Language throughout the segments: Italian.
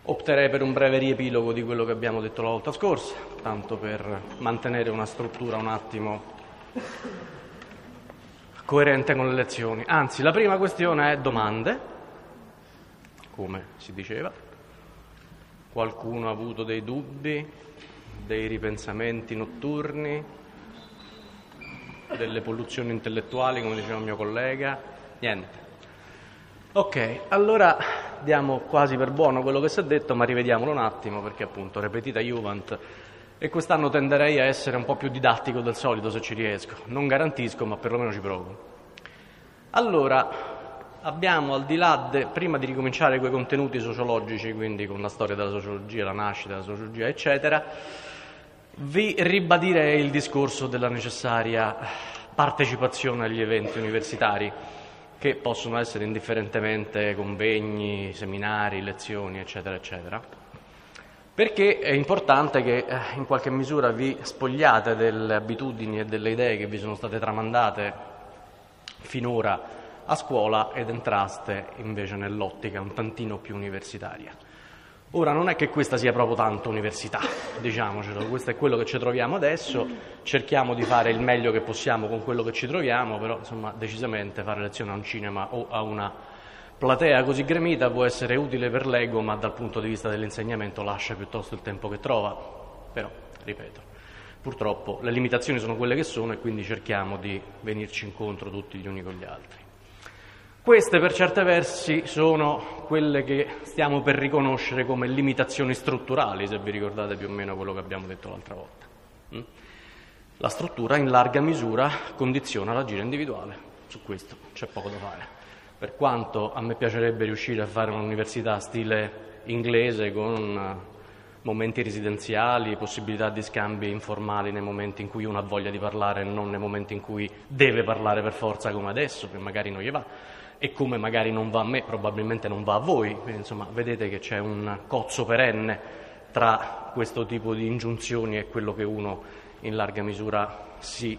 Opterei per un breve riepilogo di quello che abbiamo detto la volta scorsa, tanto per mantenere una struttura un attimo coerente con le lezioni. Anzi, la prima questione è domande, come si diceva. Qualcuno ha avuto dei dubbi, dei ripensamenti notturni, delle polluzioni intellettuali, come diceva il mio collega? Niente. Ok, allora diamo quasi per buono quello che si è detto, ma rivediamolo un attimo, perché appunto repetita Juvent, e quest'anno tenderei a essere un po' più didattico del solito se ci riesco. Non garantisco, ma perlomeno ci provo. Allora, abbiamo al di là, prima di ricominciare con i contenuti sociologici, quindi con la storia della sociologia, la nascita della sociologia, eccetera, vi ribadirei il discorso della necessaria partecipazione agli eventi universitari, che possono essere indifferentemente convegni, seminari, lezioni, eccetera, eccetera, perché è importante che in qualche misura vi spogliate delle abitudini e delle idee che vi sono state tramandate finora a scuola ed entraste invece nell'ottica un tantino più universitaria. Ora, non è che questa sia proprio tanto università, diciamocelo, questo è quello che ci troviamo adesso, cerchiamo di fare il meglio che possiamo con quello che ci troviamo, però insomma decisamente fare lezione a un cinema o a una platea così gremita può essere utile per l'ego, ma dal punto di vista dell'insegnamento lascia piuttosto il tempo che trova. Però, ripeto, purtroppo le limitazioni sono quelle che sono e quindi cerchiamo di venirci incontro tutti gli uni con gli altri. Queste per certi versi sono quelle che stiamo per riconoscere come limitazioni strutturali, se vi ricordate più o meno quello che abbiamo detto l'altra volta. La struttura in larga misura condiziona l'agire individuale, su questo c'è poco da fare. Per quanto a me piacerebbe riuscire a fare un'università stile inglese con momenti residenziali, possibilità di scambi informali nei momenti in cui uno ha voglia di parlare e non nei momenti in cui deve parlare per forza come adesso, che magari non gli va. E come magari non va a me, probabilmente non va a voi. Quindi, insomma, vedete che c'è un cozzo perenne tra questo tipo di ingiunzioni e quello che uno in larga misura si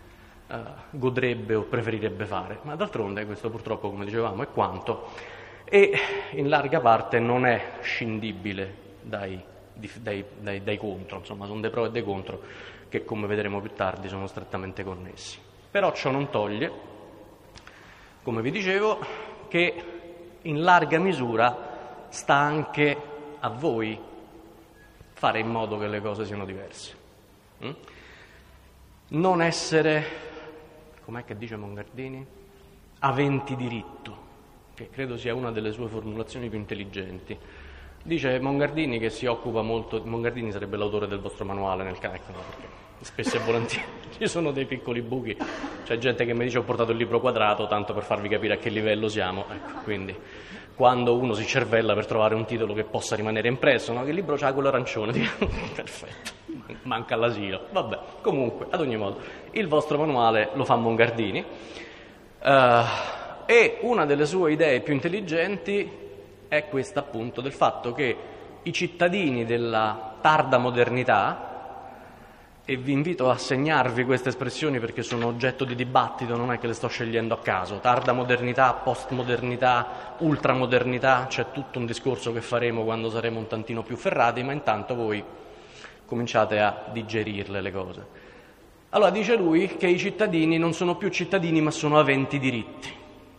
godrebbe o preferirebbe fare. Ma d'altronde questo purtroppo, come dicevamo, è quanto, e in larga parte non è scindibile dai contro. Insomma, sono dei pro e dei contro che, come vedremo più tardi, sono strettamente connessi. Però ciò non toglie, come vi dicevo, che in larga misura sta anche a voi fare in modo che le cose siano diverse. Non essere, com'è che dice Mongardini? Aventi diritto, che credo sia una delle sue formulazioni più intelligenti. Dice Mongardini che si occupa molto, Mongardini sarebbe l'autore del vostro manuale nel calcolo, perché spesso e volentieri ci sono dei piccoli buchi, c'è gente che mi dice ho portato il libro quadrato tanto per farvi capire a che livello siamo, ecco, quindi quando uno si cervella per trovare un titolo che possa rimanere impresso, no? Che libro c'ha quello arancione? Perfetto, manca all'asilo, vabbè, comunque, ad ogni modo, il vostro manuale lo fa Mongardini e una delle sue idee più intelligenti è questa appunto del fatto che i cittadini della tarda modernità, e vi invito a segnarvi queste espressioni perché sono oggetto di dibattito, non è che le sto scegliendo a caso, tarda modernità, postmodernità, ultramodernità, c'è tutto un discorso che faremo quando saremo un tantino più ferrati, ma intanto voi cominciate a digerirle le cose. Allora dice lui che i cittadini non sono più cittadini ma sono aventi diritti.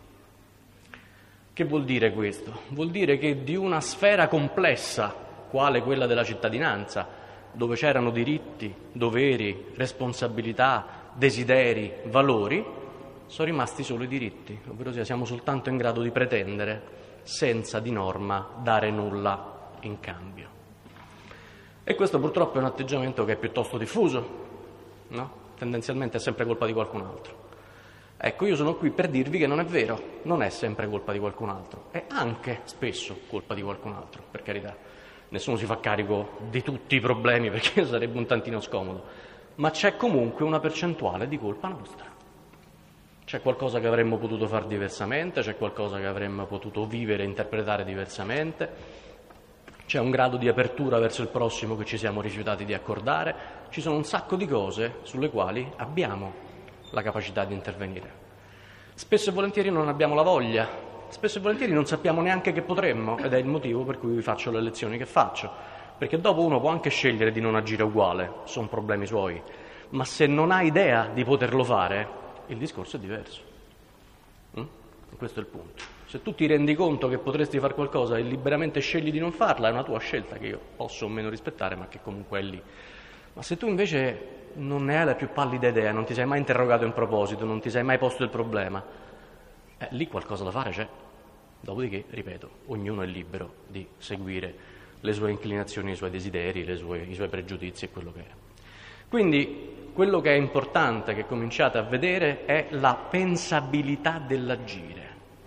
Che vuol dire questo? Vuol dire che di una sfera complessa, quale quella della cittadinanza, dove c'erano diritti, doveri, responsabilità, desideri, valori, sono rimasti solo i diritti, ovvero sia siamo soltanto in grado di pretendere, senza di norma dare nulla in cambio. E questo purtroppo è un atteggiamento che è piuttosto diffuso, no? Tendenzialmente è sempre colpa di qualcun altro. Ecco, io sono qui per dirvi che non è vero, non è sempre colpa di qualcun altro, è anche spesso colpa di qualcun altro, per carità. Nessuno si fa carico di tutti i problemi perché sarebbe un tantino scomodo, ma c'è comunque una percentuale di colpa nostra. C'è qualcosa che avremmo potuto fare diversamente, c'è qualcosa che avremmo potuto vivere e interpretare diversamente, c'è un grado di apertura verso il prossimo che ci siamo rifiutati di accordare, ci sono un sacco di cose sulle quali abbiamo la capacità di intervenire. Spesso e volentieri non abbiamo la voglia, spesso e volentieri non sappiamo neanche che potremmo, ed è il motivo per cui vi faccio le lezioni che faccio, perché dopo uno può anche scegliere di non agire uguale, sono problemi suoi, ma se non ha idea di poterlo fare, il discorso è diverso. Questo è il punto. Se tu ti rendi conto che potresti fare qualcosa e liberamente scegli di non farla, è una tua scelta che io posso o meno rispettare, ma che comunque è lì. Ma se tu invece non ne hai la più pallida idea, non ti sei mai interrogato in proposito, non ti sei mai posto il problema, lì qualcosa da fare c'è. Dopodiché, ripeto, ognuno è libero di seguire le sue inclinazioni, i suoi desideri, i suoi pregiudizi e quello che è. Quindi quello che è importante che cominciate a vedere è la pensabilità dell'agire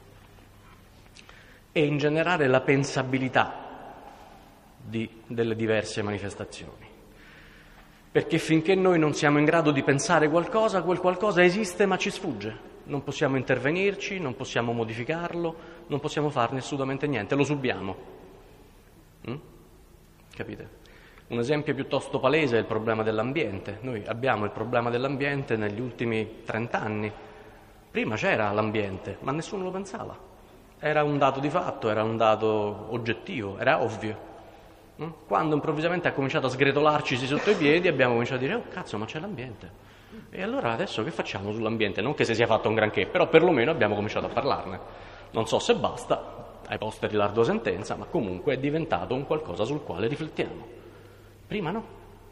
e in generale la pensabilità delle diverse manifestazioni. Perché finché noi non siamo in grado di pensare qualcosa, quel qualcosa esiste ma ci sfugge. Non possiamo intervenirci, non possiamo modificarlo, non possiamo farne assolutamente niente, lo subiamo. Capite? Un esempio piuttosto palese è il problema dell'ambiente. Noi abbiamo il problema dell'ambiente negli ultimi 30 anni. Prima c'era l'ambiente, ma nessuno lo pensava. Era un dato di fatto, era un dato oggettivo, era ovvio. Quando improvvisamente ha cominciato a sgretolarci sotto i piedi, abbiamo cominciato a dire: oh cazzo, ma c'è l'ambiente. E allora adesso che facciamo sull'ambiente? Non che si sia fatto un granché, però perlomeno abbiamo cominciato a parlarne. Non so se basta, ai posteri l'ardua sentenza, ma comunque è diventato un qualcosa sul quale riflettiamo. Prima no.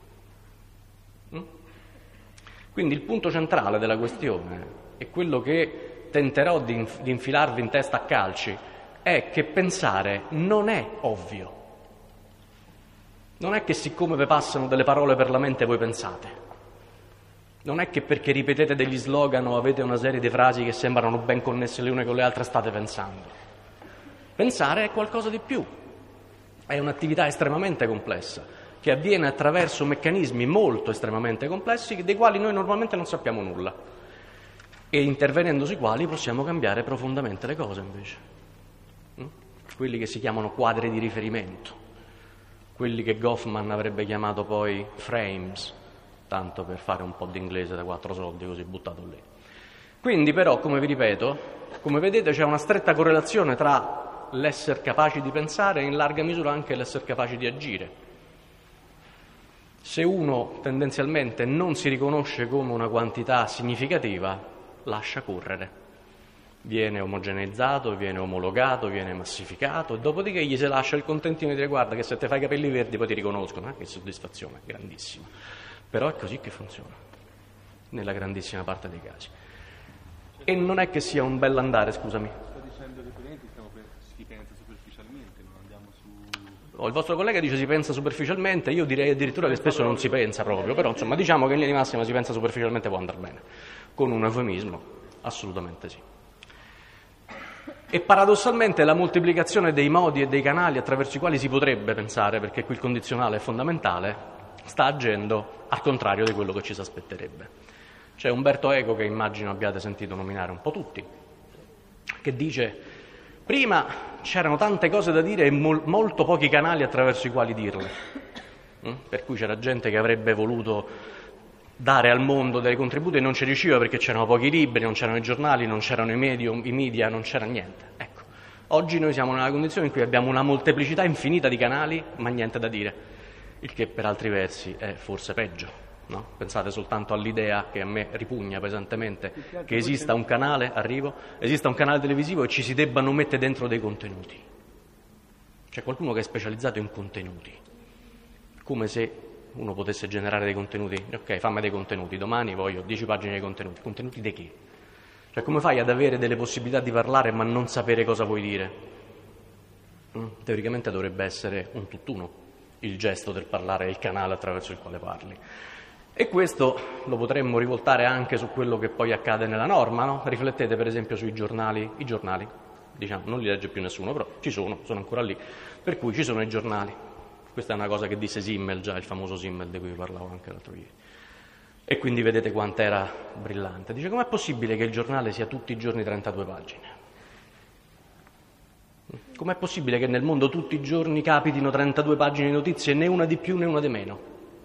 Quindi il punto centrale della questione, e quello che tenterò di infilarvi in testa a calci, è che pensare non è ovvio. Non è che siccome vi passano delle parole per la mente voi pensate. Non è che perché ripetete degli slogan o avete una serie di frasi che sembrano ben connesse le une con le altre state pensando. Pensare è qualcosa di più. È un'attività estremamente complessa, che avviene attraverso meccanismi molto estremamente complessi dei quali noi normalmente non sappiamo nulla. E intervenendo sui quali possiamo cambiare profondamente le cose invece. Quelli che si chiamano quadri di riferimento. Quelli che Goffman avrebbe chiamato poi frames, tanto per fare un po' di inglese da 4 soldi così buttato lì. Quindi però, come vi ripeto, come vedete c'è una stretta correlazione tra l'essere capaci di pensare e in larga misura anche l'essere capaci di agire. Se uno tendenzialmente non si riconosce come una quantità significativa, lascia correre. Viene omogeneizzato, viene omologato, viene massificato, e dopodiché gli si lascia il contentino di dire: guarda che se te fai i capelli verdi poi ti riconoscono, che soddisfazione, grandissima. Però è così che funziona, nella grandissima parte dei casi. E non è che sia un bell'andare, scusami. Sto dicendo che si pensa superficialmente, non andiamo su... Il vostro collega dice si pensa superficialmente, io direi addirittura che spesso non si pensa proprio, però insomma diciamo che in linea di massima si pensa superficialmente, può andare bene. Con un eufemismo, assolutamente sì. E paradossalmente la moltiplicazione dei modi e dei canali attraverso i quali si potrebbe pensare, perché qui il condizionale è fondamentale, sta agendo al contrario di quello che ci si aspetterebbe. C'è Umberto Eco, che immagino abbiate sentito nominare un po' tutti, che dice: prima c'erano tante cose da dire e molto pochi canali attraverso i quali dirle. Per cui c'era gente che avrebbe voluto dare al mondo dei contributi e non ci riusciva perché c'erano pochi libri, non c'erano i giornali, non c'erano i media, non c'era niente. Ecco, oggi noi siamo nella condizione in cui abbiamo una molteplicità infinita di canali, ma niente da dire, il che per altri versi è forse peggio, no? Pensate soltanto all'idea, che a me ripugna pesantemente, che esista un canale, esista un canale televisivo e ci si debbano mettere dentro dei contenuti. C'è qualcuno che è specializzato in contenuti, come se uno potesse generare dei contenuti. Ok, fammi dei contenuti, domani voglio 10 pagine di contenuti. Contenuti di che? Cioè, come fai ad avere delle possibilità di parlare ma non sapere cosa vuoi dire? Teoricamente dovrebbe essere un tutt'uno il gesto del parlare e il canale attraverso il quale parli. E questo lo potremmo rivoltare anche su quello che poi accade nella norma, no? Riflettete per esempio sui giornali, diciamo, non li legge più nessuno, però ci sono ancora lì, per cui ci sono i giornali. Questa è una cosa che disse Simmel, già il famoso Simmel di cui vi parlavo anche l'altro ieri. E quindi vedete quant'era brillante. Dice: com'è possibile che il giornale sia tutti i giorni 32 pagine? Com'è possibile che nel mondo tutti i giorni capitino 32 pagine di notizie, né una di più né una di meno?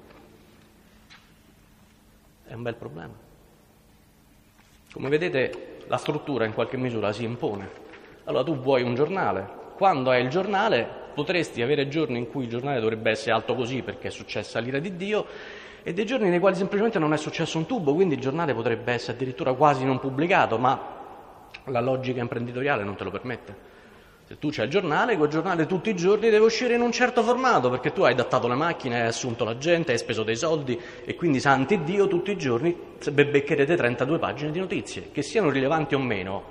È un bel problema. Come vedete, la struttura in qualche misura si impone. Allora tu vuoi un giornale, quando hai il giornale potresti avere giorni in cui il giornale dovrebbe essere alto così perché è successa l'ira di Dio e dei giorni nei quali semplicemente non è successo un tubo, quindi il giornale potrebbe essere addirittura quasi non pubblicato, ma la logica imprenditoriale non te lo permette. Se tu c'hai il giornale, quel giornale tutti i giorni deve uscire in un certo formato perché tu hai adattato le macchine, hai assunto la gente, hai speso dei soldi e quindi santi Dio tutti i giorni beccherete 32 pagine di notizie, che siano rilevanti o meno,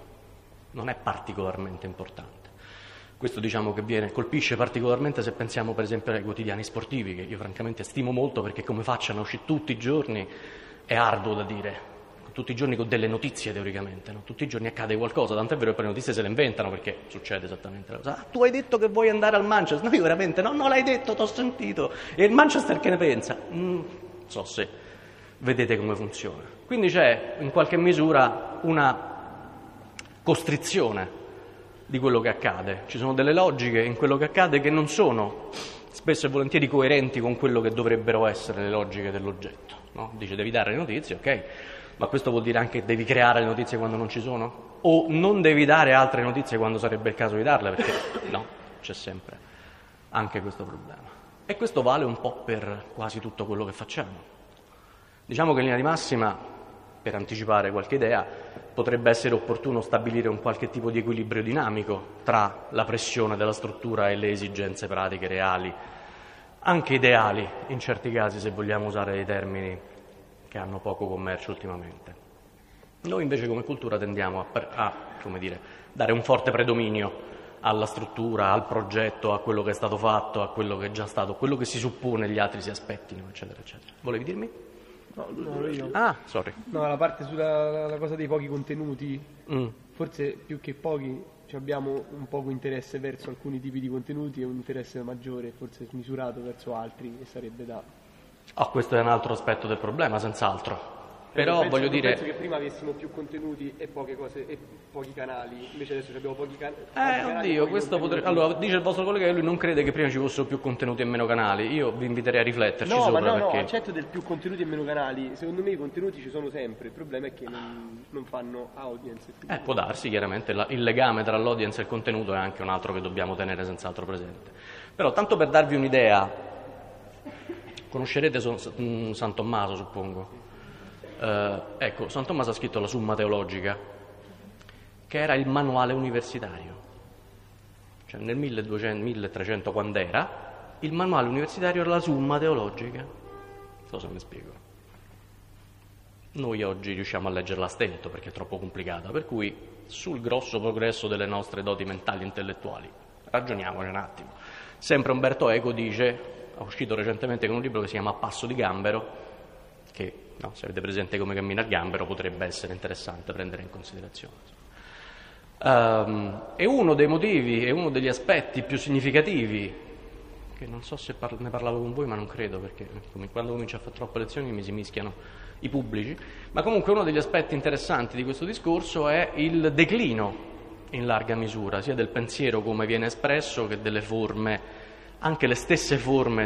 non è particolarmente importante. Questo diciamo che colpisce particolarmente se pensiamo per esempio ai quotidiani sportivi, che io francamente stimo molto perché come facciano a uscire tutti i giorni è arduo da dire, tutti i giorni con delle notizie teoricamente, no? Tutti i giorni accade qualcosa, tant'è vero che poi le notizie se le inventano perché succede esattamente la cosa. Ah, tu hai detto che vuoi andare al Manchester? No, io veramente no, l'hai detto, t'ho sentito. E il Manchester che ne pensa? Non so se vedete come funziona. Quindi c'è in qualche misura una costrizione di quello che accade. Ci sono delle logiche in quello che accade che non sono spesso e volentieri coerenti con quello che dovrebbero essere le logiche dell'oggetto, no? Dice devi dare le notizie, ok, ma questo vuol dire anche che devi creare le notizie quando non ci sono? O non devi dare altre notizie quando sarebbe il caso di darle? Perché no, c'è sempre anche questo problema. E questo vale un po' per quasi tutto quello che facciamo. Diciamo che in linea di massima, per anticipare qualche idea, potrebbe essere opportuno stabilire un qualche tipo di equilibrio dinamico tra la pressione della struttura e le esigenze pratiche reali, anche ideali in certi casi se vogliamo usare dei termini che hanno poco commercio ultimamente. Noi invece come cultura tendiamo a dare un forte predominio alla struttura, al progetto, a quello che è stato fatto, a quello che è già stato, quello che si suppone gli altri si aspettino, eccetera, eccetera. Volevi dirmi? No, io. Ah, sorry. No, la parte sulla la cosa dei pochi contenuti, forse più che pochi abbiamo un poco interesse verso alcuni tipi di contenuti e un interesse maggiore, forse smisurato verso altri, e sarebbe da... Questo è un altro aspetto del problema, senz'altro. Però penso che prima avessimo più contenuti e poche cose e pochi canali, invece adesso abbiamo pochi canali. Oddio, questo potrebbe... Allora, dice il vostro collega che lui non crede che prima ci fossero più contenuti e meno canali. Io vi inviterei a rifletterci sopra. No, perché... accetto del più contenuti e meno canali. Secondo me i contenuti ci sono sempre, il problema è che non fanno audience. Può darsi, chiaramente, il legame tra l'audience e il contenuto è anche un altro che dobbiamo tenere senz'altro presente. Però, tanto per darvi un'idea, conoscerete San Tommaso, suppongo. Ecco, San Tommaso ha scritto la Summa Teologica, che era il manuale universitario. Cioè nel 1300 quando era, il manuale universitario era la Summa Teologica. Non so se mi spiego. Noi oggi riusciamo a leggerla a stento perché è troppo complicata, per cui sul grosso progresso delle nostre doti mentali e intellettuali ragioniamoci un attimo. Sempre Umberto Eco dice, è uscito recentemente con un libro che si chiama A Passo di Gambero, che se avete presente come cammina il gambero potrebbe essere interessante prendere in considerazione. E uno dei motivi e uno degli aspetti più significativi, che non so se ne parlavo con voi ma non credo perché quando comincio a fare troppe lezioni mi si mischiano i pubblici, ma comunque uno degli aspetti interessanti di questo discorso è il declino in larga misura sia del pensiero come viene espresso che delle forme, anche le stesse forme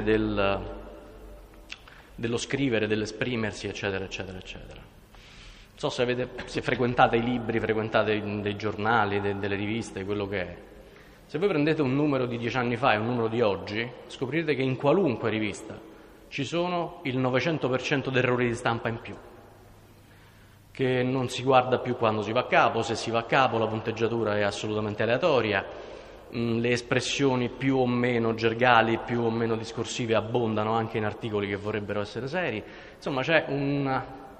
dello scrivere, dell'esprimersi, eccetera, eccetera, eccetera. Non so se frequentate i libri, frequentate dei giornali, delle riviste, quello che è. Se voi prendete un numero di 10 anni fa e un numero di oggi, scoprirete che in qualunque rivista ci sono il 900% di errori di stampa in più, che non si guarda più quando si va a capo, se si va a capo la punteggiatura è assolutamente aleatoria, le espressioni più o meno gergali, più o meno discorsive abbondano anche in articoli che vorrebbero essere seri. Insomma, c'è un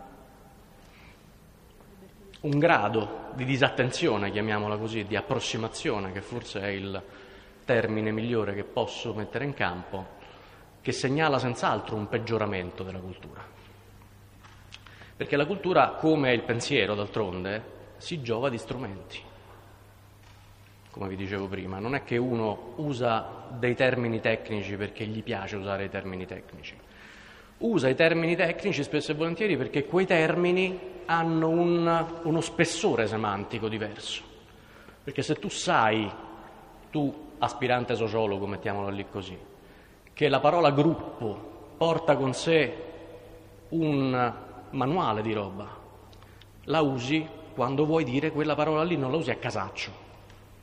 grado di disattenzione, chiamiamola così, di approssimazione, che forse è il termine migliore che posso mettere in campo, che segnala senz'altro un peggioramento della cultura. Perché la cultura, come il pensiero d'altronde, si giova di strumenti. Come vi dicevo prima, non è che uno usa dei termini tecnici perché gli piace usare i termini tecnici. Usa i termini tecnici spesso e volentieri perché quei termini hanno uno spessore semantico diverso. Perché se tu sai, tu aspirante sociologo, mettiamolo lì così, che la parola gruppo porta con sé un manuale di roba, la usi quando vuoi dire quella parola lì, non la usi a casaccio.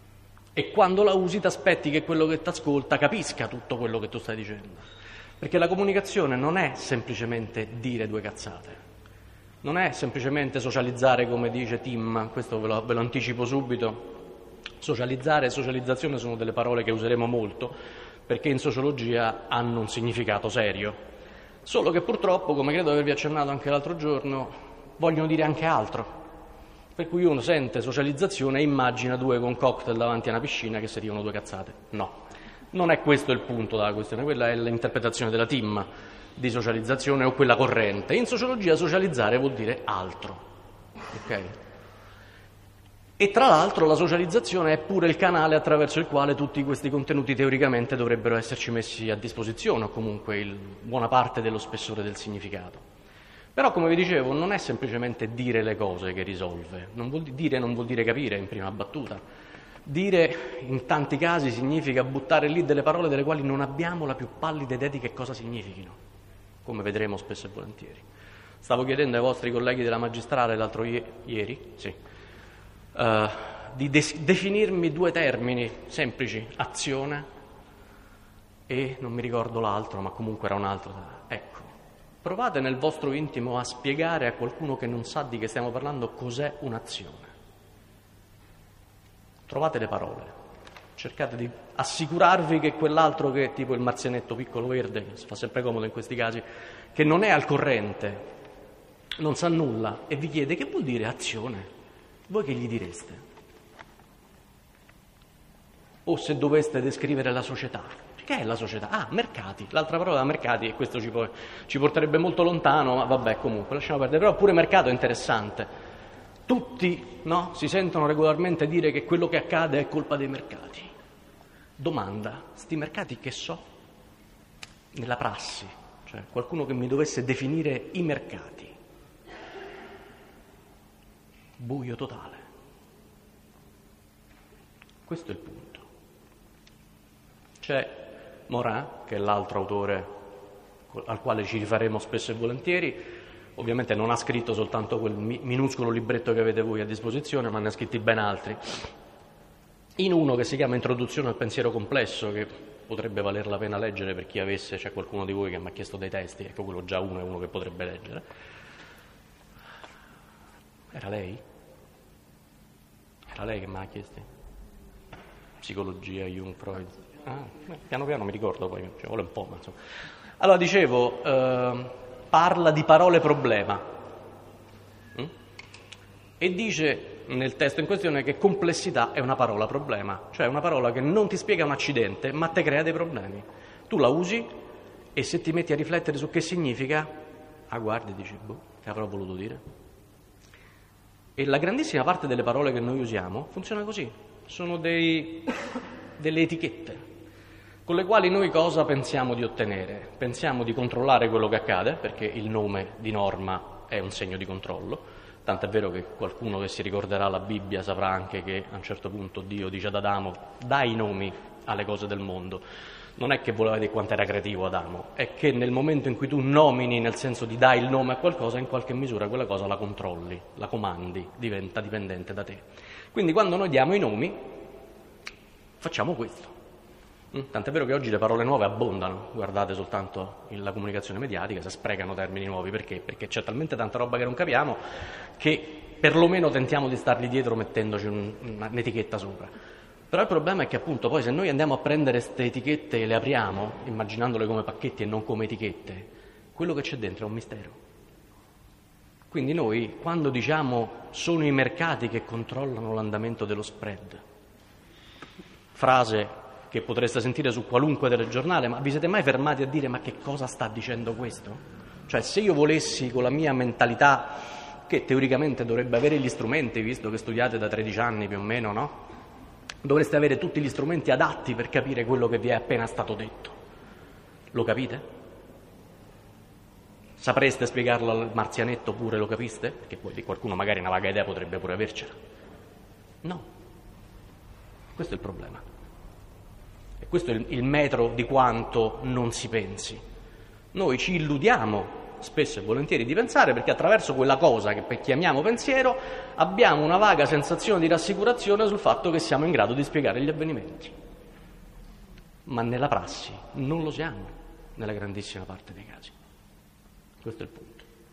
E quando la usi ti aspetti che quello che ti ascolta capisca tutto quello che tu stai dicendo. Perché la comunicazione non è semplicemente dire due cazzate, non è semplicemente socializzare come dice Tim, questo ve lo anticipo subito. Socializzare e socializzazione sono delle parole che useremo molto perché in sociologia hanno un significato serio, solo che purtroppo, come credo di avervi accennato anche l'altro giorno, vogliono dire anche altro. Per cui uno sente socializzazione e immagina due con cocktail davanti a una piscina che si dicono due cazzate. No, non è questo il punto della questione, quella è l'interpretazione della Tim di socializzazione o quella corrente. In sociologia socializzare vuol dire altro, ok? E tra l'altro la socializzazione è pure il canale attraverso il quale tutti questi contenuti teoricamente dovrebbero esserci messi a disposizione, o comunque buona parte dello spessore del significato. Però, come vi dicevo, non è semplicemente dire le cose che risolve, non vuol dire capire in prima battuta. Dire in tanti casi significa buttare lì delle parole delle quali non abbiamo la più pallida idea di che cosa significhino, come vedremo spesso e volentieri. Stavo chiedendo ai vostri colleghi della magistrale l'altro ieri, sì, di definirmi due termini semplici, azione e non mi ricordo l'altro, ma comunque era un altro. Ecco, provate nel vostro intimo a spiegare a qualcuno che non sa di che stiamo parlando cos'è un'azione. Trovate le parole, cercate di assicurarvi che quell'altro che tipo il marzianetto piccolo verde, si fa sempre comodo in questi casi, che non è al corrente, non sa nulla e vi chiede che vuol dire azione. Voi che gli direste? O se doveste descrivere la società, che è la società? Ah, mercati, l'altra parola da mercati, e questo ci porterebbe molto lontano, ma vabbè, comunque, lasciamo perdere. Però pure mercato è interessante. Tutti, no, si sentono regolarmente dire che quello che accade è colpa dei mercati. Domanda, sti mercati che so? Nella prassi, cioè qualcuno che mi dovesse definire i mercati. Buio totale. Questo è il punto. C'è Morin, che è l'altro autore al quale ci rifaremo spesso e volentieri, ovviamente non ha scritto soltanto quel minuscolo libretto che avete voi a disposizione, ma ne ha scritti ben altri. In uno che si chiama Introduzione al pensiero complesso, che potrebbe valer la pena leggere per chi avesse, c'è qualcuno di voi che mi ha chiesto dei testi, ecco quello già uno è uno che potrebbe leggere. Era lei? Era lei che me l'ha chiesto? Psicologia, Jung, Freud. Piano piano mi ricordo, poi ci vuole un po', ma insomma. Allora, dicevo, parla di parole problema e dice nel testo in questione che complessità è una parola problema, cioè una parola che non ti spiega un accidente, ma te crea dei problemi. Tu la usi e se ti metti a riflettere su che significa, guardi e dici, che avrò voluto dire? E la grandissima parte delle parole che noi usiamo funziona così, sono delle etichette con le quali noi cosa pensiamo di ottenere? Pensiamo di controllare quello che accade, perché il nome di norma è un segno di controllo, tant'è vero che qualcuno che si ricorderà la Bibbia saprà anche che a un certo punto Dio dice ad Adamo, dai i nomi alle cose del mondo. Non è che voleva dire quanto era creativo Adamo, è che nel momento in cui tu nomini, nel senso di dai il nome a qualcosa, in qualche misura quella cosa la controlli, la comandi, diventa dipendente da te. Quindi quando noi diamo i nomi, facciamo questo. Tant'è vero che oggi le parole nuove abbondano, guardate soltanto la comunicazione mediatica, si sprecano termini nuovi, perché? Perché c'è talmente tanta roba che non capiamo che perlomeno tentiamo di stargli dietro mettendoci un'etichetta sopra. Però il problema è che appunto poi se noi andiamo a prendere queste etichette e le apriamo, immaginandole come pacchetti e non come etichette, quello che c'è dentro è un mistero. Quindi noi quando diciamo sono i mercati che controllano l'andamento dello spread, frase che potreste sentire su qualunque telegiornale, ma vi siete mai fermati a dire ma che cosa sta dicendo questo? Cioè se io volessi con la mia mentalità, che teoricamente dovrebbe avere gli strumenti, visto che studiate da 13 anni più o meno, no? Dovreste avere tutti gli strumenti adatti per capire quello che vi è appena stato detto. Lo capite? Sapreste spiegarlo al marzianetto pure, lo capiste? Perché poi qualcuno magari una vaga idea potrebbe pure avercela. No. Questo è il problema. Questo è il metro di quanto non si pensi. Noi ci illudiamo spesso e volentieri di pensare, perché attraverso quella cosa che chiamiamo pensiero abbiamo una vaga sensazione di rassicurazione sul fatto che siamo in grado di spiegare gli avvenimenti. Ma nella prassi non lo siamo, nella grandissima parte dei casi. Questo è il punto.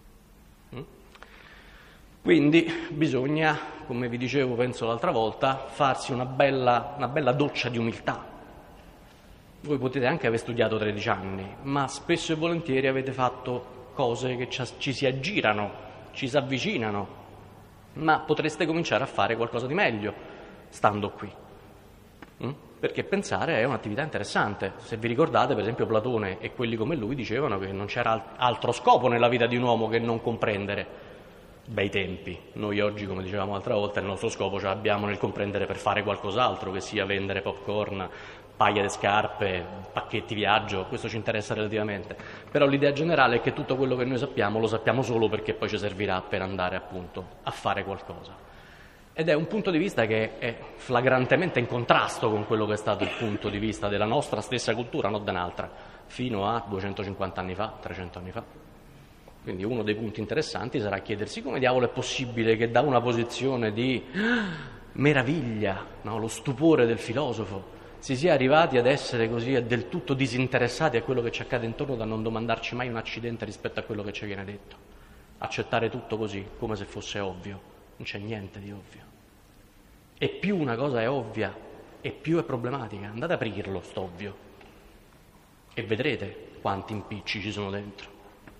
Quindi bisogna, come vi dicevo penso l'altra volta, farsi una bella doccia di umiltà. Voi potete anche aver studiato 13 anni, ma spesso e volentieri avete fatto cose che ci si aggirano, ci si avvicinano, ma potreste cominciare a fare qualcosa di meglio stando qui. Perché pensare è un'attività interessante. Se vi ricordate, per esempio, Platone e quelli come lui dicevano che non c'era altro scopo nella vita di un uomo che non comprendere. Bei tempi. Noi oggi, come dicevamo l'altra volta, il nostro scopo ce l'abbiamo nel comprendere per fare qualcos'altro, che sia vendere popcorn, paia di scarpe, pacchetti viaggio, questo ci interessa relativamente. Però l'idea generale è che tutto quello che noi sappiamo lo sappiamo solo perché poi ci servirà per andare appunto a fare qualcosa. Ed è un punto di vista che è flagrantemente in contrasto con quello che è stato il punto di vista della nostra stessa cultura, non dell'altra, fino a 250 anni fa, 300 anni fa. Quindi uno dei punti interessanti sarà chiedersi come diavolo è possibile che da una posizione di meraviglia, no, lo stupore del filosofo, si sia arrivati ad essere così del tutto disinteressati a quello che ci accade intorno, da non domandarci mai un accidente rispetto a quello che ci viene detto. Accettare tutto così, come se fosse ovvio. Non c'è niente di ovvio. E più una cosa è ovvia, e più è problematica. Andate ad aprirlo, st'ovvio, e vedrete quanti impicci ci sono dentro.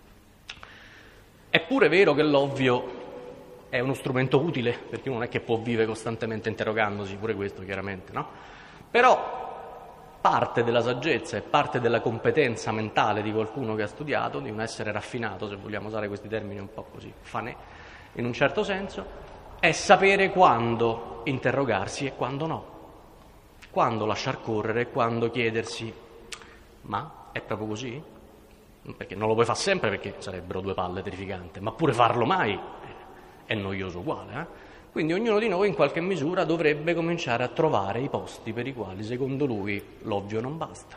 È pure vero che l'ovvio è uno strumento utile, perché uno non è che può vivere costantemente interrogandosi, pure questo chiaramente, no? Però parte della saggezza e parte della competenza mentale di qualcuno che ha studiato, di un essere raffinato, se vogliamo usare questi termini un po' così fanè, in un certo senso, è sapere quando interrogarsi e quando no, quando lasciar correre e quando chiedersi ma è proprio così? Perché non lo puoi fare sempre, perché sarebbero due palle terrificanti, ma pure farlo mai è noioso uguale. Quindi ognuno di noi in qualche misura dovrebbe cominciare a trovare i posti per i quali secondo lui l'ovvio non basta.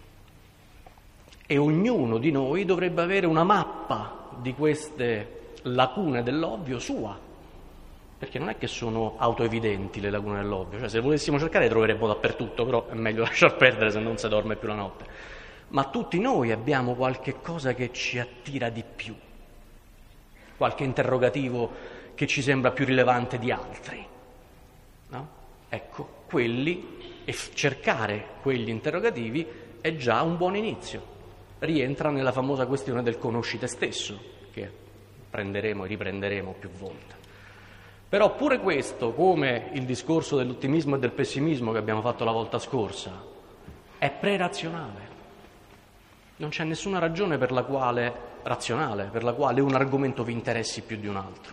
E ognuno di noi dovrebbe avere una mappa di queste lacune dell'ovvio sua, perché non è che sono autoevidenti le lacune dell'ovvio, cioè se volessimo cercare le troveremmo dappertutto, però è meglio lasciar perdere, se non si dorme più la notte. Ma tutti noi abbiamo qualche cosa che ci attira di più, qualche interrogativo che ci sembra più rilevante di altri, no? Ecco, quelli, e cercare quegli interrogativi è già un buon inizio. Rientra nella famosa questione del conosci te stesso, che prenderemo e riprenderemo più volte. Però pure questo, come il discorso dell'ottimismo e del pessimismo che abbiamo fatto la volta scorsa, è pre-razionale. Non c'è nessuna ragione razionale per la quale un argomento vi interessi più di un altro.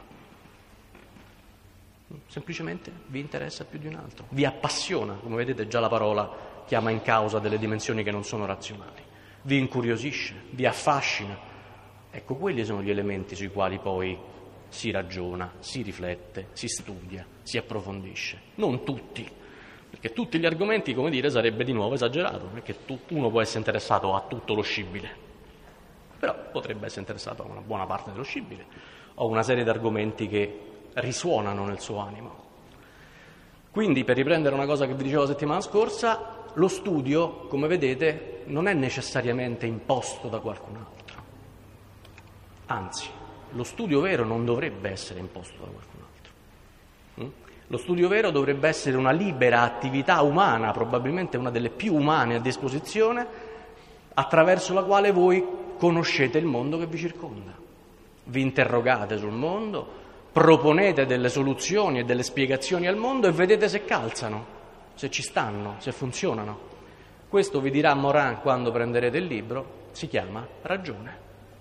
Semplicemente vi interessa più di un altro, vi appassiona, come vedete già la parola chiama in causa delle dimensioni che non sono razionali, vi incuriosisce, vi affascina. Ecco, quelli sono gli elementi sui quali poi si ragiona, si riflette, si studia, si approfondisce. Non tutti, perché tutti gli argomenti, come dire, sarebbe di nuovo esagerato, perché uno può essere interessato a tutto lo scibile, però potrebbe essere interessato a una buona parte dello scibile, o a una serie di argomenti che risuonano nel suo animo. Quindi, per riprendere una cosa che vi dicevo la settimana scorsa, lo studio, come vedete, non è necessariamente imposto da qualcun altro. Anzi, lo studio vero non dovrebbe essere imposto da qualcun altro. Lo studio vero dovrebbe essere una libera attività umana, probabilmente una delle più umane a disposizione, attraverso la quale voi conoscete il mondo che vi circonda. Vi interrogate sul mondo, proponete delle soluzioni e delle spiegazioni al mondo e vedete se calzano, se ci stanno, se funzionano. Questo vi dirà Morin quando prenderete il libro, si chiama ragione.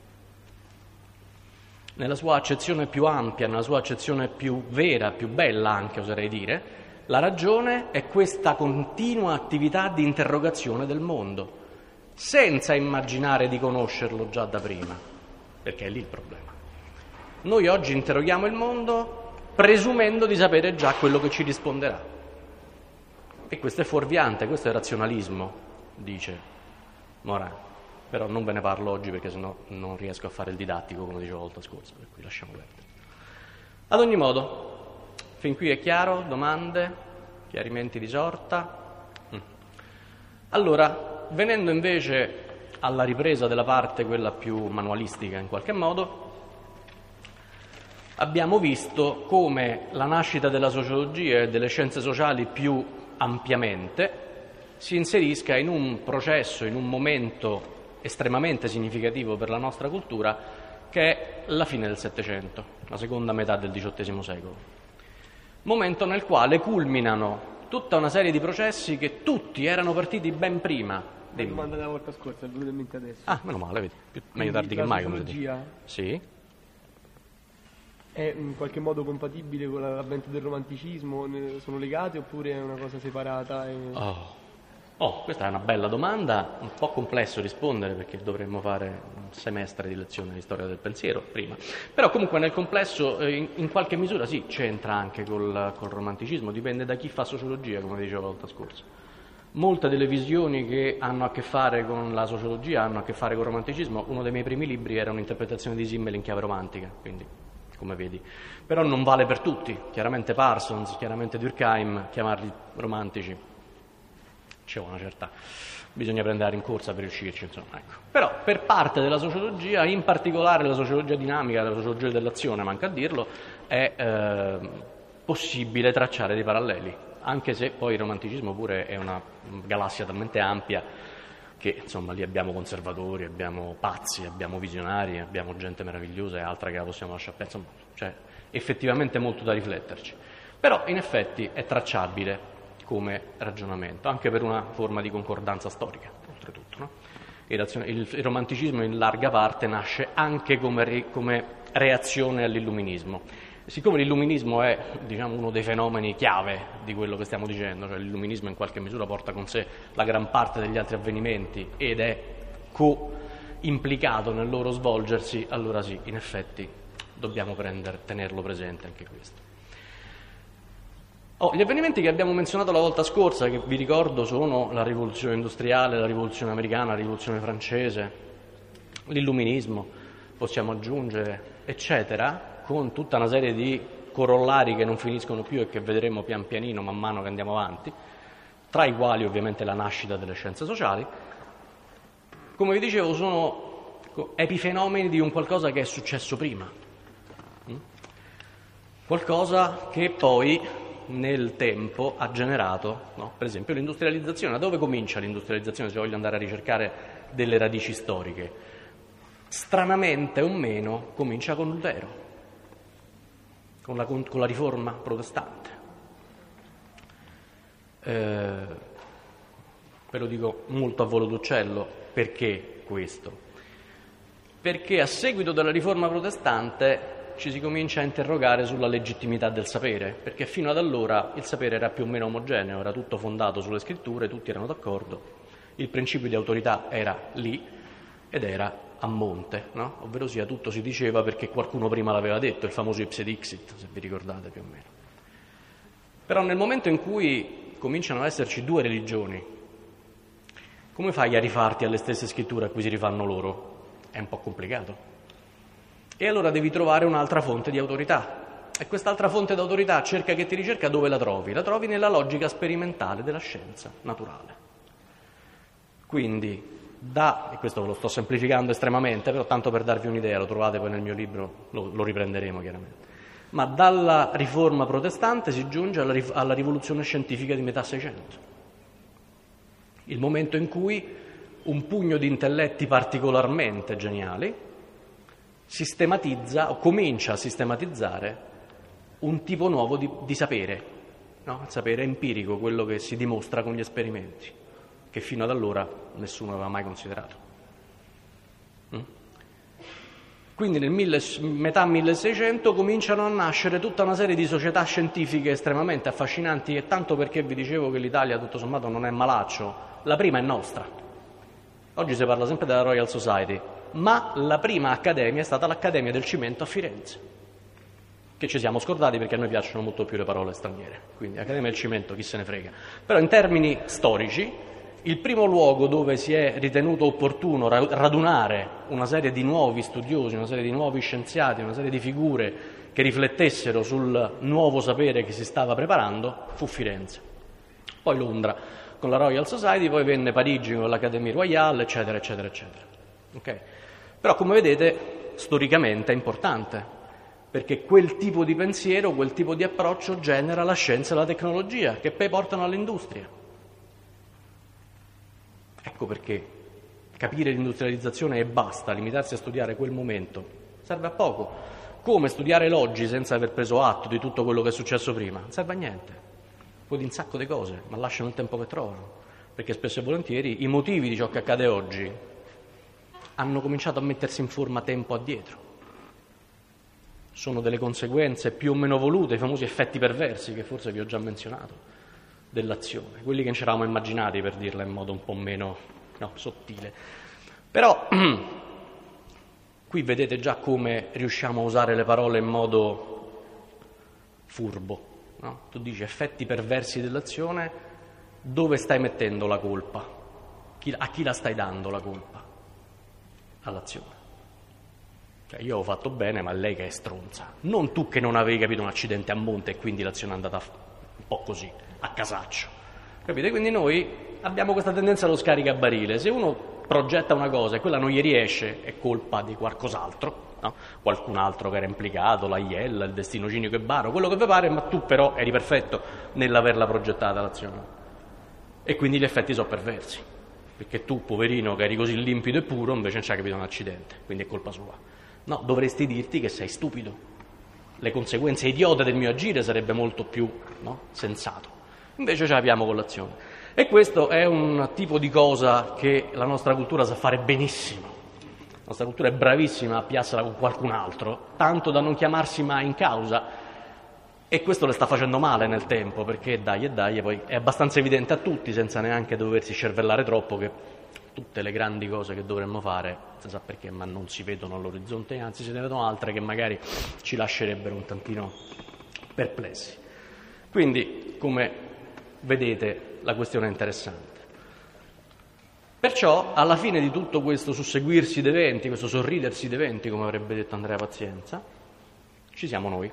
Nella sua accezione più ampia, nella sua accezione più vera, più bella anche oserei dire, la ragione è questa continua attività di interrogazione del mondo, senza immaginare di conoscerlo già da prima, perché è lì il problema. Noi oggi interroghiamo il mondo presumendo di sapere già quello che ci risponderà. E questo è fuorviante, questo è razionalismo, dice Morin. però non ve ne parlo oggi perché sennò non riesco a fare il didattico come dicevo la volta scorsa, per cui lasciamo perdere. Ad ogni modo, fin qui è chiaro? Domande? Chiarimenti di sorta? Allora, venendo invece alla ripresa della parte quella più manualistica in qualche modo, abbiamo visto come la nascita della sociologia e delle scienze sociali più ampiamente si inserisca in un processo, in un momento estremamente significativo per la nostra cultura, che è la fine del Settecento, la seconda metà del XVIII secolo. Momento nel quale culminano tutta una serie di processi che tutti erano partiti ben prima. La domanda della volta scorsa è venuta in mente adesso. Ah, meno male, vedi, meglio tardi che mai, come si dice. La sociologia Sì. è in qualche modo compatibile con l'avvento del romanticismo? Sono legate oppure è una cosa separata? Questa è una bella domanda, un po' complesso rispondere perché dovremmo fare un semestre di lezione di storia del pensiero prima, però comunque nel complesso in qualche misura sì, c'entra anche col romanticismo, dipende da chi fa sociologia, come dicevo la volta scorsa. Molte delle visioni che hanno a che fare con la sociologia hanno a che fare con il romanticismo. Uno dei miei primi libri era un'interpretazione di Simmel in chiave romantica, quindi come vedi. Però non vale per tutti, chiaramente Parsons, chiaramente Durkheim, chiamarli romantici c'è una certa, bisogna prendere la rincorsa per riuscirci, insomma, ecco. Però per parte della sociologia, in particolare la sociologia dinamica, la sociologia dell'azione, manca a dirlo, è possibile tracciare dei paralleli, anche se poi il romanticismo pure è una galassia talmente ampia che insomma lì abbiamo conservatori, abbiamo pazzi, abbiamo visionari, abbiamo gente meravigliosa e altra che la possiamo lasciare perdere, insomma c'è effettivamente molto da rifletterci. Però in effetti è tracciabile come ragionamento, anche per una forma di concordanza storica, oltretutto. No? Il romanticismo in larga parte nasce anche come reazione all'illuminismo. Siccome l'illuminismo è, diciamo, uno dei fenomeni chiave di quello che stiamo dicendo, cioè l'illuminismo in qualche misura porta con sé la gran parte degli altri avvenimenti ed è co-implicato nel loro svolgersi, allora sì, in effetti dobbiamo tenerlo presente anche questo. Gli avvenimenti che abbiamo menzionato la volta scorsa, che vi ricordo, sono la rivoluzione industriale, la rivoluzione americana, la rivoluzione francese, l'illuminismo, possiamo aggiungere, eccetera, con tutta una serie di corollari che non finiscono più e che vedremo pian pianino man mano che andiamo avanti, tra i quali ovviamente la nascita delle scienze sociali. Come vi dicevo, sono epifenomeni di un qualcosa che è successo prima, qualcosa che poi nel tempo ha generato, no? Per esempio l'industrializzazione. Da dove comincia l'industrializzazione, se voglio andare a ricercare delle radici storiche? Stranamente o meno comincia con Lutero, con la riforma protestante. Ve lo dico molto a volo d'uccello, perché questo? Perché a seguito della riforma protestante ci si comincia a interrogare sulla legittimità del sapere, perché fino ad allora il sapere era più o meno omogeneo, era tutto fondato sulle scritture, tutti erano d'accordo, il principio di autorità era lì ed era a monte, no? Ovvero sia tutto si diceva perché qualcuno prima l'aveva detto, il famoso ipse dixit, se vi ricordate più o meno. Però nel momento in cui cominciano ad esserci due religioni, come fai a rifarti alle stesse scritture a cui si rifanno loro? È un po' complicato. E allora devi trovare un'altra fonte di autorità. E quest'altra fonte di autorità cerca che ti ricerca dove la trovi? La trovi nella logica sperimentale della scienza naturale. Quindi, e questo ve lo sto semplificando estremamente, però tanto per darvi un'idea, lo trovate poi nel mio libro, lo riprenderemo chiaramente. Ma dalla riforma protestante si giunge alla rivoluzione scientifica di metà Seicento. Il momento in cui un pugno di intelletti particolarmente geniali sistematizza o comincia a sistematizzare un tipo nuovo di sapere, no? Il sapere empirico, quello che si dimostra con gli esperimenti, che fino ad allora nessuno aveva mai considerato. Quindi nel metà 1600 cominciano a nascere tutta una serie di società scientifiche estremamente affascinanti, e tanto perché vi dicevo che l'Italia tutto sommato non è malaccio, la prima è nostra. Oggi si parla sempre della Royal Society, ma la prima accademia è stata l'Accademia del Cimento a Firenze, che ci siamo scordati perché a noi piacciono molto più le parole straniere, quindi Accademia del Cimento chi se ne frega. Però in termini storici il primo luogo dove si è ritenuto opportuno radunare una serie di nuovi studiosi, una serie di nuovi scienziati, una serie di figure che riflettessero sul nuovo sapere che si stava preparando fu Firenze. Poi Londra con la Royal Society, poi venne Parigi con l'Académie Royale, eccetera, eccetera, eccetera. Okay? Però come vedete storicamente è importante, perché quel tipo di pensiero, quel tipo di approccio genera la scienza e la tecnologia che poi portano all'industria. Ecco perché capire l'industrializzazione e basta, limitarsi a studiare quel momento, serve a poco. Come studiare l'oggi senza aver preso atto di tutto quello che è successo prima? Non serve a niente. Puoi dire un sacco di cose, ma lasciano il tempo che trovano. Perché spesso e volentieri i motivi di ciò che accade oggi hanno cominciato a mettersi in forma tempo addietro. Sono delle conseguenze più o meno volute, i famosi effetti perversi che forse vi ho già menzionato, dell'azione, quelli che non ci eravamo immaginati, per dirla in modo un po' meno sottile. Però qui vedete già come riusciamo a usare le parole in modo furbo, no? Tu dici effetti perversi dell'azione, dove stai mettendo la colpa? A chi la stai dando la colpa? All'azione. Cioè, io ho fatto bene, ma lei che è stronza. Non tu che non avevi capito un accidente a monte e quindi l'azione è andata un po' così, a casaccio. Capite? Quindi noi abbiamo questa tendenza allo scaricabarile. Se uno progetta una cosa e quella non gli riesce, è colpa di qualcos'altro, no? Qualcun altro che era implicato, la Iella, il destino cinico e baro, quello che vi pare, ma tu però eri perfetto nell'averla progettata l'azione. E quindi gli effetti sono perversi, perché tu, poverino, che eri così limpido e puro, invece non ci hai capito un accidente, quindi è colpa sua. No, dovresti dirti che sei stupido. Le conseguenze idiote del mio agire sarebbe molto più sensato. Invece ce l'abbiamo con l'azione. E questo è un tipo di cosa che la nostra cultura sa fare benissimo. La nostra cultura è bravissima a piarsela con qualcun altro, tanto da non chiamarsi mai in causa. E questo le sta facendo male nel tempo, perché dai, poi è abbastanza evidente a tutti, senza neanche doversi cervellare troppo, che tutte le grandi cose che dovremmo fare, si sa perché, ma non si vedono all'orizzonte, anzi se ne vedono altre che magari ci lascerebbero un tantino perplessi. Quindi, come vedete, la questione è interessante. Perciò, alla fine di tutto questo susseguirsi d'eventi, questo sorridersi d'eventi, come avrebbe detto Andrea Pazienza, ci siamo noi.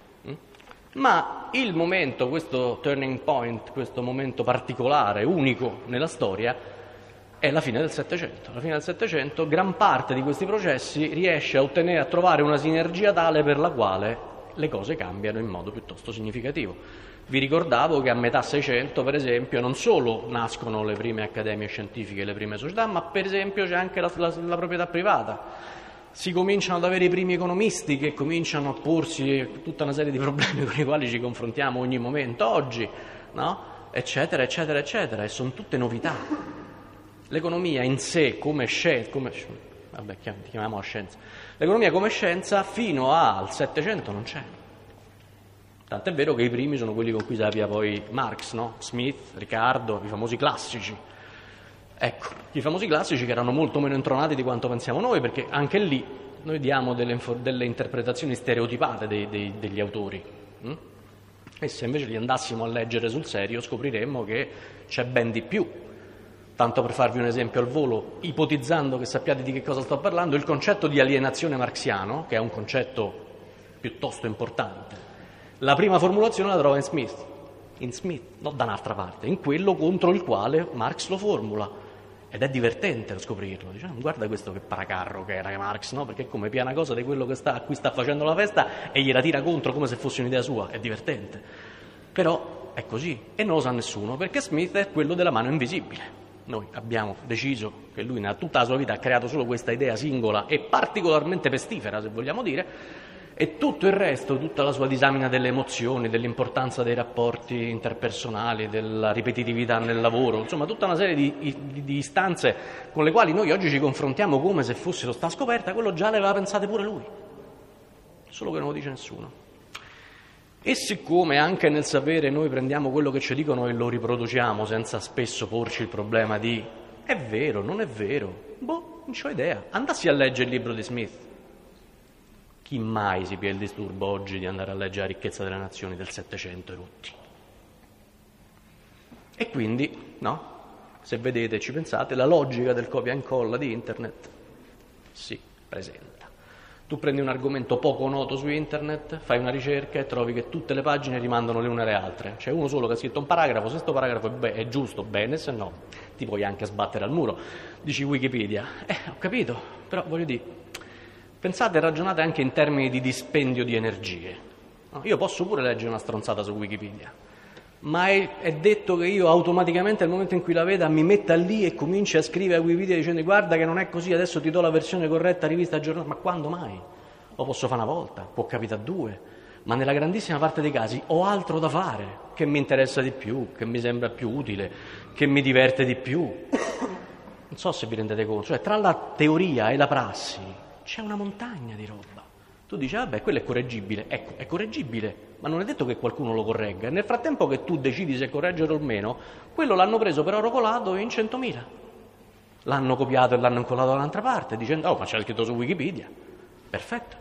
Ma il momento, questo turning point, questo momento particolare, unico nella storia, è la fine del Settecento. Alla fine del Settecento gran parte di questi processi riesce a trovare una sinergia tale per la quale le cose cambiano in modo piuttosto significativo. Vi ricordavo che a metà Seicento, per esempio, non solo nascono le prime accademie scientifiche, le prime società, ma per esempio c'è anche la proprietà privata. Si cominciano ad avere i primi economisti che cominciano a porsi tutta una serie di problemi con i quali ci confrontiamo ogni momento oggi, no? Eccetera, eccetera, eccetera, e sono tutte novità. L'economia in sé come chiamiamola scienza. L'economia come scienza fino al Settecento non c'è. Tant'è vero che i primi sono quelli con cui si avvia poi Marx, no? Smith, Riccardo, i famosi classici. Ecco, i famosi classici che erano molto meno intronati di quanto pensiamo noi, perché anche lì noi diamo delle interpretazioni stereotipate degli autori. E se invece li andassimo a leggere sul serio scopriremmo che c'è ben di più. Tanto per farvi un esempio al volo, ipotizzando che sappiate di che cosa sto parlando, il concetto di alienazione marxiano, che è un concetto piuttosto importante, la prima formulazione la trova in Smith, non da un'altra parte, in quello contro il quale Marx lo formula. Ed è divertente scoprirlo. Diciamo, guarda questo che paracarro che era Marx, no? Perché è come piena cosa di quello a cui sta facendo la festa e gliela tira contro come se fosse un'idea sua. È divertente. Però è così e non lo sa nessuno, perché Smith è quello della mano invisibile. Noi abbiamo deciso che lui nella tutta la sua vita ha creato solo questa idea singola e particolarmente pestifera, se vogliamo dire, e tutto il resto, tutta la sua disamina delle emozioni, dell'importanza dei rapporti interpersonali, della ripetitività nel lavoro, insomma tutta una serie di istanze con le quali noi oggi ci confrontiamo come se fossero sta scoperta, quello già le aveva pensate pure lui, solo che non lo dice nessuno. E siccome anche nel sapere noi prendiamo quello che ci dicono e lo riproduciamo senza spesso porci il problema di è vero, non è vero, non c'ho idea, andassi a leggere il libro di Smith. Chi mai si piglia il disturbo oggi di andare a leggere La ricchezza delle nazioni del Settecento erotti? E quindi, no? Se vedete, ci pensate, la logica del copia e incolla di internet si presenta. Tu prendi un argomento poco noto su internet, fai una ricerca e trovi che tutte le pagine rimandano le une alle altre. C'è uno solo che ha scritto un paragrafo, se questo paragrafo è giusto, bene, se no ti puoi anche sbattere al muro. Dici Wikipedia. Ho capito, però voglio dire, pensate e ragionate anche in termini di dispendio di energie. No, io posso pure leggere una stronzata su Wikipedia, ma è detto che io automaticamente nel momento in cui la veda mi metta lì e cominci a scrivere a Wikipedia dicendo guarda che non è così, adesso ti do la versione corretta, rivista aggiornata, ma quando mai? Lo posso fare una volta, può capitare due, ma nella grandissima parte dei casi ho altro da fare, che mi interessa di più, che mi sembra più utile, che mi diverte di più. Non so se vi rendete conto, cioè tra la teoria e la prassi c'è una montagna di roba. Tu dici, vabbè, quello è correggibile. Ecco, è correggibile, ma non è detto che qualcuno lo corregga. E nel frattempo che tu decidi se correggerlo o meno, quello l'hanno preso per oro colato in 100.000. L'hanno copiato e l'hanno incollato da un'altra parte, dicendo, oh, ma c'è scritto su Wikipedia. Perfetto.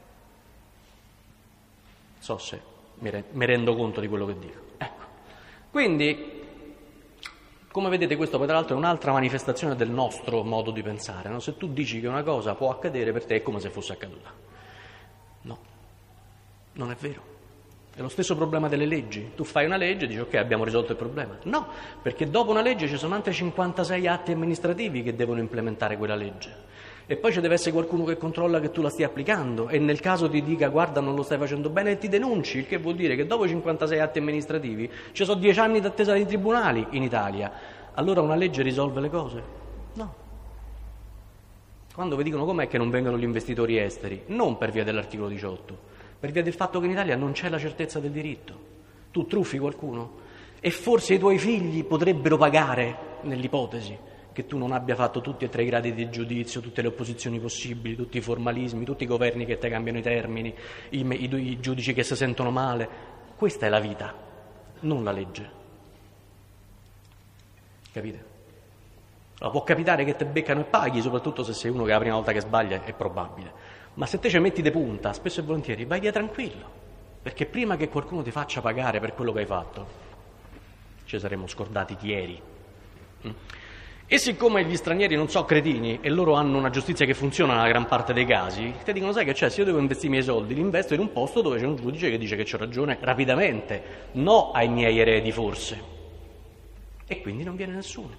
Non so se mi rendo conto di quello che dico. Ecco. Quindi, come vedete, questo poi tra l'altro è un'altra manifestazione del nostro modo di pensare, no? Se tu dici che una cosa può accadere, per te è come se fosse accaduta. No, non è vero. È lo stesso problema delle leggi. Tu fai una legge e dici ok, abbiamo risolto il problema. No, perché dopo una legge ci sono altri 56 atti amministrativi che devono implementare quella legge. E poi ci deve essere qualcuno che controlla che tu la stia applicando e nel caso ti dica guarda non lo stai facendo bene e ti denunci, il che vuol dire che dopo 56 atti amministrativi ci sono 10 anni d'attesa dei tribunali in Italia. Allora una legge risolve le cose? No. Quando vi dicono com'è che non vengono gli investitori esteri, non per via dell'articolo 18, per via del fatto che in Italia non c'è la certezza del diritto. Tu truffi qualcuno e forse i tuoi figli potrebbero pagare, nell'ipotesi, che tu non abbia fatto tutti e 3 i gradi di giudizio, tutte le opposizioni possibili, tutti i formalismi, tutti i governi che ti cambiano i termini, i giudici che si sentono male. Questa è la vita, non la legge. Capite? Allora, può capitare che te beccano e paghi, soprattutto se sei uno che la prima volta che sbaglia è probabile. Ma se te ci metti de punta, spesso e volentieri, vai via tranquillo. Perché prima che qualcuno ti faccia pagare per quello che hai fatto, ci saremmo scordati chi eri. E siccome gli stranieri non sono cretini e loro hanno una giustizia che funziona nella gran parte dei casi, ti dicono, sai che c'è, se io devo investire i miei soldi, li investo in un posto dove c'è un giudice che dice che c'ho ragione rapidamente, no ai miei eredi forse. E quindi non viene nessuno.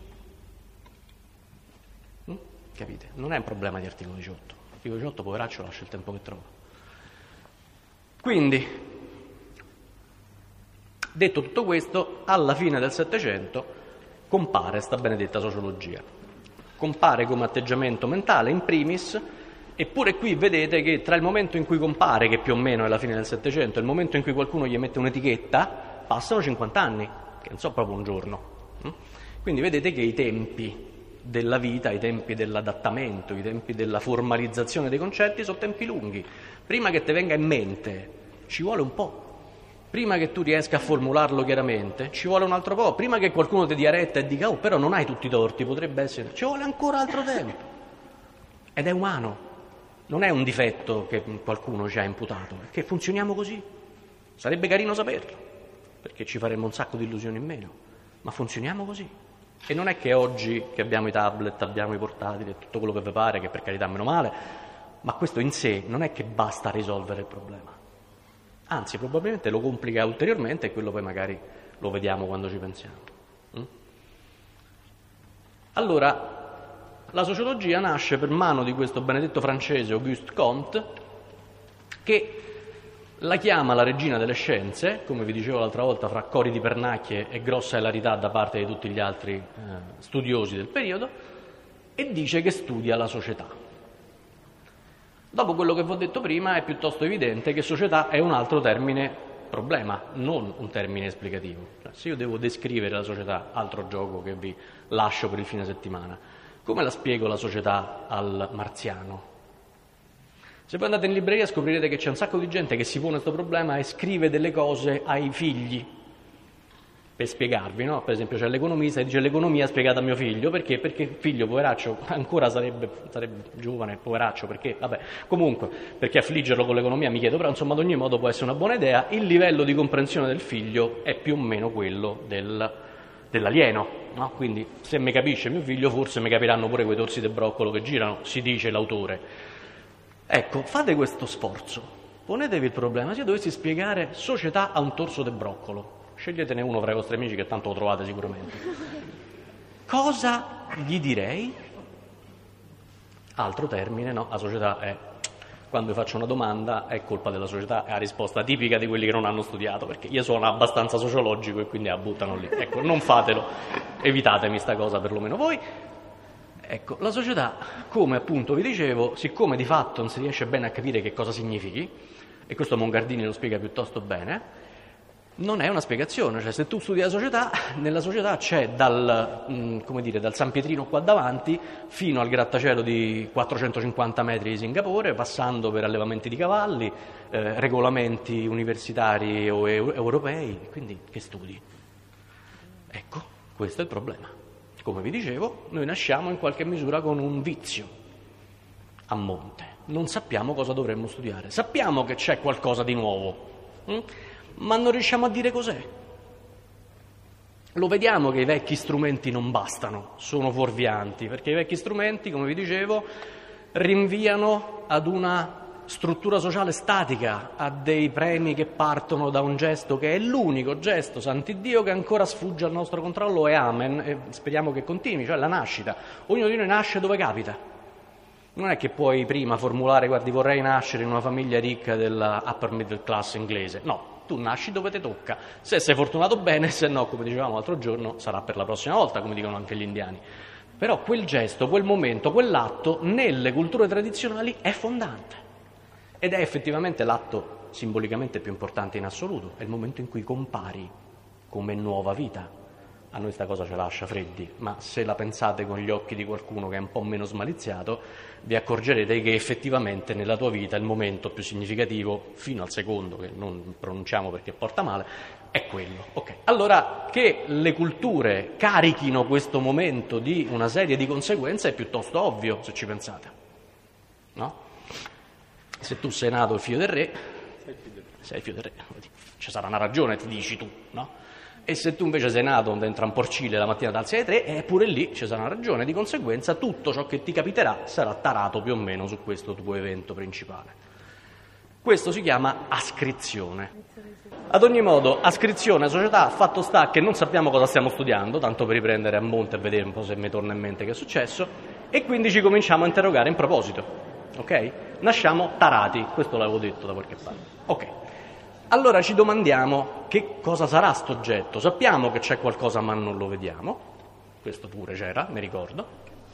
Capite? Non è un problema di articolo 18. L'articolo 18, poveraccio, lascia il tempo che trova. Quindi, detto tutto questo, alla fine del Settecento compare sta benedetta sociologia. Compare come atteggiamento mentale in primis, eppure qui vedete che tra il momento in cui compare, che più o meno è la fine del Settecento, e il momento in cui qualcuno gli mette un'etichetta, passano 50 anni, che non so proprio un giorno. Quindi vedete che i tempi della vita, i tempi dell'adattamento, i tempi della formalizzazione dei concetti sono tempi lunghi. Prima che ti venga in mente ci vuole un po'. Prima che tu riesca a formularlo chiaramente ci vuole un altro po'. Prima che qualcuno ti dia retta e dica oh però non hai tutti i torti, potrebbe essere, ci vuole ancora altro tempo. Ed è umano, non è un difetto che qualcuno ci ha imputato, è che funzioniamo così. Sarebbe carino saperlo, perché ci faremmo un sacco di illusioni in meno, ma funzioniamo così. E non è che oggi che abbiamo i tablet, abbiamo i portatili e tutto quello che vi pare, che per carità meno male, ma questo in sé non è che basta risolvere il problema. Anzi, probabilmente lo complica ulteriormente e quello poi magari lo vediamo quando ci pensiamo. Allora, la sociologia nasce per mano di questo benedetto francese Auguste Comte, che la chiama la regina delle scienze, come vi dicevo l'altra volta, fra cori di pernacchie e grossa ilarità da parte di tutti gli altri studiosi del periodo, e dice che studia la società. Dopo quello che vi ho detto prima è piuttosto evidente che società è un altro termine problema, non un termine esplicativo. Cioè, se io devo descrivere la società, altro gioco che vi lascio per il fine settimana, come la spiego la società al marziano? Se poi andate in libreria scoprirete che c'è un sacco di gente che si pone questo problema e scrive delle cose ai figli per spiegarvi, no? Per esempio c'è l'economista e dice l'economia spiegata a mio figlio, perché? Perché il figlio, poveraccio, ancora sarebbe giovane, poveraccio, perché? Vabbè, comunque, perché affliggerlo con l'economia mi chiedo, però insomma ad ogni modo può essere una buona idea, il livello di comprensione del figlio è più o meno quello dell'alieno, no? Quindi se mi capisce mio figlio forse mi capiranno pure quei torsi di broccolo che girano, si dice l'autore. Ecco, fate questo sforzo, ponetevi il problema, se io dovessi spiegare società a un torso di broccolo, sceglietene uno fra i vostri amici che tanto lo trovate sicuramente, cosa gli direi? Altro termine, no? La società è, quando vi faccio una domanda è colpa della società, è la risposta tipica di quelli che non hanno studiato, perché io sono abbastanza sociologico e quindi la buttano lì. Ecco, non fatelo, evitatemi sta cosa perlomeno voi. Ecco, la società, come appunto vi dicevo, siccome di fatto non si riesce bene a capire che cosa significhi, e questo Mongardini lo spiega piuttosto bene, non è una spiegazione, cioè se tu studi la società, nella società c'è dal San Pietrino qua davanti fino al grattacielo di 450 metri di Singapore, passando per allevamenti di cavalli, regolamenti universitari o europei, quindi che studi? Ecco, questo è il problema. Come vi dicevo, noi nasciamo in qualche misura con un vizio a monte, non sappiamo cosa dovremmo studiare, sappiamo che c'è qualcosa di nuovo, ma non riusciamo a dire cos'è. Lo vediamo che i vecchi strumenti non bastano, sono fuorvianti, perché i vecchi strumenti, come vi dicevo, rinviano ad una struttura sociale statica, a dei premi che partono da un gesto che è l'unico gesto, sant'Iddio, che ancora sfugge al nostro controllo, e amen, e speriamo che continui, cioè la nascita. Ognuno di noi nasce dove capita. Non è che puoi prima formulare, guardi, vorrei nascere in una famiglia ricca della upper middle class inglese, no. Tu nasci dove ti tocca, se sei fortunato bene, se no, come dicevamo l'altro giorno, sarà per la prossima volta, come dicono anche gli indiani. Però quel gesto, quel momento, quell'atto, nelle culture tradizionali è fondante. Ed è effettivamente l'atto simbolicamente più importante in assoluto, è il momento in cui compari come nuova vita. A noi sta cosa ce lascia freddi, ma se la pensate con gli occhi di qualcuno che è un po' meno smaliziato, vi accorgerete che effettivamente nella tua vita il momento più significativo, fino al secondo, che non pronunciamo perché porta male, è quello. Okay. Allora, che le culture carichino questo momento di una serie di conseguenze è piuttosto ovvio, se ci pensate. No? Se tu sei nato il figlio del re, sei il figlio del re, ci sarà una ragione, ti dici tu, no? E se tu invece sei nato dentro un porcile la mattina dal 6 alle 3, pure lì ci sarà una ragione, di conseguenza tutto ciò che ti capiterà sarà tarato più o meno su questo tuo evento principale. Questo si chiama ascrizione. Ad ogni modo, ascrizione, società, fatto sta che non sappiamo cosa stiamo studiando, tanto per riprendere a monte e vedere un po' se mi torna in mente che è successo, e quindi ci cominciamo a interrogare in proposito, ok? Nasciamo tarati, questo l'avevo detto da qualche parte, ok. Allora ci domandiamo che cosa sarà sto oggetto. Sappiamo che c'è qualcosa ma non lo vediamo, questo pure c'era, mi ricordo.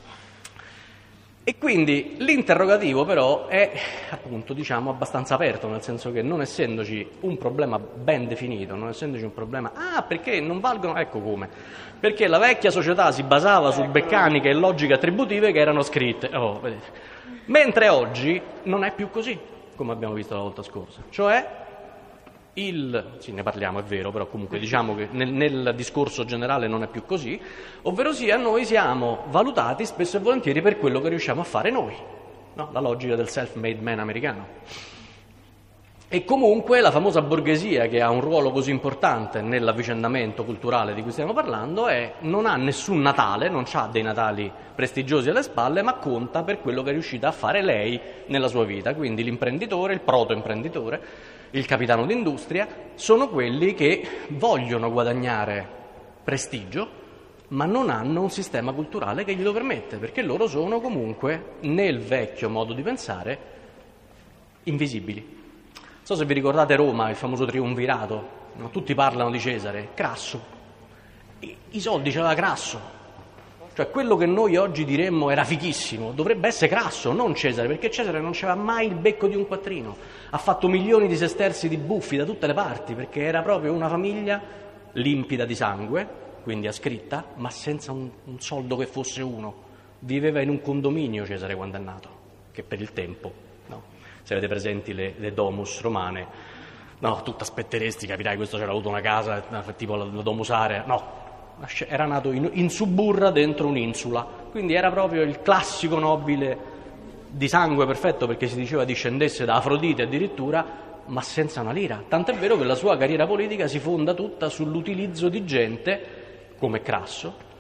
E quindi l'interrogativo però è appunto abbastanza aperto, nel senso che non essendoci un problema ben definito, non essendoci un problema, perché non valgono, ecco come, perché la vecchia società si basava su meccaniche e logiche attributive che erano scritte, vedete. Mentre oggi non è più così, come abbiamo visto la volta scorsa, cioè sì, ne parliamo, è vero, però comunque diciamo che nel discorso generale non è più così, ovvero sia noi siamo valutati spesso e volentieri per quello che riusciamo a fare noi, no? La logica del self-made man americano. E comunque la famosa borghesia, che ha un ruolo così importante nell'avvicendamento culturale di cui stiamo parlando, non ha nessun Natale, non ha dei Natali prestigiosi alle spalle, ma conta per quello che è riuscita a fare lei nella sua vita. Quindi l'imprenditore, il proto-imprenditore, il capitano d'industria, sono quelli che vogliono guadagnare prestigio, ma non hanno un sistema culturale che glielo permette, perché loro sono comunque, nel vecchio modo di pensare, invisibili. Non so se vi ricordate Roma, il famoso triumvirato, no? Tutti parlano di Cesare, Crasso. I soldi c'aveva Crasso. Cioè quello che noi oggi diremmo era fighissimo, dovrebbe essere Crasso, non Cesare, perché Cesare non c'aveva mai il becco di un quattrino. Ha fatto milioni di sesterzi di buffi da tutte le parti, perché era proprio una famiglia limpida di sangue, quindi ascritta, ma senza un soldo che fosse uno. Viveva in un condominio Cesare quando è nato, che per il tempo, no? Se avete presenti le domus romane, no, tu aspetteresti, capirai, questo c'era avuto una casa, tipo la domus area, no. Era nato in suburra dentro un'insula, quindi era proprio il classico nobile di sangue perfetto, perché si diceva discendesse da Afrodite addirittura, ma senza una lira. Tant'è vero che la sua carriera politica si fonda tutta sull'utilizzo di gente come Crasso,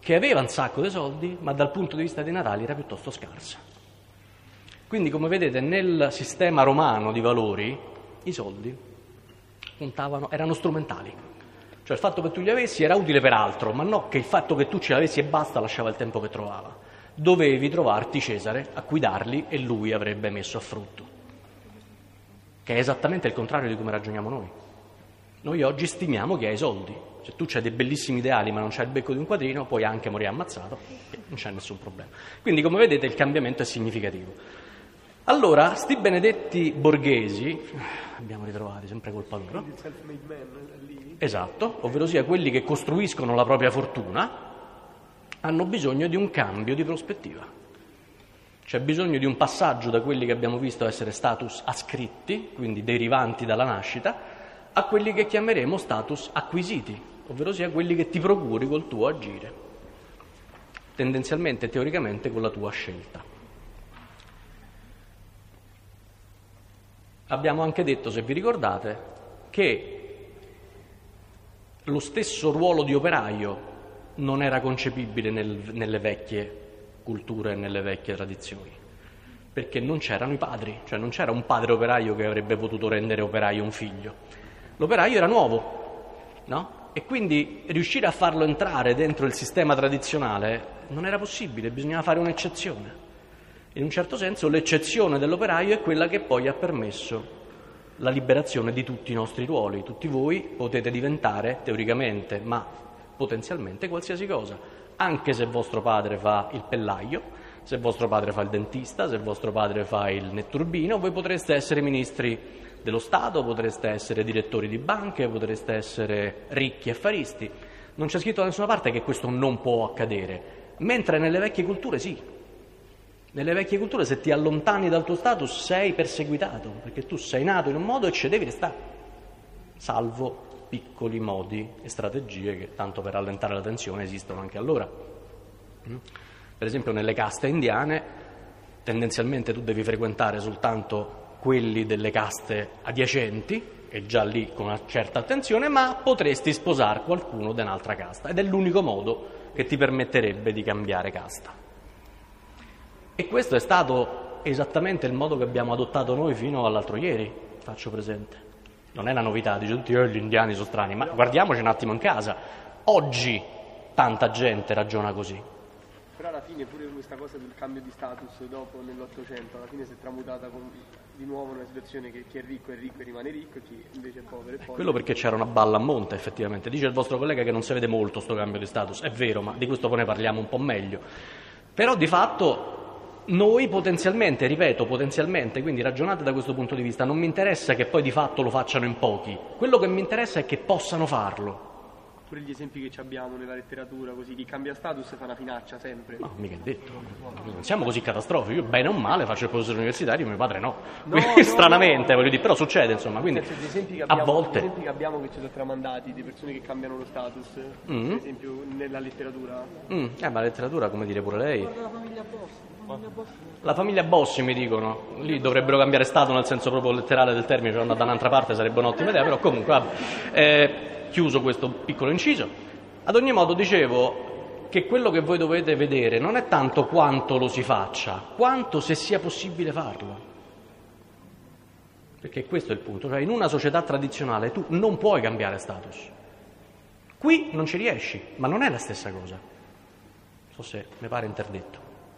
che aveva un sacco di soldi, ma dal punto di vista dei natali era piuttosto scarsa. Quindi, come vedete, nel sistema romano di valori, i soldi erano strumentali. Cioè il fatto che tu li avessi era utile per altro, ma no che il fatto che tu ce l'avessi e basta lasciava il tempo che trovava. Dovevi trovarti Cesare a cui darli e lui avrebbe messo a frutto. Che è esattamente il contrario di come ragioniamo noi. Noi oggi stimiamo chi ha i soldi. Se tu c'hai dei bellissimi ideali ma non c'hai il becco di un quadrino, puoi anche morire ammazzato e non c'è nessun problema. Quindi, come vedete, il cambiamento è significativo. Allora, sti benedetti borghesi, abbiamo ritrovati sempre colpa loro, esatto, ovvero sia quelli che costruiscono la propria fortuna, hanno bisogno di un cambio di prospettiva. C'è bisogno di un passaggio da quelli che abbiamo visto essere status ascritti, quindi derivanti dalla nascita, a quelli che chiameremo status acquisiti, ovvero sia quelli che ti procuri col tuo agire, tendenzialmente e teoricamente con la tua scelta. Abbiamo anche detto, se vi ricordate, che lo stesso ruolo di operaio non era concepibile nelle vecchie culture e nelle vecchie tradizioni, perché non c'erano i padri, cioè non c'era un padre operaio che avrebbe potuto rendere operaio un figlio. L'operaio era nuovo, no? E quindi riuscire a farlo entrare dentro il sistema tradizionale non era possibile, bisognava fare un'eccezione. In un certo senso l'eccezione dell'operaio è quella che poi ha permesso la liberazione di tutti i nostri ruoli. Tutti voi potete diventare, teoricamente, ma potenzialmente, qualsiasi cosa, anche se vostro padre fa il pellaio, se vostro padre fa il dentista, se vostro padre fa il netturbino, voi potreste essere ministri dello Stato, potreste essere direttori di banche, potreste essere ricchi affaristi. Non c'è scritto da nessuna parte che questo non può accadere, mentre nelle vecchie culture sì. Nelle vecchie culture se ti allontani dal tuo status sei perseguitato, perché tu sei nato in un modo e ci devi restare, salvo piccoli modi e strategie che, tanto per allentare la tensione, esistono anche allora. Per esempio nelle caste indiane tendenzialmente tu devi frequentare soltanto quelli delle caste adiacenti, e già lì con una certa attenzione, ma potresti sposare qualcuno da un'altra casta, ed è l'unico modo che ti permetterebbe di cambiare casta. E questo è stato esattamente il modo che abbiamo adottato noi fino all'altro ieri, faccio presente. Non è una novità, dice tutti gli indiani sono strani, ma guardiamoci un attimo in casa. Oggi tanta gente ragiona così. Però alla fine pure questa cosa del cambio di status dopo nell'Ottocento, alla fine si è tramutata di nuovo in una situazione che chi è ricco e rimane ricco e chi invece è povero è povero. Quello perché c'era una balla a monte, effettivamente. Dice il vostro collega che non si vede molto sto cambio di status, è vero, ma di questo poi ne parliamo un po' meglio. Però di fatto noi potenzialmente, ripeto, potenzialmente, quindi ragionate da questo punto di vista, non mi interessa che poi di fatto lo facciano in pochi, quello che mi interessa è che possano farlo. Pure gli esempi che ci abbiamo nella letteratura, così, chi cambia status fa una finaccia sempre. No, mica è detto. Non siamo così catastrofici. Io bene o male faccio il professore universitario, mio padre no. Stranamente, voglio dire, però succede, insomma. Quindi gli esempi che a volte... Gli esempi che abbiamo che ci sono tramandati di persone che cambiano lo status, per esempio nella letteratura. Ma la letteratura, come dire pure lei? Guarda la famiglia Boss. La famiglia Bossi, mi dicono. Lì dovrebbero cambiare stato nel senso proprio letterale del termine, cioè andare da un'altra parte sarebbe un'ottima idea, però comunque vabbè. Chiuso questo piccolo inciso. Ad ogni modo dicevo che quello che voi dovete vedere non è tanto quanto lo si faccia, quanto se sia possibile farlo. Perché questo è il punto, cioè in una società tradizionale tu non puoi cambiare status. Qui non ci riesci, ma non è la stessa cosa. Non so se mi pare interdetto.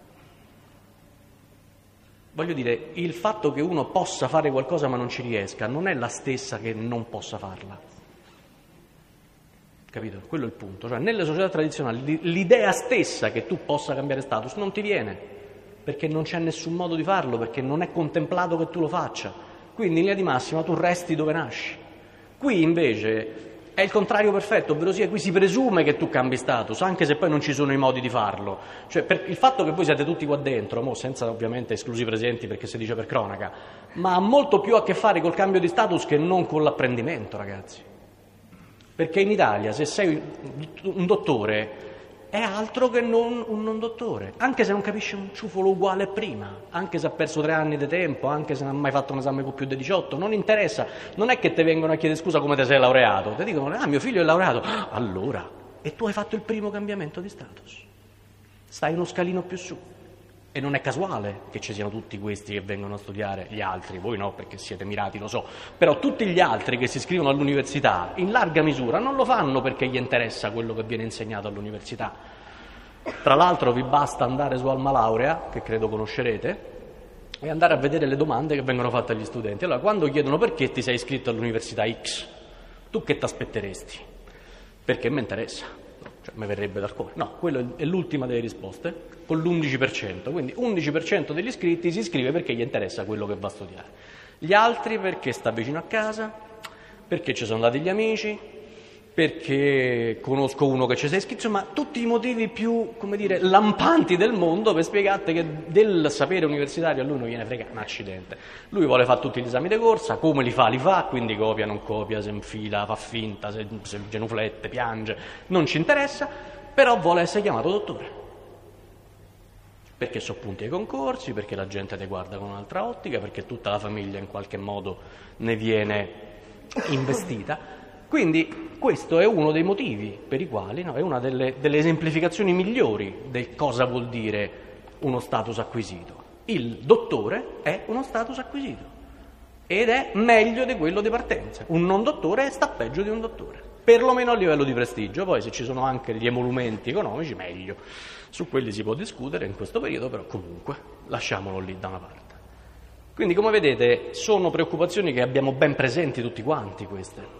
Voglio dire, il fatto che uno possa fare qualcosa ma non ci riesca non è la stessa che non possa farla. Capito? Quello è il punto. Cioè, nelle società tradizionali l'idea stessa che tu possa cambiare status non ti viene, perché non c'è nessun modo di farlo, perché non è contemplato che tu lo faccia. Quindi in linea di massima tu resti dove nasci. Qui invece è il contrario perfetto, ovvero sia qui si presume che tu cambi status, anche se poi non ci sono i modi di farlo. Cioè per il fatto che voi siete tutti qua dentro, senza ovviamente esclusi presenti perché si dice per cronaca, ma ha molto più a che fare col cambio di status che non con l'apprendimento, ragazzi. Perché in Italia se sei un dottore è altro che non un non dottore, anche se non capisce un ciufolo uguale prima, anche se ha perso 3 anni di tempo, anche se non ha mai fatto un esame con più di 18, non interessa, non è che ti vengono a chiedere scusa come ti sei laureato, ti dicono mio figlio è laureato, allora e tu hai fatto il primo cambiamento di status. Stai uno scalino più su. E non è casuale che ci siano tutti questi che vengono a studiare, gli altri, voi no perché siete mirati, lo so, però tutti gli altri che si iscrivono all'università in larga misura non lo fanno perché gli interessa quello che viene insegnato all'università. Tra l'altro vi basta andare su Alma Laurea, che credo conoscerete, e andare a vedere le domande che vengono fatte agli studenti. Allora, quando chiedono perché ti sei iscritto all'università X, tu che ti aspetteresti? Perché mi interessa. Cioè, mi verrebbe dal cuore. No, quella è l'ultima delle risposte, con l'11%. Quindi 11% degli iscritti si iscrive perché gli interessa quello che va a studiare. Gli altri perché sta vicino a casa, perché ci sono andati gli amici, perché conosco uno che ci si è iscritto, insomma tutti i motivi più, come dire, lampanti del mondo per spiegarti che del sapere universitario a lui non gliene frega un accidente. Lui vuole fare tutti gli esami di corsa, come li fa, quindi copia, non copia, se infila, fa finta, se genuflette, piange, non ci interessa, però vuole essere chiamato dottore. Perché so punti ai concorsi, perché la gente ti guarda con un'altra ottica, perché tutta la famiglia in qualche modo ne viene investita. Quindi questo è uno dei motivi per i quali, è una delle esemplificazioni migliori del cosa vuol dire uno status acquisito. Il dottore è uno status acquisito ed è meglio di quello di partenza. Un non dottore sta peggio di un dottore, perlomeno a livello di prestigio. Poi se ci sono anche gli emolumenti economici, meglio. Su quelli si può discutere in questo periodo, però comunque lasciamolo lì da una parte. Quindi, come vedete, sono preoccupazioni che abbiamo ben presenti tutti quanti queste.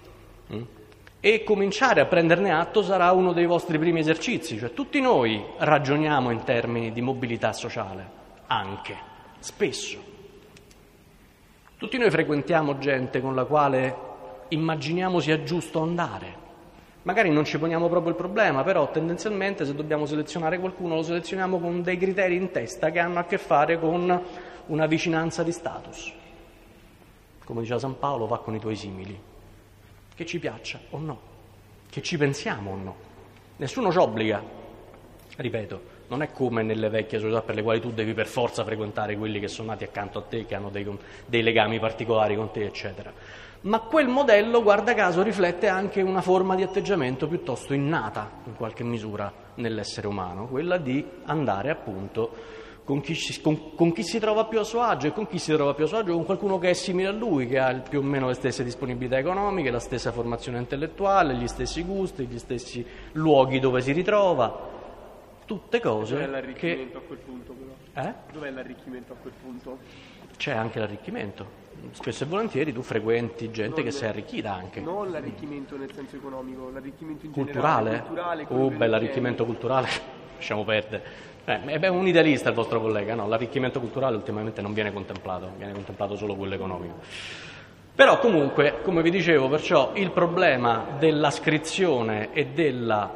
E cominciare a prenderne atto sarà uno dei vostri primi esercizi, cioè tutti noi ragioniamo in termini di mobilità sociale, anche, spesso. Tutti noi frequentiamo gente con la quale immaginiamo sia giusto andare. Magari non ci poniamo proprio il problema, però tendenzialmente se dobbiamo selezionare qualcuno lo selezioniamo con dei criteri in testa che hanno a che fare con una vicinanza di status. Come diceva San Paolo, va con i tuoi simili. Che ci piaccia o no, che ci pensiamo o no. Nessuno ci obbliga, ripeto, non è come nelle vecchie società per le quali tu devi per forza frequentare quelli che sono nati accanto a te, che hanno dei legami particolari con te, eccetera. Ma quel modello, guarda caso, riflette anche una forma di atteggiamento piuttosto innata, in qualche misura, nell'essere umano, quella di andare appunto con chi si trova più a suo agio, e con chi si trova più a suo agio con qualcuno che è simile a lui, che ha più o meno le stesse disponibilità economiche, la stessa formazione intellettuale, gli stessi gusti, gli stessi luoghi dove si ritrova, tutte cose. Dov'è l'arricchimento a quel punto però? Dov'è l'arricchimento a quel punto? C'è anche l'arricchimento. Spesso e volentieri tu frequenti gente che si è arricchita anche. Non l'arricchimento nel senso economico, l'arricchimento in culturale? Culturale. L'arricchimento culturale, lasciamo perdere. È un idealista il vostro collega, no? L'arricchimento culturale ultimamente non viene contemplato solo quello economico. Però comunque, come vi dicevo, perciò il problema dell'ascrizione e della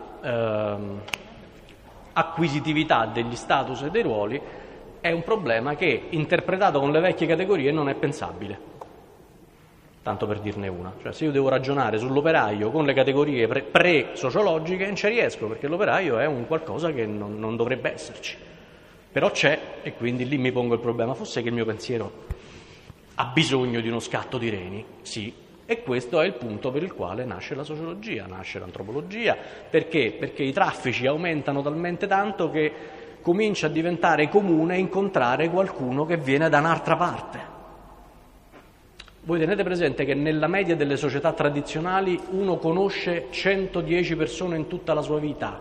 acquisitività degli status e dei ruoli è un problema che, interpretato con le vecchie categorie, non è pensabile. Tanto per dirne una. Cioè, se io devo ragionare sull'operaio con le categorie pre-sociologiche, non ci riesco, perché l'operaio è un qualcosa che non dovrebbe esserci. Però c'è, e quindi lì mi pongo il problema. Fosse che il mio pensiero ha bisogno di uno scatto di reni? Sì. E questo è il punto per il quale nasce la sociologia, nasce l'antropologia. Perché? Perché i traffici aumentano talmente tanto che comincia a diventare comune incontrare qualcuno che viene da un'altra parte. Voi tenete presente che nella media delle società tradizionali uno conosce 110 persone in tutta la sua vita.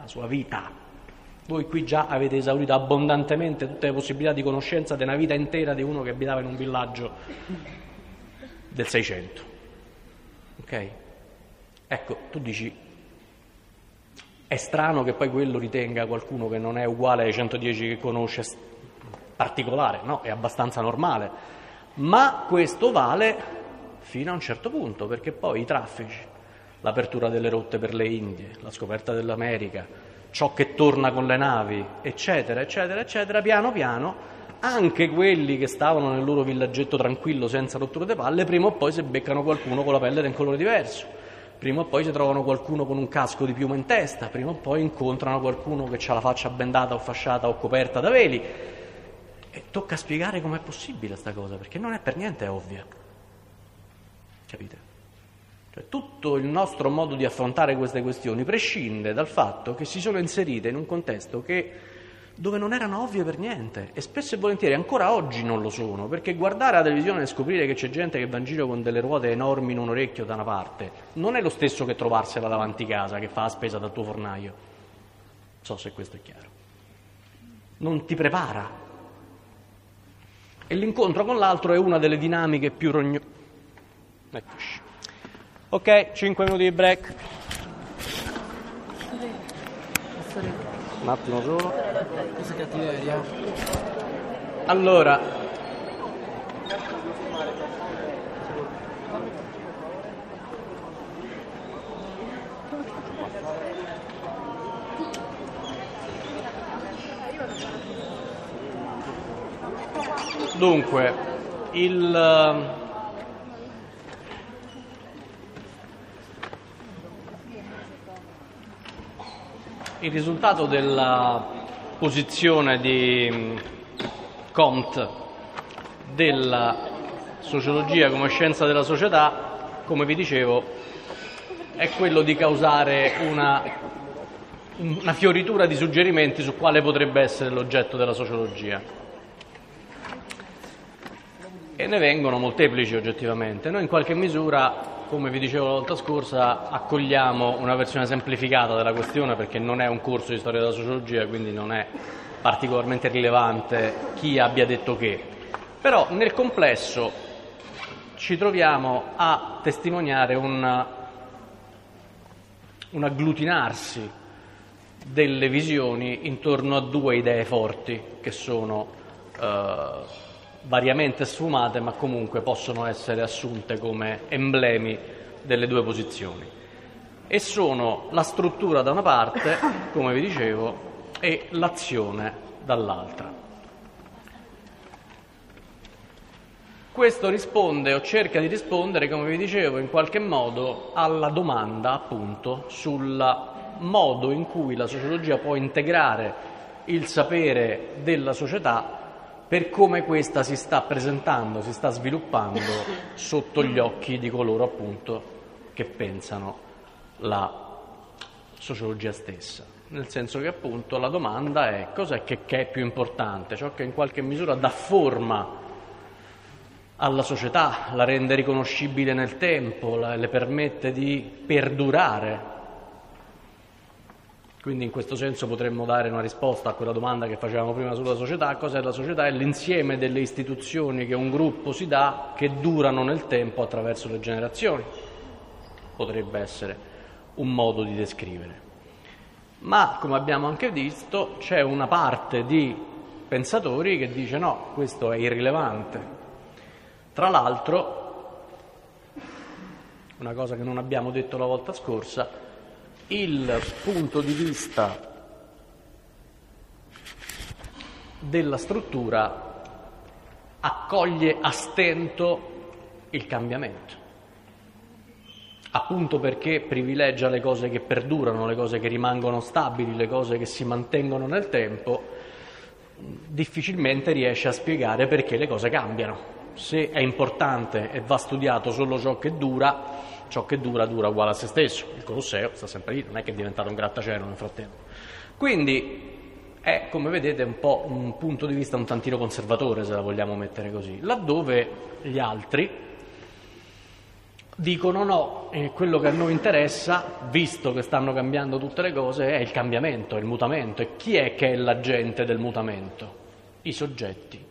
Voi qui già avete esaurito abbondantemente tutte le possibilità di conoscenza di una vita intera di uno che abitava in un villaggio del 600. Ok? Ecco, tu dici, è strano che poi quello ritenga qualcuno che non è uguale ai 110 che conosce particolare, no? È abbastanza normale. Ma questo vale fino a un certo punto, perché poi i traffici, l'apertura delle rotte per le Indie, la scoperta dell'America, ciò che torna con le navi, eccetera, eccetera, eccetera, piano piano, anche quelli che stavano nel loro villaggetto tranquillo senza rotture di palle, prima o poi si beccano qualcuno con la pelle di un colore diverso, prima o poi si trovano qualcuno con un casco di piuma in testa, prima o poi incontrano qualcuno che ha la faccia bendata o fasciata o coperta da veli. E tocca spiegare com'è possibile sta cosa, perché non è per niente ovvia. Capite? Cioè, tutto il nostro modo di affrontare queste questioni prescinde dal fatto che si sono inserite in un contesto dove non erano ovvie per niente, e spesso e volentieri ancora oggi non lo sono, perché guardare la televisione e scoprire che c'è gente che va in giro con delle ruote enormi in un orecchio da una parte non è lo stesso che trovarsela davanti casa, che fa la spesa dal tuo fornaio. Non so se questo è chiaro. Non ti prepara. E l'incontro con l'altro è una delle dinamiche più rognose. Eccoci. Ok, 5 minuti di break. Un attimo solo. Questa cattiveria. Allora, dunque, il risultato della posizione di Comte della sociologia come scienza della società, come vi dicevo, è quello di causare una fioritura di suggerimenti su quale potrebbe essere l'oggetto della sociologia. E ne vengono molteplici oggettivamente. Noi in qualche misura, come vi dicevo la volta scorsa, accogliamo una versione semplificata della questione perché non è un corso di storia della sociologia, quindi non è particolarmente rilevante chi abbia detto che. Però nel complesso ci troviamo a testimoniare un agglutinarsi delle visioni intorno a due idee forti che sono variamente sfumate, ma comunque possono essere assunte come emblemi delle due posizioni. E sono la struttura da una parte, come vi dicevo, e l'azione dall'altra. Questo risponde o cerca di rispondere, come vi dicevo, in qualche modo alla domanda, appunto, sul modo in cui la sociologia può integrare il sapere della società per come questa si sta presentando, si sta sviluppando sotto gli occhi di coloro, appunto, che pensano la sociologia stessa. Nel senso che, appunto, la domanda è cos'è che è più importante, ciò che in qualche misura dà forma alla società, la rende riconoscibile nel tempo, le permette di perdurare. Quindi in questo senso potremmo dare una risposta a quella domanda che facevamo prima sulla società. Cos'è la società? È l'insieme delle istituzioni che un gruppo si dà, che durano nel tempo attraverso le generazioni. Potrebbe essere un modo di descrivere. Ma, come abbiamo anche visto, c'è una parte di pensatori che dice no, questo è irrilevante. Tra l'altro, una cosa che non abbiamo detto la volta scorsa, il punto di vista della struttura accoglie a stento il cambiamento, appunto perché privilegia le cose che perdurano, le cose che rimangono stabili, le cose che si mantengono nel tempo. Difficilmente riesce a spiegare perché le cose cambiano. Se è importante e va studiato solo ciò che dura dura uguale a se stesso. Il Colosseo sta sempre lì, non è che è diventato un grattacielo nel frattempo. Quindi è, come vedete, un po' un punto di vista un tantino conservatore, se la vogliamo mettere così, laddove gli altri dicono no, quello che a noi interessa, visto che stanno cambiando tutte le cose, è il cambiamento, è il mutamento. E chi è che è l'agente del mutamento? I soggetti.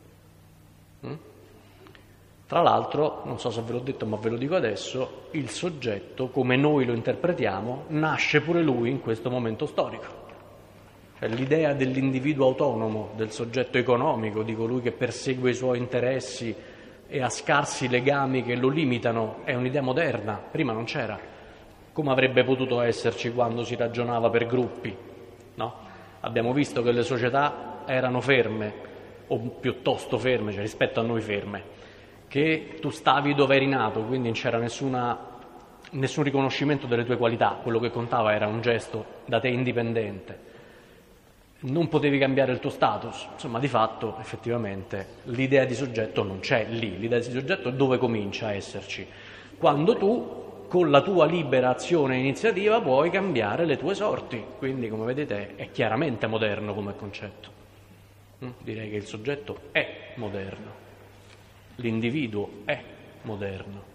Tra l'altro, non so se ve l'ho detto, ma ve lo dico adesso, il soggetto, come noi lo interpretiamo, nasce pure lui in questo momento storico. Cioè, l'idea dell'individuo autonomo, del soggetto economico, di colui che persegue i suoi interessi e ha scarsi legami che lo limitano, è un'idea moderna, prima non c'era. Come avrebbe potuto esserci quando si ragionava per gruppi, no? Abbiamo visto che le società erano ferme, o piuttosto ferme, cioè rispetto a noi ferme, che tu stavi dove eri nato, quindi non c'era nessun riconoscimento delle tue qualità, quello che contava era un gesto da te indipendente, non potevi cambiare il tuo status, insomma di fatto effettivamente l'idea di soggetto non c'è lì, l'idea di soggetto è dove comincia a esserci, quando tu con la tua libera azione e iniziativa puoi cambiare le tue sorti. Quindi, come vedete, è chiaramente moderno come concetto. Direi che il soggetto è moderno, l'individuo è moderno.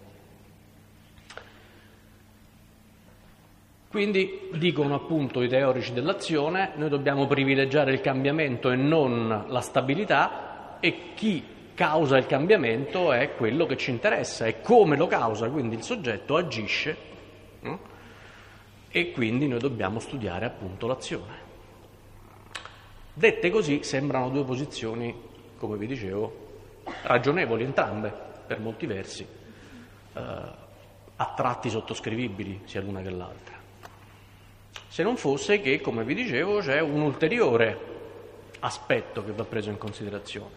Quindi dicono appunto i teorici dell'azione, noi dobbiamo privilegiare il cambiamento e non la stabilità, e chi causa il cambiamento è quello che ci interessa e come lo causa, quindi il soggetto agisce, no? E quindi noi dobbiamo studiare appunto l'azione. Dette così sembrano due posizioni, come vi dicevo, ragionevoli entrambe per molti versi, a tratti sottoscrivibili sia l'una che l'altra. Se non fosse che, come vi dicevo, c'è un ulteriore aspetto che va preso in considerazione.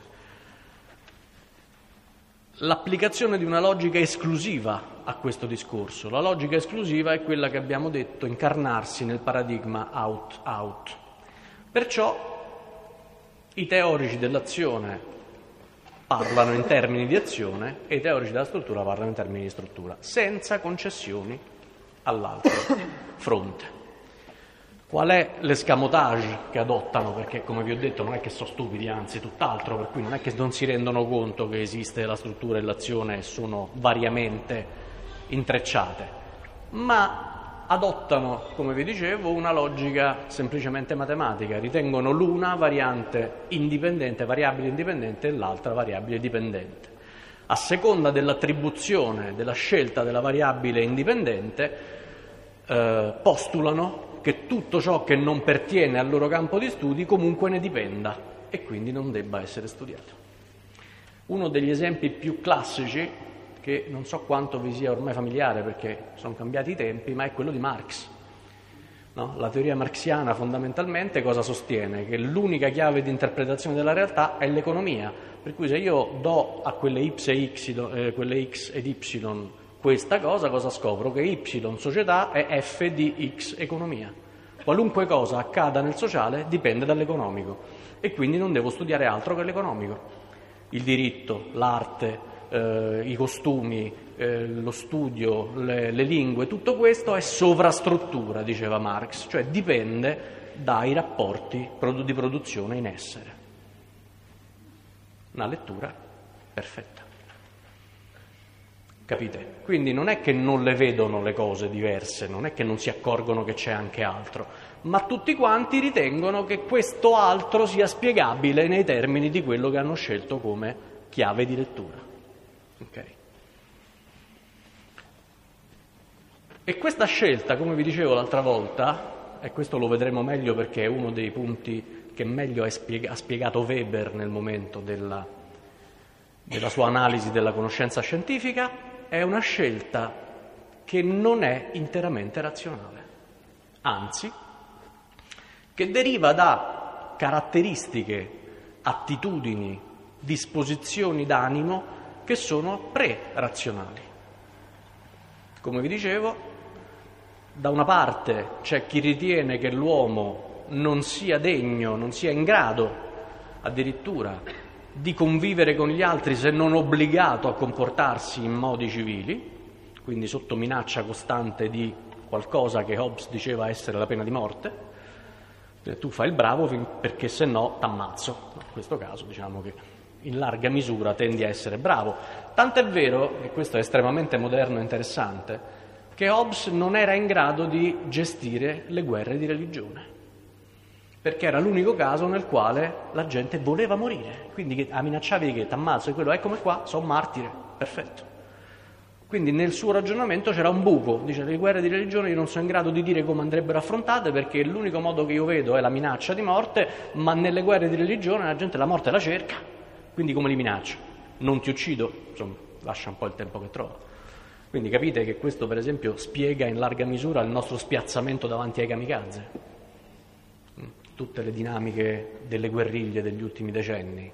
L'applicazione di una logica esclusiva a questo discorso. La logica esclusiva è quella che abbiamo detto incarnarsi nel paradigma out-out. Perciò i teorici dell'azione parlano in termini di azione e i teorici della struttura parlano in termini di struttura, senza concessioni all'altro fronte. Qual è l'escamotage che adottano? Perché, come vi ho detto, non è che sono stupidi, anzi tutt'altro, per cui non è che non si rendono conto che esiste la struttura e l'azione e sono variamente intrecciate, ma adottano, come vi dicevo, una logica semplicemente matematica. Ritengono l'una variante indipendente, variabile indipendente, e l'altra variabile dipendente. A seconda dell'attribuzione, della scelta della variabile indipendente, postulano che tutto ciò che non pertiene al loro campo di studi comunque ne dipenda e quindi non debba essere studiato. Uno degli esempi più classici, che non so quanto vi sia ormai familiare perché sono cambiati i tempi, ma è quello di Marx. No? La teoria marxiana fondamentalmente cosa sostiene? Che l'unica chiave di interpretazione della realtà è l'economia, per cui se io do a quelle x ed y questa cosa scopro? Che y società è f di x economia. Qualunque cosa accada nel sociale dipende dall'economico e quindi non devo studiare altro che l'economico. Il diritto, l'arte, i costumi, lo studio, le lingue, tutto questo è sovrastruttura, diceva Marx, cioè dipende dai rapporti di produzione in essere. Una lettura perfetta. Capite? Quindi non è che non le vedono le cose diverse, non è che non si accorgono che c'è anche altro, ma tutti quanti ritengono che questo altro sia spiegabile nei termini di quello che hanno scelto come chiave di lettura. Okay. E questa scelta, come vi dicevo l'altra volta, e questo lo vedremo meglio perché è uno dei punti che meglio ha spiegato Weber nel momento della sua analisi della conoscenza scientifica, è una scelta che non è interamente razionale, anzi, che deriva da caratteristiche, attitudini, disposizioni d'animo che sono pre-razionali. Come vi dicevo, da una parte c'è chi ritiene che l'uomo non sia degno, non sia in grado addirittura di convivere con gli altri se non obbligato a comportarsi in modi civili, quindi sotto minaccia costante di qualcosa che Hobbes diceva essere la pena di morte. Tu fai il bravo perché se no t'ammazzo. In questo caso diciamo che in larga misura tendi a essere bravo. Tant'è vero, e questo è estremamente moderno e interessante, che Hobbes non era in grado di gestire le guerre di religione, perché era l'unico caso nel quale la gente voleva morire, quindi che minacciavi che t'ammazzo e quello, eccomi qua, sono martire, perfetto. Quindi nel suo ragionamento c'era un buco, dice le guerre di religione io non sono in grado di dire come andrebbero affrontate perché l'unico modo che io vedo è la minaccia di morte, ma nelle guerre di religione la gente la morte la cerca, quindi come li minaccio? Non ti uccido, insomma, lascia un po' il tempo che trova. Quindi capite che questo per esempio spiega in larga misura il nostro spiazzamento davanti ai kamikaze. Tutte le dinamiche delle guerriglie degli ultimi decenni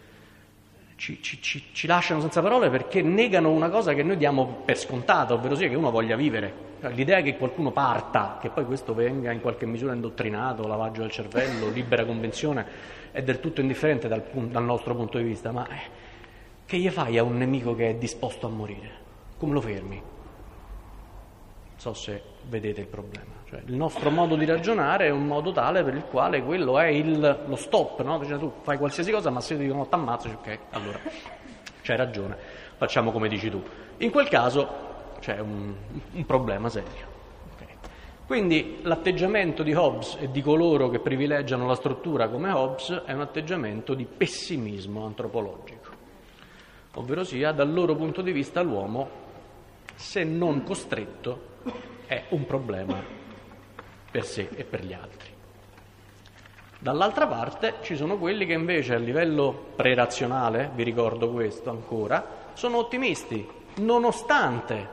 ci lasciano senza parole perché negano una cosa che noi diamo per scontata, ovvero sia che uno voglia vivere. L'idea che qualcuno parta, che poi questo venga in qualche misura indottrinato, lavaggio del cervello, libera convenzione, è del tutto indifferente dal nostro punto di vista, ma che gli fai a un nemico che è disposto a morire? Come lo fermi? so se vedete il problema. Cioè, il nostro modo di ragionare è un modo tale per il quale quello è lo stop, no? Cioè, tu fai qualsiasi cosa, ma se ti dicono t'ammazzo, ok, allora c'hai ragione, facciamo come dici tu. In quel caso c'è un problema serio. Okay. Quindi l'atteggiamento di Hobbes e di coloro che privilegiano la struttura come Hobbes è un atteggiamento di pessimismo antropologico, ovvero sia, dal loro punto di vista l'uomo, se non costretto, è un problema per sé e per gli altri. Dall'altra parte ci sono quelli che invece a livello pre-razionale, vi ricordo questo ancora, sono ottimisti, nonostante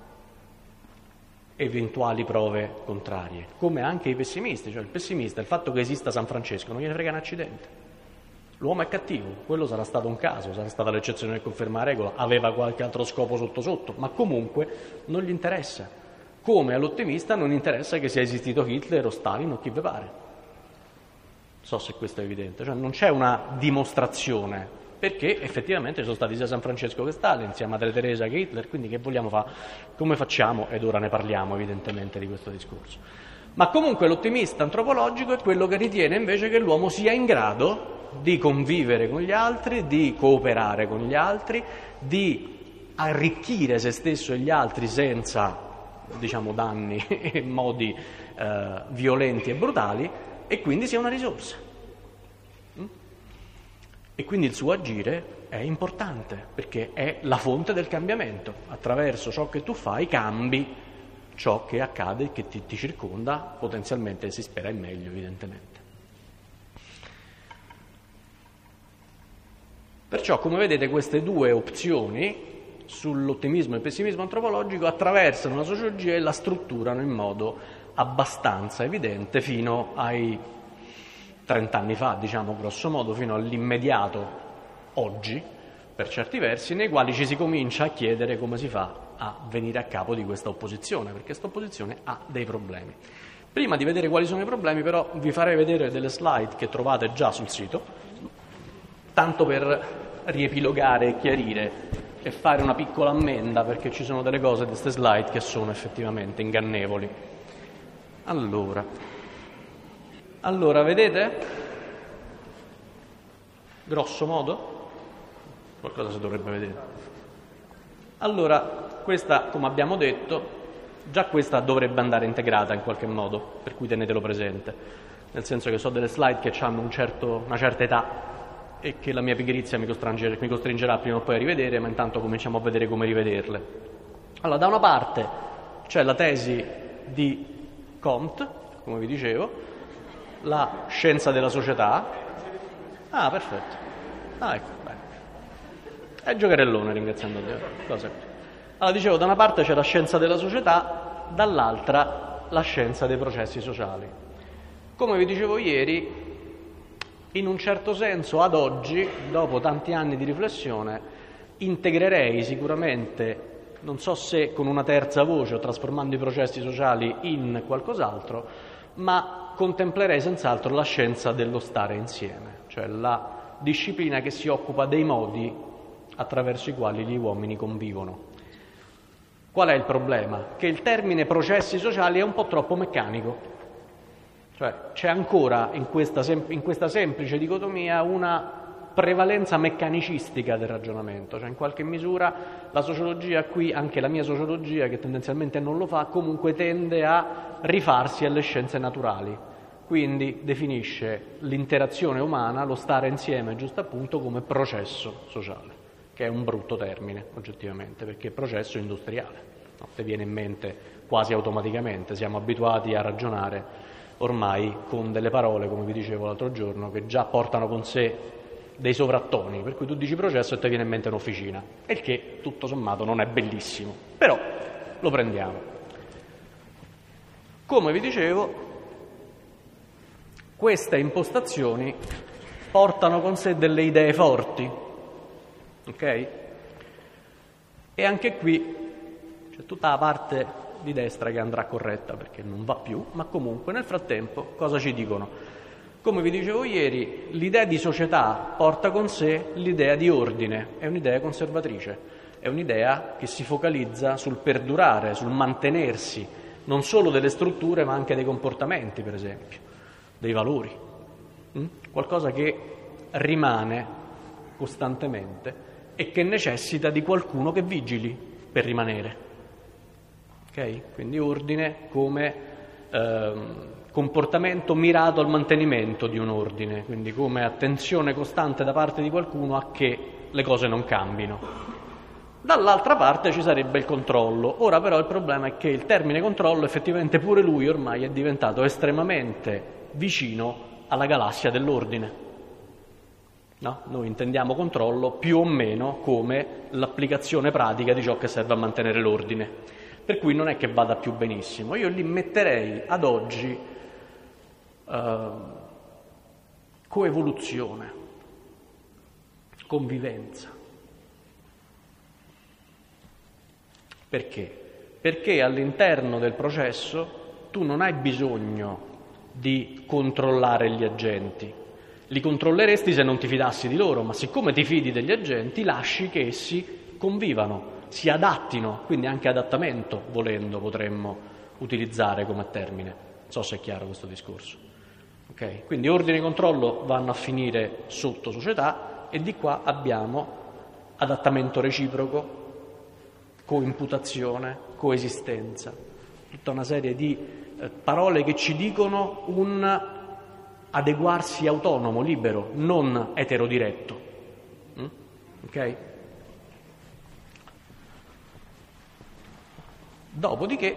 eventuali prove contrarie, come anche i pessimisti. Cioè il pessimista, il fatto che esista San Francesco non gliene frega un accidente. L'uomo è cattivo, quello sarà stato un caso, sarà stata l'eccezione che conferma la regola, aveva qualche altro scopo sotto, ma comunque non gli interessa. Come all'ottimista non interessa che sia esistito Hitler o Stalin o chi vi pare. Non so se questo è evidente, cioè non c'è una dimostrazione, perché effettivamente ci sono stati sia San Francesco che Stalin, sia Madre Teresa che Hitler, quindi che vogliamo fare? Come facciamo? Ed ora ne parliamo evidentemente di questo discorso. Ma comunque l'ottimista antropologico è quello che ritiene invece che l'uomo sia in grado di convivere con gli altri, di cooperare con gli altri, di arricchire se stesso e gli altri senza, diciamo, danni e modi violenti e brutali, e quindi sia una risorsa. E quindi il suo agire è importante, perché è la fonte del cambiamento. Attraverso ciò che tu fai cambi ciò che accade e che ti circonda, potenzialmente si spera in meglio, evidentemente. Perciò, come vedete, queste due opzioni sull'ottimismo e il pessimismo antropologico attraversano la sociologia e la strutturano in modo abbastanza evidente fino ai 30 anni fa, diciamo grosso modo, fino all'immediato oggi, per certi versi, nei quali ci si comincia a chiedere come si fa a venire a capo di questa opposizione, perché questa opposizione ha dei problemi. Prima di vedere quali sono i problemi, però, vi farei vedere delle slide che trovate già sul sito, tanto per riepilogare e chiarire e fare una piccola ammenda, perché ci sono delle cose di queste slide che sono effettivamente ingannevoli. Allora, vedete? Grosso modo? Qualcosa si dovrebbe vedere. Allora, questa, come abbiamo detto, già questa dovrebbe andare integrata in qualche modo, per cui tenetelo presente. Nel senso che so delle slide che hanno una certa età e che la mia pigrizia mi costringerà prima o poi a rivedere, ma intanto cominciamo a vedere come rivederle. Allora, da una parte c'è la tesi di Comte, come vi dicevo, la scienza della società. Ah, perfetto. Ah, ecco, bene. È giocherellone, ringraziando Dio. Allora, dicevo, da una parte c'è la scienza della società, dall'altra la scienza dei processi sociali. Come vi dicevo ieri, in un certo senso, ad oggi, dopo tanti anni di riflessione, integrerei sicuramente, non so se con una terza voce o trasformando i processi sociali in qualcos'altro, ma contemplerei senz'altro la scienza dello stare insieme, cioè la disciplina che si occupa dei modi attraverso i quali gli uomini convivono. Qual è il problema? Che il termine processi sociali è un po' troppo meccanico. Cioè c'è ancora in questa semplice dicotomia una prevalenza meccanicistica del ragionamento, cioè in qualche misura la sociologia qui, anche la mia sociologia che tendenzialmente non lo fa, comunque tende a rifarsi alle scienze naturali, quindi definisce l'interazione umana, lo stare insieme giusto appunto, come processo sociale, che è un brutto termine oggettivamente, perché processo industriale, no? Te viene in mente quasi automaticamente, siamo abituati a ragionare ormai con delle parole, come vi dicevo l'altro giorno, che già portano con sé dei sovrattoni, per cui tu dici processo e ti viene in mente un'officina, e il che tutto sommato non è bellissimo, però lo prendiamo. Come vi dicevo, queste impostazioni portano con sé delle idee forti, ok? E anche qui c'è tutta la parte di destra che andrà corretta perché non va più, ma comunque nel frattempo cosa ci dicono? Come vi dicevo ieri, l'idea di società porta con sé l'idea di ordine, è un'idea conservatrice. è un'idea che si focalizza sul perdurare, sul mantenersi, non solo delle strutture ma anche dei comportamenti, per esempio, dei valori. Qualcosa che rimane costantemente e che necessita di qualcuno che vigili per rimanere. Ok? Quindi ordine come comportamento mirato al mantenimento di un ordine, quindi come attenzione costante da parte di qualcuno a che le cose non cambino. Dall'altra parte ci sarebbe il controllo. Ora però il problema è che il termine controllo effettivamente pure lui ormai è diventato estremamente vicino alla galassia dell'ordine. No? Noi intendiamo controllo più o meno come l'applicazione pratica di ciò che serve a mantenere l'ordine, per cui non è che vada più benissimo. Io li metterei ad oggi coevoluzione, convivenza. Perché? Perché all'interno del processo tu non hai bisogno di controllare gli agenti. Li controlleresti se non ti fidassi di loro, ma siccome ti fidi degli agenti, lasci che essi convivano, si adattino, quindi anche adattamento, volendo, potremmo utilizzare come termine. Non so se è chiaro questo discorso. Okay? Quindi ordine e controllo vanno a finire sotto società e di qua abbiamo adattamento reciproco, coimputazione, coesistenza, tutta una serie di parole che ci dicono un adeguarsi autonomo, libero, non eterodiretto. Ok? Dopodiché,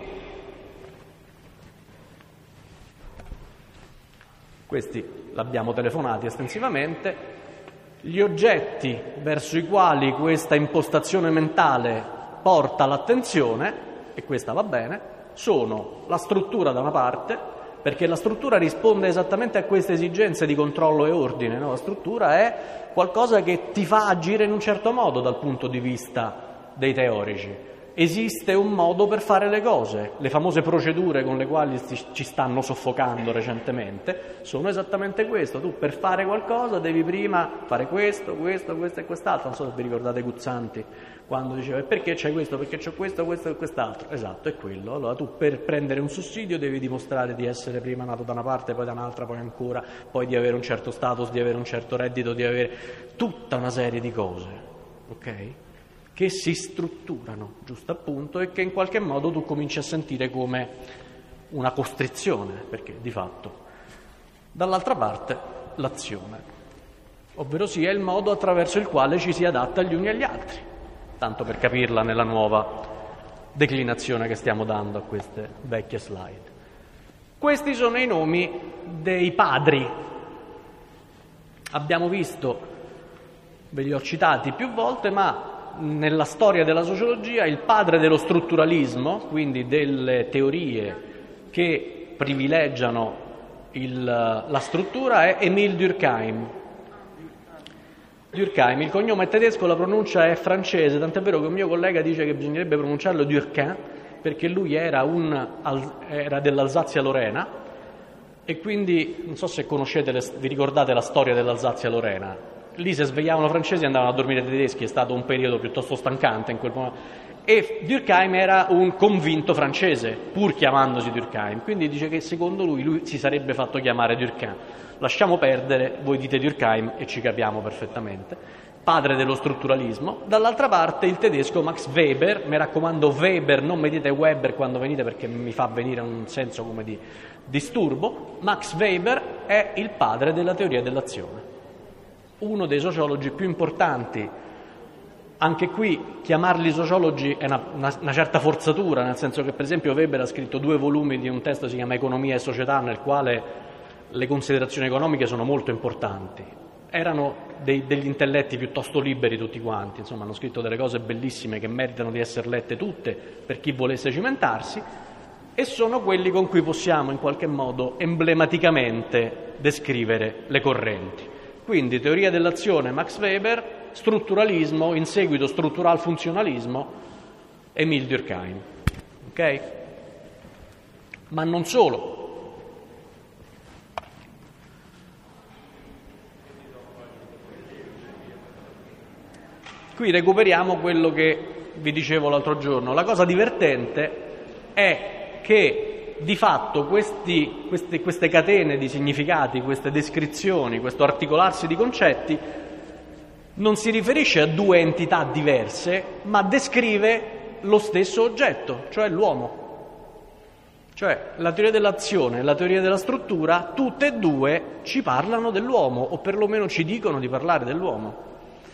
questi l'abbiamo telefonati estensivamente, gli oggetti verso i quali questa impostazione mentale porta l'attenzione, e questa va bene, sono la struttura da una parte, perché la struttura risponde esattamente a queste esigenze di controllo e ordine, no? La struttura è qualcosa che ti fa agire in un certo modo dal punto di vista dei teorici. Esiste un modo per fare le cose, le famose procedure con le quali ci stanno soffocando recentemente sono esattamente questo. Tu per fare qualcosa devi prima fare questo e quest'altro. Non so se vi ricordate Guzzanti quando diceva perché c'è questo, perché c'è questo e quest'altro. Esatto, è quello. Allora tu per prendere un sussidio devi dimostrare di essere prima nato da una parte, poi da un'altra, poi ancora, poi di avere un certo status, di avere un certo reddito, di avere tutta una serie di cose, ok? Che si strutturano, giusto appunto, e che in qualche modo tu cominci a sentire come una costrizione, perché di fatto. Dall'altra parte l'azione, ovvero sia il modo attraverso il quale ci si adatta gli uni agli altri, tanto per capirla nella nuova declinazione che stiamo dando a queste vecchie slide. Questi sono i nomi dei padri. Abbiamo visto, ve li ho citati più volte, ma nella storia della sociologia il padre dello strutturalismo, quindi delle teorie che privilegiano la struttura, è Émile Durkheim. Durkheim, il cognome è tedesco, la pronuncia è francese, tant'è vero che un mio collega dice che bisognerebbe pronunciarlo Durkheim, perché lui era dell'Alsazia-Lorena e quindi, non so se conoscete, vi ricordate la storia dell'Alsazia-Lorena. Lì se svegliavano francesi andavano a dormire tedeschi, è stato un periodo piuttosto stancante in quel momento. E Durkheim era un convinto francese, pur chiamandosi Durkheim, quindi dice che secondo lui si sarebbe fatto chiamare Durkheim. Lasciamo perdere, voi dite Durkheim e ci capiamo perfettamente. Padre dello strutturalismo. Dall'altra parte il tedesco Max Weber, mi raccomando Weber, non mi dite Weber quando venite perché mi fa venire un senso come di disturbo. Max Weber è il padre della teoria dell'azione. Uno dei sociologi più importanti. Anche qui chiamarli sociologi è una certa forzatura, nel senso che per esempio Weber ha scritto 2 volumi di un testo che si chiama Economia e Società, nel quale le considerazioni economiche sono molto importanti. Erano degli intelletti piuttosto liberi tutti quanti, insomma hanno scritto delle cose bellissime che meritano di essere lette tutte per chi volesse cimentarsi, e sono quelli con cui possiamo in qualche modo emblematicamente descrivere le correnti. Quindi teoria dell'azione Max Weber, strutturalismo, in seguito struttural funzionalismo, Émile Durkheim. Ok? Ma non solo. qui recuperiamo quello che vi dicevo l'altro giorno. La cosa divertente è che di fatto queste catene di significati, queste descrizioni, questo articolarsi di concetti non si riferisce a due entità diverse, ma descrive lo stesso oggetto, cioè l'uomo. Cioè la teoria dell'azione e la teoria della struttura, tutte e due ci parlano dell'uomo, o perlomeno ci dicono di parlare dell'uomo.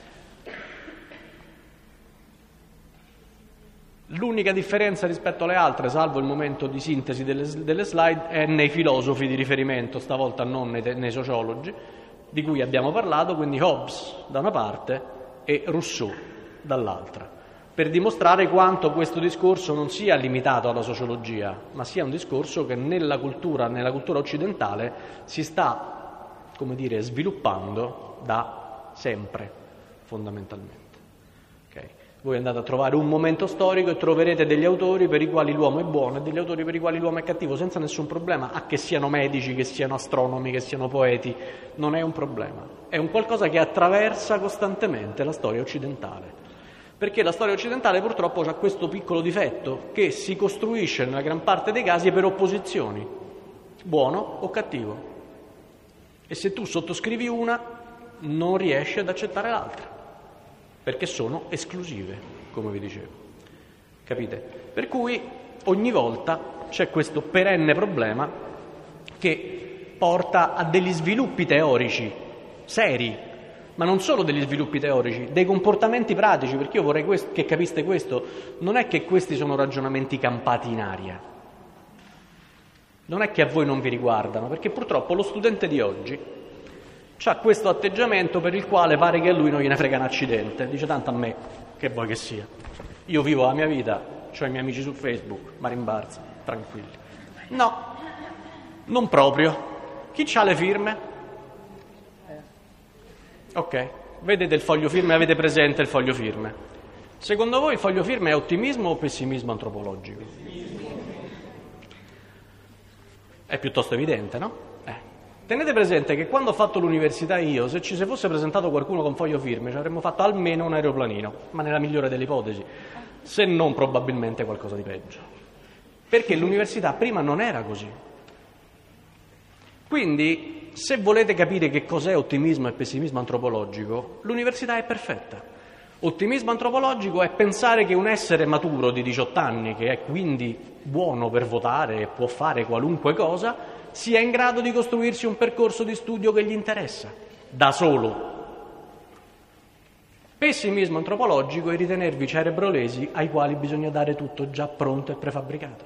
L'unica differenza rispetto alle altre, salvo il momento di sintesi delle slide, è nei filosofi di riferimento, stavolta non nei sociologi, di cui abbiamo parlato, quindi Hobbes da una parte e Rousseau dall'altra, per dimostrare quanto questo discorso non sia limitato alla sociologia, ma sia un discorso che nella cultura occidentale si sta, come dire, sviluppando da sempre, fondamentalmente. Okay. Voi andate a trovare un momento storico e troverete degli autori per i quali l'uomo è buono e degli autori per i quali l'uomo è cattivo, senza nessun problema, a che siano medici, che siano astronomi, che siano poeti, non è un problema. È un qualcosa che attraversa costantemente la storia occidentale. Perché la storia occidentale purtroppo ha questo piccolo difetto, che si costruisce nella gran parte dei casi per opposizioni, buono o cattivo. E se tu sottoscrivi una, non riesci ad accettare l'altra, perché sono esclusive, come vi dicevo. Capite? Per cui ogni volta c'è questo perenne problema che porta a degli sviluppi teorici seri, ma non solo degli sviluppi teorici, dei comportamenti pratici, perché io vorrei che capiste questo. Non è che questi sono ragionamenti campati in aria, non è che a voi non vi riguardano, perché purtroppo lo studente di oggi ha questo atteggiamento per il quale pare che a lui non gliene frega un accidente, dice tanto a me, che vuoi che sia, io vivo la mia vita, ho i miei amici su Facebook, ma rimbarzi, tranquilli. No, non proprio. Chi c'ha le firme? Ok, vedete il foglio firme, avete presente il foglio firme. Secondo voi il foglio firme è ottimismo o pessimismo antropologico? È piuttosto evidente, no? Tenete presente che quando ho fatto l'università io, se ci si fosse presentato qualcuno con foglio firme, ci avremmo fatto almeno un aeroplanino, ma nella migliore delle ipotesi, se non probabilmente qualcosa di peggio. Perché l'università prima non era così. Quindi, se volete capire che cos'è ottimismo e pessimismo antropologico, l'università è perfetta. Ottimismo antropologico è pensare che un essere maturo di 18 anni, che è quindi buono per votare e può fare qualunque cosa, sia in grado di costruirsi un percorso di studio che gli interessa, da solo. Pessimismo antropologico è ritenervi cerebrolesi ai quali bisogna dare tutto già pronto e prefabbricato.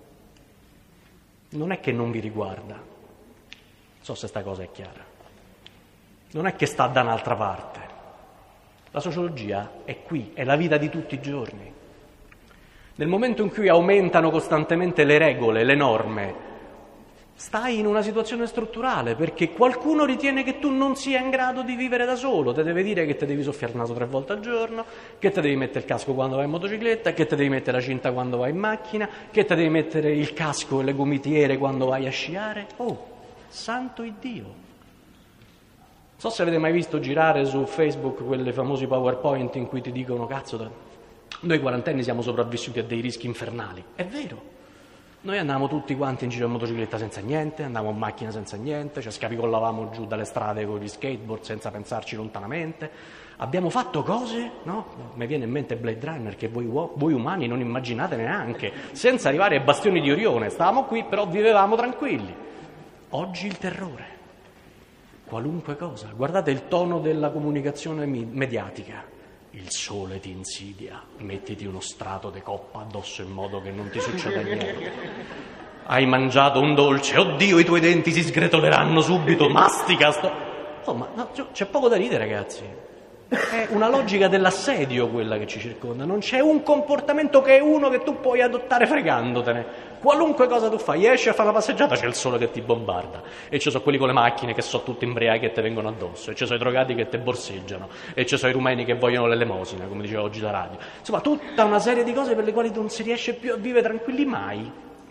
Non è che non vi riguarda. Non so se sta cosa è chiara. Non è che sta da un'altra parte. La sociologia è qui, è la vita di tutti i giorni. Nel momento in cui aumentano costantemente le regole, le norme, stai in una situazione strutturale, perché qualcuno ritiene che tu non sia in grado di vivere da solo, ti deve dire che ti devi soffiare il naso 3 volte al giorno, che ti devi mettere il casco quando vai in motocicletta, che ti devi mettere la cinta quando vai in macchina, che ti devi mettere il casco e le gomitiere quando vai a sciare. Oh, santo Iddio! Non so se avete mai visto girare su Facebook quelle famosi PowerPoint in cui ti dicono cazzo, noi quarantenni siamo sopravvissuti a dei rischi infernali. È vero. Noi andavamo tutti quanti in giro in motocicletta senza niente, andavamo in macchina senza niente, ci scapicollavamo giù dalle strade con gli skateboard senza pensarci lontanamente. Abbiamo fatto cose, no? Mi viene in mente Blade Runner, che voi umani non immaginate neanche, senza arrivare ai bastioni di Orione. Stavamo qui, però vivevamo tranquilli. Oggi il terrore. Qualunque cosa. Guardate il tono della comunicazione mediatica. Il sole ti insidia, mettiti uno strato di coppa addosso in modo che non ti succeda niente. Hai mangiato un dolce, oddio i tuoi denti si sgretoleranno subito, mastica Insomma, no, c'è poco da ridere, ragazzi. È una logica dell'assedio quella che ci circonda. Non c'è un comportamento che è uno che tu puoi adottare fregandotene. Qualunque cosa tu fai, esci a fare una passeggiata, c'è il sole che ti bombarda. E ci sono quelli con le macchine che sono tutti imbriachi e te vengono addosso. E ci sono i drogati che te borseggiano. E ci sono i rumeni che vogliono l'elemosina, come diceva oggi la radio. Insomma, tutta una serie di cose per le quali non si riesce più a vivere tranquilli mai.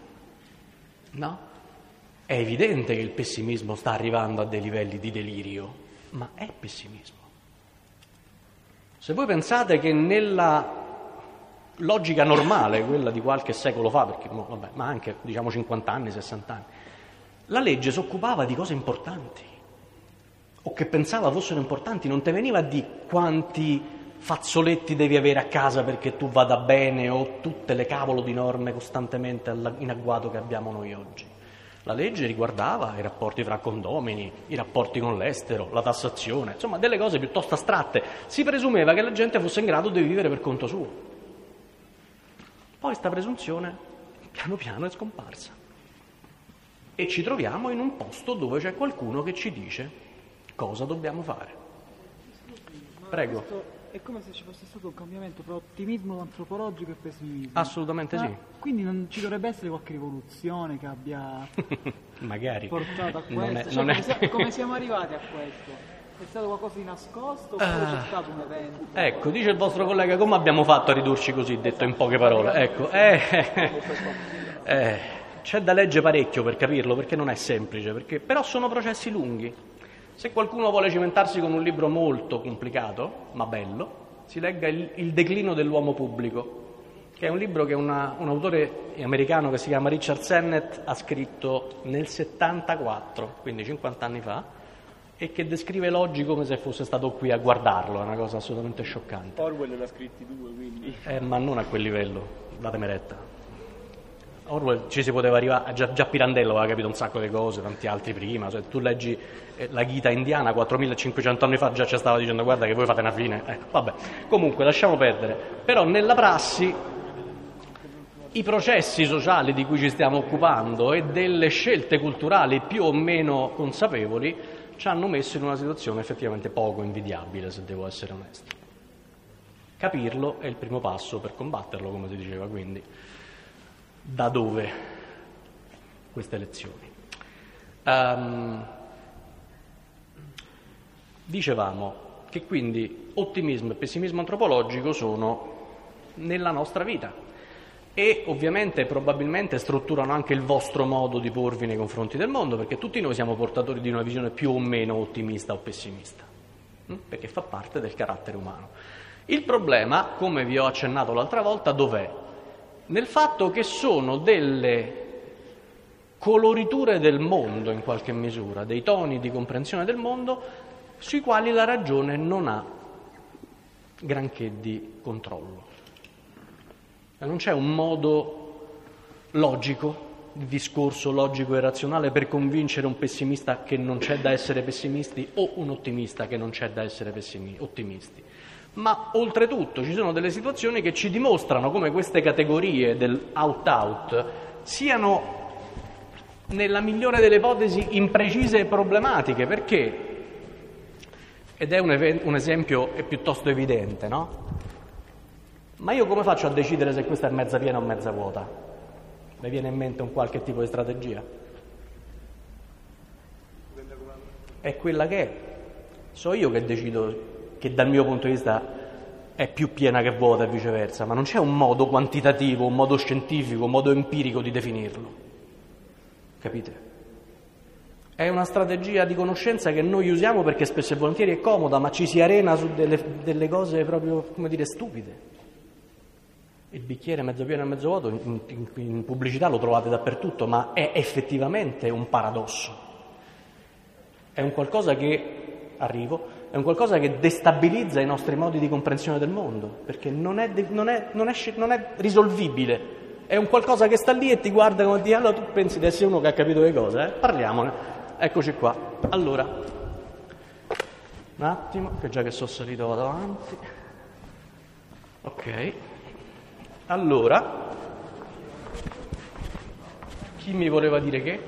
No? È evidente che il pessimismo sta arrivando a dei livelli di delirio. Ma è pessimismo. Se voi pensate che nella logica normale, quella di qualche secolo fa, perché, vabbè, ma anche diciamo 50 anni, 60 anni, la legge si occupava di cose importanti, o che pensava fossero importanti, non te veniva a dire quanti fazzoletti devi avere a casa perché tu vada bene, o tutte le cavolo di norme costantemente in agguato che abbiamo noi oggi. La legge riguardava i rapporti tra condomini, i rapporti con l'estero, la tassazione, insomma delle cose piuttosto astratte. Si presumeva che la gente fosse in grado di vivere per conto suo. Poi sta presunzione piano piano è scomparsa e ci troviamo in un posto dove c'è qualcuno che ci dice cosa dobbiamo fare. Prego. È come se ci fosse stato un cambiamento tra ottimismo antropologico e pessimismo. Assolutamente sì. Quindi non ci dovrebbe essere qualche rivoluzione che abbia magari portato a questo? Non è. Come siamo arrivati a questo? È stato qualcosa di nascosto oppure c'è stato un evento? Ecco, dice il vostro collega, come abbiamo fatto a ridurci così, detto in poche parole. Ecco, c'è da leggere parecchio per capirlo, perché non è semplice, però sono processi lunghi. Se qualcuno vuole cimentarsi con un libro molto complicato, ma bello, si legga Il declino dell'uomo pubblico, che è un libro che un autore americano che si chiama Richard Sennett ha scritto nel 74, quindi 50 anni fa, e che descrive l'oggi come se fosse stato qui a guardarlo, è una cosa assolutamente scioccante. Orwell ne ha scritti 2, quindi. Ma non a quel livello, datemi retta. Orwell ci si poteva arrivare, già Pirandello aveva capito un sacco di cose, tanti altri prima, cioè, tu leggi la Gita indiana 4500 anni fa già ci stava dicendo guarda che voi fate una fine, vabbè, comunque lasciamo perdere, però nella prassi i processi sociali di cui ci stiamo occupando e delle scelte culturali più o meno consapevoli ci hanno messo in una situazione effettivamente poco invidiabile, se devo essere onesto. Capirlo è il primo passo per combatterlo, come si diceva, quindi da dove queste lezioni? Dicevamo che quindi ottimismo e pessimismo antropologico sono nella nostra vita e ovviamente probabilmente strutturano anche il vostro modo di porvi nei confronti del mondo, perché tutti noi siamo portatori di una visione più o meno ottimista o pessimista, perché fa parte del carattere umano. Il problema, come vi ho accennato l'altra volta, dov'è? Nel fatto che sono delle coloriture del mondo, in qualche misura, dei toni di comprensione del mondo sui quali la ragione non ha granché di controllo. Non c'è un modo logico, di discorso logico e razionale per convincere un pessimista che non c'è da essere pessimisti o un ottimista che non c'è da essere ottimisti. Ma oltretutto ci sono delle situazioni che ci dimostrano come queste categorie del out-out siano, nella migliore delle ipotesi, imprecise e problematiche, perché, ed è un esempio piuttosto evidente, no? Ma io come faccio a decidere se questa è mezza piena o mezza vuota? Mi viene in mente un qualche tipo di strategia? È quella che è. So io che decido che dal mio punto di vista è più piena che vuota e viceversa, ma non c'è un modo quantitativo, un modo scientifico, un modo empirico di definirlo. Capite? È una strategia di conoscenza che noi usiamo perché spesso e volentieri è comoda, ma ci si arena su delle cose proprio, come dire, stupide. Il bicchiere mezzo pieno e mezzo vuoto in pubblicità lo trovate dappertutto, ma è effettivamente un paradosso. È un qualcosa che, è un qualcosa che destabilizza i nostri modi di comprensione del mondo, perché non è risolvibile. È un qualcosa che sta lì e ti guarda come dire, allora tu pensi di essere uno che ha capito le cose? Parliamone. Eccoci qua. Allora, un attimo, che già che sono salito vado avanti. Ok. Allora, chi mi voleva dire che?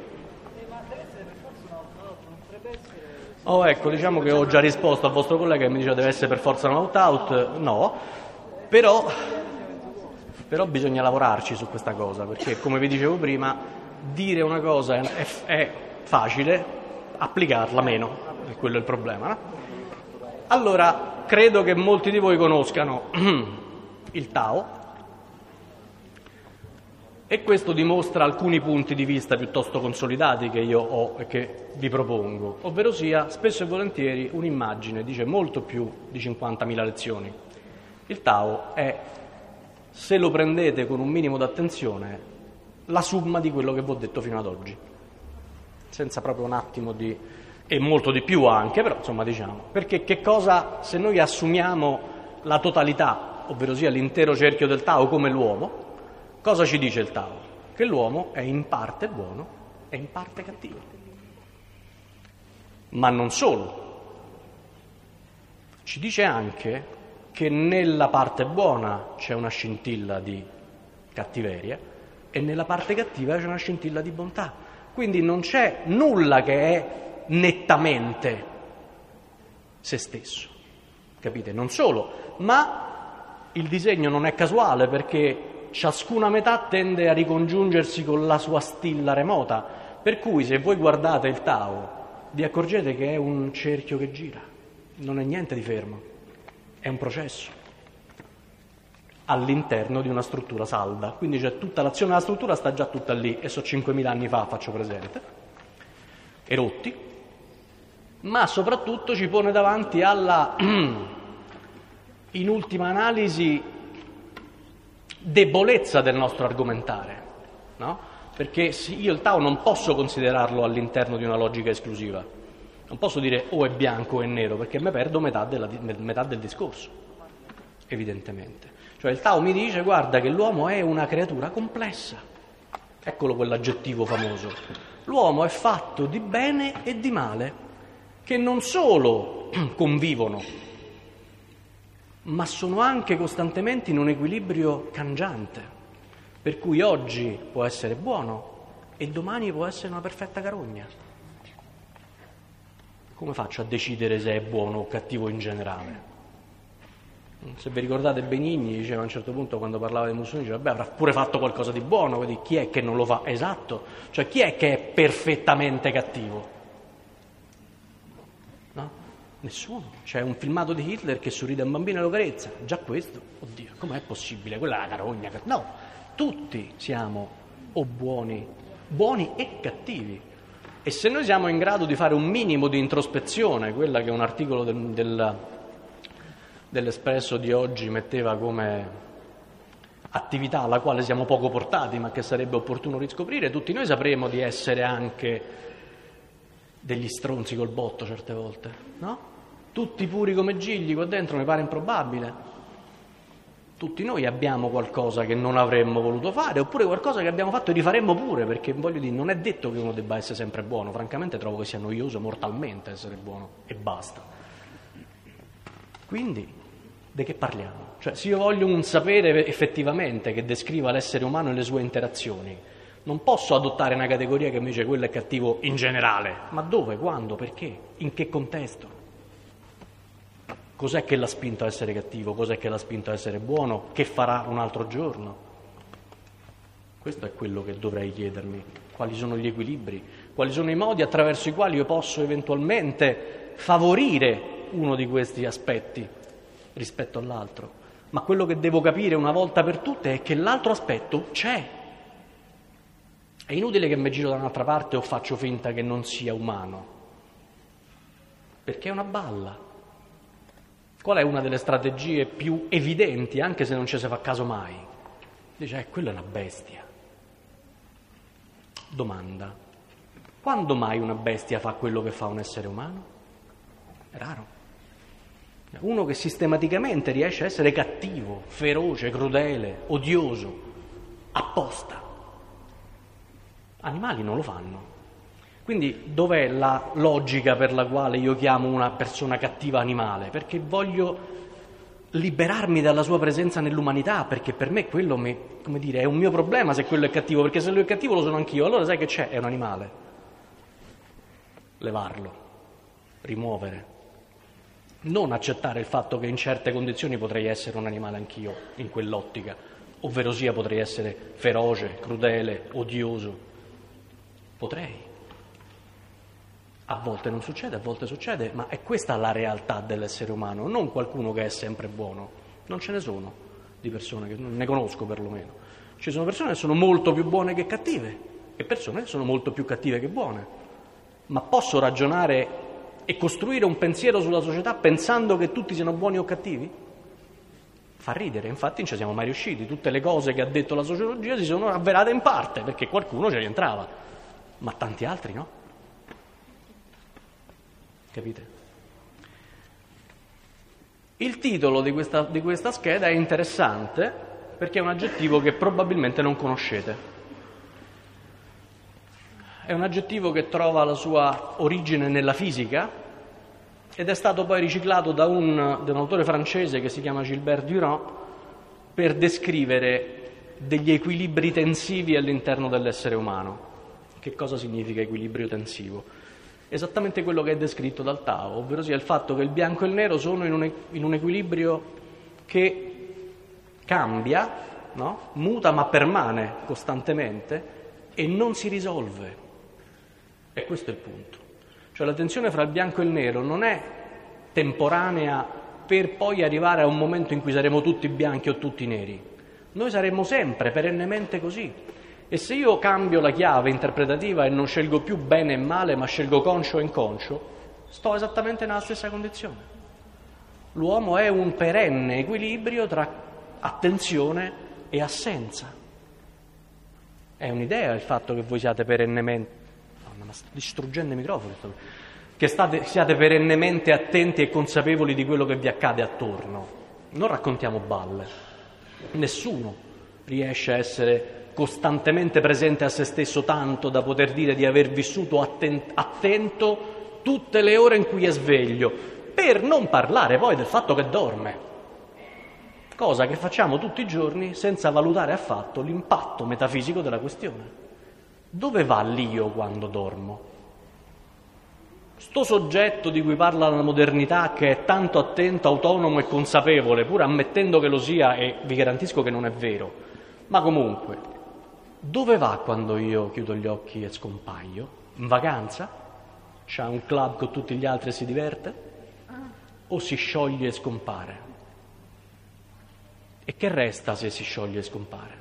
Oh, ecco, diciamo che ho già risposto al vostro collega che mi diceva deve essere per forza un out-out. No, però bisogna lavorarci su questa cosa, perché come vi dicevo prima, dire una cosa è facile, applicarla meno, e quello è il problema, no? Allora, credo che molti di voi conoscano il Tao, E questo dimostra alcuni punti di vista piuttosto consolidati che io ho e che vi propongo, ovvero sia, spesso e volentieri un'immagine dice molto più di 50.000 lezioni. Il Tao è, se lo prendete con un minimo d'attenzione, la somma di quello che vi ho detto fino ad oggi, senza proprio un attimo di... e molto di più anche, però insomma diciamo, perché che cosa, se noi assumiamo la totalità, ovvero sia l'intero cerchio del Tao come l'uomo, cosa ci dice il Tao? Che l'uomo è in parte buono e in parte cattivo. Ma non solo. Ci dice anche che nella parte buona c'è una scintilla di cattiveria e nella parte cattiva c'è una scintilla di bontà. Quindi non c'è nulla che è nettamente se stesso. Capite? Non solo, ma il disegno non è casuale perché ciascuna metà tende a ricongiungersi con la sua stilla remota, per cui se voi guardate il Tao vi accorgete che è un cerchio che gira, non è niente di fermo, è un processo all'interno di una struttura salda, quindi c'è tutta l'azione della struttura, sta già tutta lì, e so 5.000 anni fa, faccio presente, erotti, ma soprattutto ci pone davanti alla, in ultima analisi, debolezza del nostro argomentare, no? Perché io il Tao non posso considerarlo all'interno di una logica esclusiva, non posso dire o è bianco o è nero, perché mi perdo metà del discorso, evidentemente. Cioè il Tao mi dice, guarda che l'uomo è una creatura complessa, eccolo quell'aggettivo famoso, l'uomo è fatto di bene e di male, che non solo convivono, ma sono anche costantemente in un equilibrio cangiante, per cui oggi può essere buono e domani può essere una perfetta carogna. Come faccio a decidere se è buono o cattivo in generale? Se vi ricordate Benigni diceva a un certo punto, quando parlava dei musulmani, diceva, beh, avrà pure fatto qualcosa di buono, quindi chi è che non lo fa? Esatto, cioè chi è che è perfettamente cattivo? No? Nessuno. C'è un filmato di Hitler che sorride a un bambino e lo carezza. Già questo, oddio, com'è possibile? Quella è la carogna. No, tutti siamo o buoni e cattivi. E se noi siamo in grado di fare un minimo di introspezione, quella che un articolo dell'Espresso di oggi metteva come attività alla quale siamo poco portati, ma che sarebbe opportuno riscoprire, tutti noi sapremo di essere anche degli stronzi col botto certe volte, no? Tutti puri come gigli qua dentro, mi pare improbabile. Tutti noi abbiamo qualcosa che non avremmo voluto fare, oppure qualcosa che abbiamo fatto e rifaremmo pure, perché voglio dire, non è detto che uno debba essere sempre buono, francamente trovo che sia noioso mortalmente essere buono e basta. Quindi, di che parliamo? Cioè, se io voglio un sapere effettivamente che descriva l'essere umano e le sue interazioni, non posso adottare una categoria che mi dice quello è cattivo in generale, ma dove, quando, perché, in che contesto? Cos'è che l'ha spinto a essere cattivo? Cos'è che l'ha spinto a essere buono? Che farà un altro giorno? Questo è quello che dovrei chiedermi. Quali sono gli equilibri? Quali sono i modi attraverso i quali io posso eventualmente favorire uno di questi aspetti rispetto all'altro? Ma quello che devo capire una volta per tutte è che l'altro aspetto c'è. È inutile che mi giro da un'altra parte o faccio finta che non sia umano, perché è una balla. Qual è una delle strategie più evidenti, anche se non ci si fa caso mai? Dice, quella è una bestia. Domanda, quando mai una bestia fa quello che fa un essere umano? È raro. Uno che sistematicamente riesce a essere cattivo, feroce, crudele, odioso, apposta. Animali non lo fanno. Quindi dov'è la logica per la quale io chiamo una persona cattiva animale? Perché voglio liberarmi dalla sua presenza nell'umanità, perché per me quello, come dire, è un mio problema se quello è cattivo, perché se lui è cattivo lo sono anch'io, allora sai che c'è? È un animale. Levarlo, rimuovere. Non accettare il fatto che in certe condizioni potrei essere un animale anch'io, in quell'ottica, ovvero sia potrei essere feroce, crudele, odioso. Potrei. A volte non succede, a volte succede, ma è questa la realtà dell'essere umano, non qualcuno che è sempre buono. Non ce ne sono di persone, che non ne conosco perlomeno. Ci sono persone che sono molto più buone che cattive e persone che sono molto più cattive che buone. Ma posso ragionare e costruire un pensiero sulla società pensando che tutti siano buoni o cattivi? Fa ridere, infatti non ci siamo mai riusciti. Tutte le cose che ha detto la sociologia si sono avverate in parte perché qualcuno ci rientrava, ma tanti altri no. Capite? Il titolo di questa scheda è interessante perché è un aggettivo che probabilmente non conoscete. È un aggettivo che trova la sua origine nella fisica ed è stato poi riciclato da un autore francese che si chiama Gilbert Durand per descrivere degli equilibri tensivi all'interno dell'essere umano. Che cosa significa equilibrio tensivo? Esattamente quello che è descritto dal Tao, ovvero sia il fatto che il bianco e il nero sono in un equilibrio che cambia, no? Muta ma permane costantemente e non si risolve. E questo è il punto. Cioè la tensione fra il bianco e il nero non è temporanea per poi arrivare a un momento in cui saremo tutti bianchi o tutti neri. Noi saremo sempre, perennemente così. E se io cambio la chiave interpretativa e non scelgo più bene e male, ma scelgo conscio e inconscio, sto esattamente nella stessa condizione. L'uomo è un perenne equilibrio tra attenzione e assenza. È un'idea il fatto che voi siate perennemente... Ma sto distruggendo i microfoni. Che siate perennemente attenti e consapevoli di quello che vi accade attorno. Non raccontiamo balle. Nessuno riesce a essere costantemente presente a se stesso tanto da poter dire di aver vissuto attento tutte le ore in cui è sveglio, per non parlare poi del fatto che dorme, cosa che facciamo tutti i giorni senza valutare affatto l'impatto metafisico della questione. Dove va l'io quando dormo? Sto soggetto di cui parla la modernità, che è tanto attento, autonomo e consapevole, pur ammettendo che lo sia, e vi garantisco che non è vero, ma comunque, dove va quando io chiudo gli occhi e scompaio? In vacanza? C'ha un club con tutti gli altri e si diverte? O si scioglie e scompare? E che resta se si scioglie e scompare?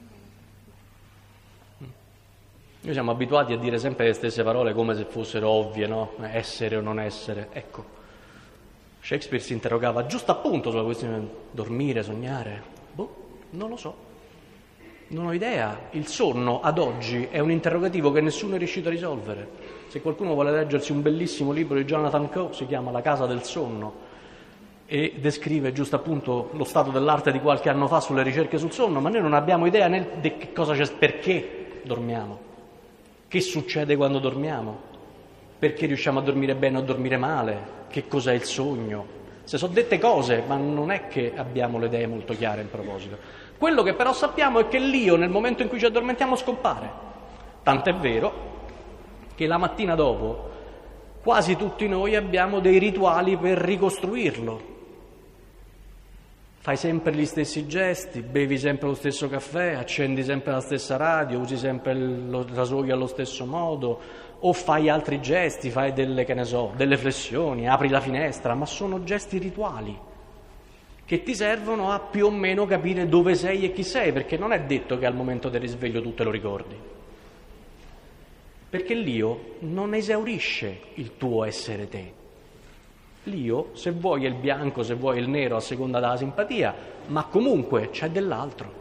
Noi siamo abituati a dire sempre le stesse parole come se fossero ovvie, no? Essere o non essere. Ecco, Shakespeare si interrogava giusto appunto sulla questione dormire, sognare. Non lo so. Non ho idea. Il sonno ad oggi è un interrogativo che nessuno è riuscito a risolvere. Se qualcuno vuole leggersi un bellissimo libro di Jonathan Coe, si chiama La casa del sonno e descrive giusto appunto lo stato dell'arte di qualche anno fa sulle ricerche sul sonno, ma noi non abbiamo idea né di che cosa c'è, perché dormiamo, che succede quando dormiamo, perché riusciamo a dormire bene o a dormire male, che cos'è il sogno. Se sono dette cose, ma non è che abbiamo le idee molto chiare in proposito. Quello che però sappiamo è che l'io nel momento in cui ci addormentiamo scompare. Tant'è vero che la mattina dopo quasi tutti noi abbiamo dei rituali per ricostruirlo. Fai sempre gli stessi gesti, bevi sempre lo stesso caffè, accendi sempre la stessa radio, usi sempre il rasoio allo stesso modo, o fai altri gesti, fai delle flessioni, apri la finestra, ma sono gesti rituali che ti servono a più o meno capire dove sei e chi sei, perché non è detto che al momento del risveglio tu te lo ricordi. Perché l'io non esaurisce il tuo essere te. L'io, se vuoi, è il bianco, se vuoi, è il nero, a seconda della simpatia, ma comunque c'è dell'altro.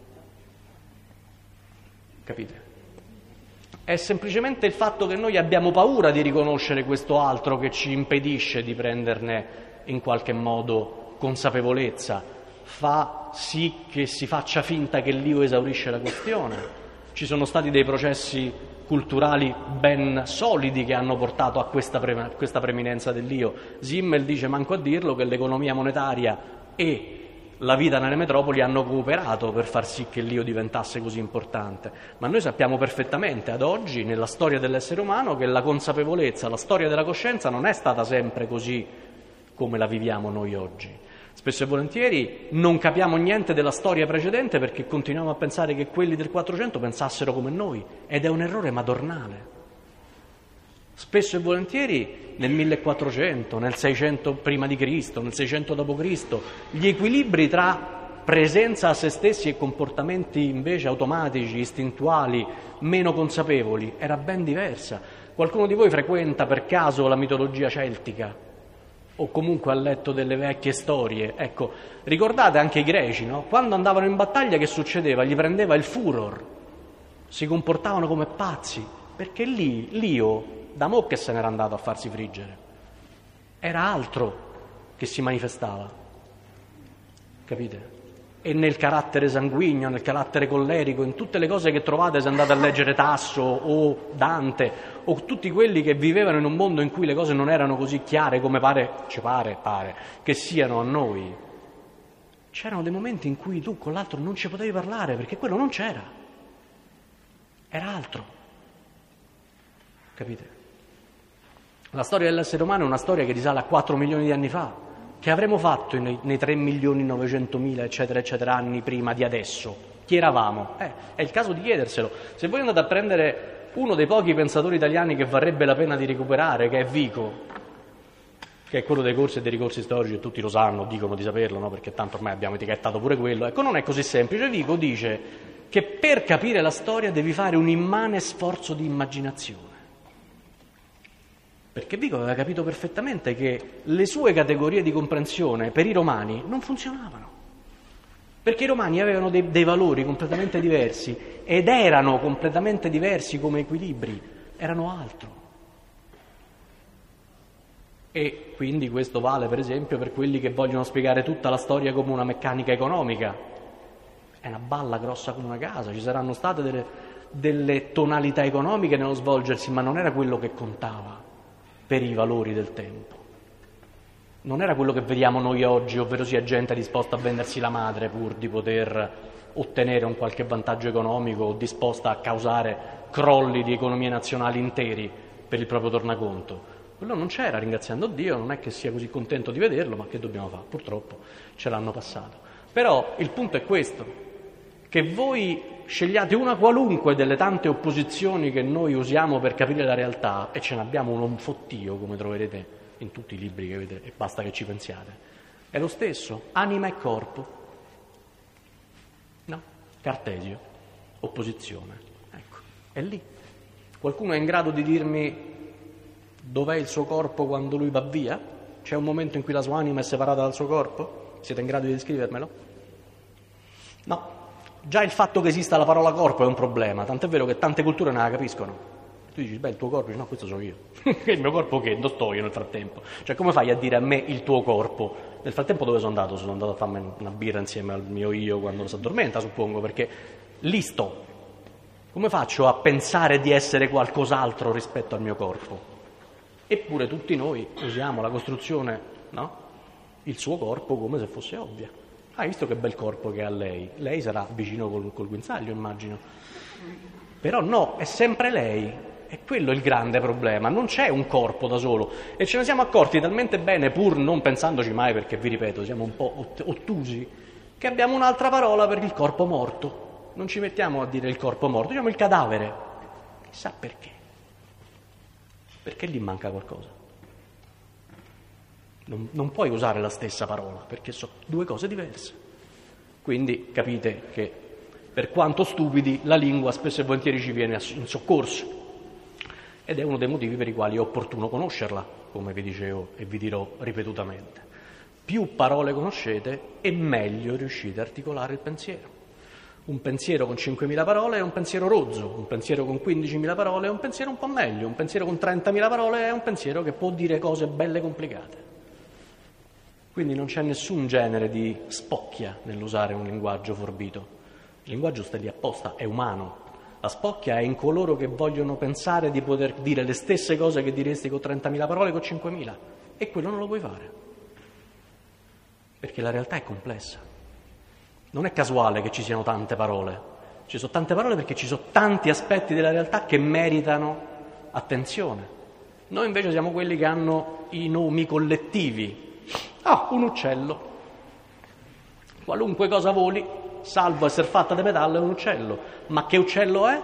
Capite? È semplicemente il fatto che noi abbiamo paura di riconoscere questo altro che ci impedisce di prenderne in qualche modo consapevolezza, fa sì che si faccia finta che l'io esaurisce la questione. Ci sono stati dei processi culturali ben solidi che hanno portato a questa preminenza dell'io. Simmel dice, manco a dirlo, che l'economia monetaria e la vita nelle metropoli hanno cooperato per far sì che l'io diventasse così importante. Ma noi sappiamo perfettamente ad oggi, nella storia dell'essere umano, che la consapevolezza, la storia della coscienza non è stata sempre così come la viviamo noi oggi. Spesso e volentieri non capiamo niente della storia precedente perché continuiamo a pensare che quelli del 400 pensassero come noi, ed è un errore madornale. Spesso e volentieri nel 1400, nel 600 prima di Cristo, nel 600 dopo Cristo, gli equilibri tra presenza a se stessi e comportamenti invece automatici, istintuali, meno consapevoli, era ben diversa. Qualcuno di voi frequenta per caso la mitologia celtica? O comunque ha letto delle vecchie storie? Ecco, ricordate anche i greci, no? Quando andavano in battaglia che succedeva? Gli prendeva il furor, si comportavano come pazzi, perché l'io, da mo' che se n'era andato a farsi friggere, era altro che si manifestava, capite? E nel carattere sanguigno, nel carattere collerico, in tutte le cose che trovate se andate a leggere Tasso o Dante o tutti quelli che vivevano in un mondo in cui le cose non erano così chiare come ci pare che siano a noi. C'erano dei momenti in cui tu con l'altro non ci potevi parlare perché quello non c'era, era altro, capite? La storia dell'essere umano è una storia che risale a 4 milioni di anni fa. Che avremmo fatto nei 3.900.000 eccetera eccetera anni prima di adesso? Chi eravamo? È il caso di chiederselo. Se voi andate a prendere uno dei pochi pensatori italiani che varrebbe la pena di recuperare, che è Vico, che è quello dei corsi e dei ricorsi storici, e tutti lo sanno, dicono di saperlo, no? Perché tanto ormai abbiamo etichettato pure quello. Ecco, non è così semplice. Vico dice che per capire la storia devi fare un immane sforzo di immaginazione. Perché Vico aveva capito perfettamente che le sue categorie di comprensione per i romani non funzionavano. Perché i romani avevano dei valori completamente diversi ed erano completamente diversi come equilibri, erano altro. E quindi questo vale per esempio per quelli che vogliono spiegare tutta la storia come una meccanica economica. È una balla grossa come una casa, ci saranno state delle tonalità economiche nello svolgersi, ma non era quello che contava per i valori del tempo. Non era quello che vediamo noi oggi, ovvero sia gente disposta a vendersi la madre pur di poter ottenere un qualche vantaggio economico o disposta a causare crolli di economie nazionali interi per il proprio tornaconto. Quello non c'era, ringraziando Dio, non è che sia così contento di vederlo, ma che dobbiamo fare? Purtroppo ce l'hanno passato. Però il punto è questo, che voi scegliate una qualunque delle tante opposizioni che noi usiamo per capire la realtà, e ce ne abbiamo un fottio, come troverete in tutti i libri che vedete, e basta che ci pensiate. È lo stesso, anima e corpo. No? Cartesio, opposizione. Ecco, è lì. Qualcuno è in grado di dirmi dov'è il suo corpo quando lui va via? C'è un momento in cui la sua anima è separata dal suo corpo? Siete in grado di descrivermelo? No. Già il fatto che esista la parola corpo è un problema, tant'è vero che tante culture non la capiscono. Tu dici, il tuo corpo, dici, no, questo sono io. Il mio corpo che? Dove sto io nel frattempo? Cioè, come fai a dire a me il tuo corpo? Nel frattempo dove sono andato? Sono andato a farmi una birra insieme al mio io quando si addormenta, suppongo, perché lì sto. Come faccio a pensare di essere qualcos'altro rispetto al mio corpo? Eppure tutti noi usiamo la costruzione, no? Il suo corpo come se fosse ovvia. Hai visto che bel corpo che ha lei? Lei sarà vicino col guinzaglio, immagino. Però no, è sempre lei. È quello il grande problema. Non c'è un corpo da solo. E ce ne siamo accorti talmente bene, pur non pensandoci mai, perché vi ripeto, siamo un po' ottusi, che abbiamo un'altra parola per il corpo morto. Non ci mettiamo a dire il corpo morto, diciamo il cadavere. Chissà perché. Perché lì manca qualcosa. Non puoi usare la stessa parola, perché sono due cose diverse. Quindi capite che, per quanto stupidi, la lingua spesso e volentieri ci viene in soccorso. Ed è uno dei motivi per i quali è opportuno conoscerla, come vi dicevo e vi dirò ripetutamente. Più parole conoscete e meglio riuscite a articolare il pensiero. Un pensiero con 5.000 parole è un pensiero rozzo, un pensiero con 15.000 parole è un pensiero un po' meglio, un pensiero con 30.000 parole è un pensiero che può dire cose belle complicate. Quindi non c'è nessun genere di spocchia nell'usare un linguaggio forbito. Il linguaggio sta lì apposta, è umano. La spocchia è in coloro che vogliono pensare di poter dire le stesse cose che diresti con 30.000 parole con 5.000. E quello non lo puoi fare. Perché la realtà è complessa. Non è casuale che ci siano tante parole. Ci sono tante parole perché ci sono tanti aspetti della realtà che meritano attenzione. Noi invece siamo quelli che hanno i nomi collettivi. Ah, un uccello. Qualunque cosa voli, salvo essere fatta di metallo, è un uccello. Ma che uccello è?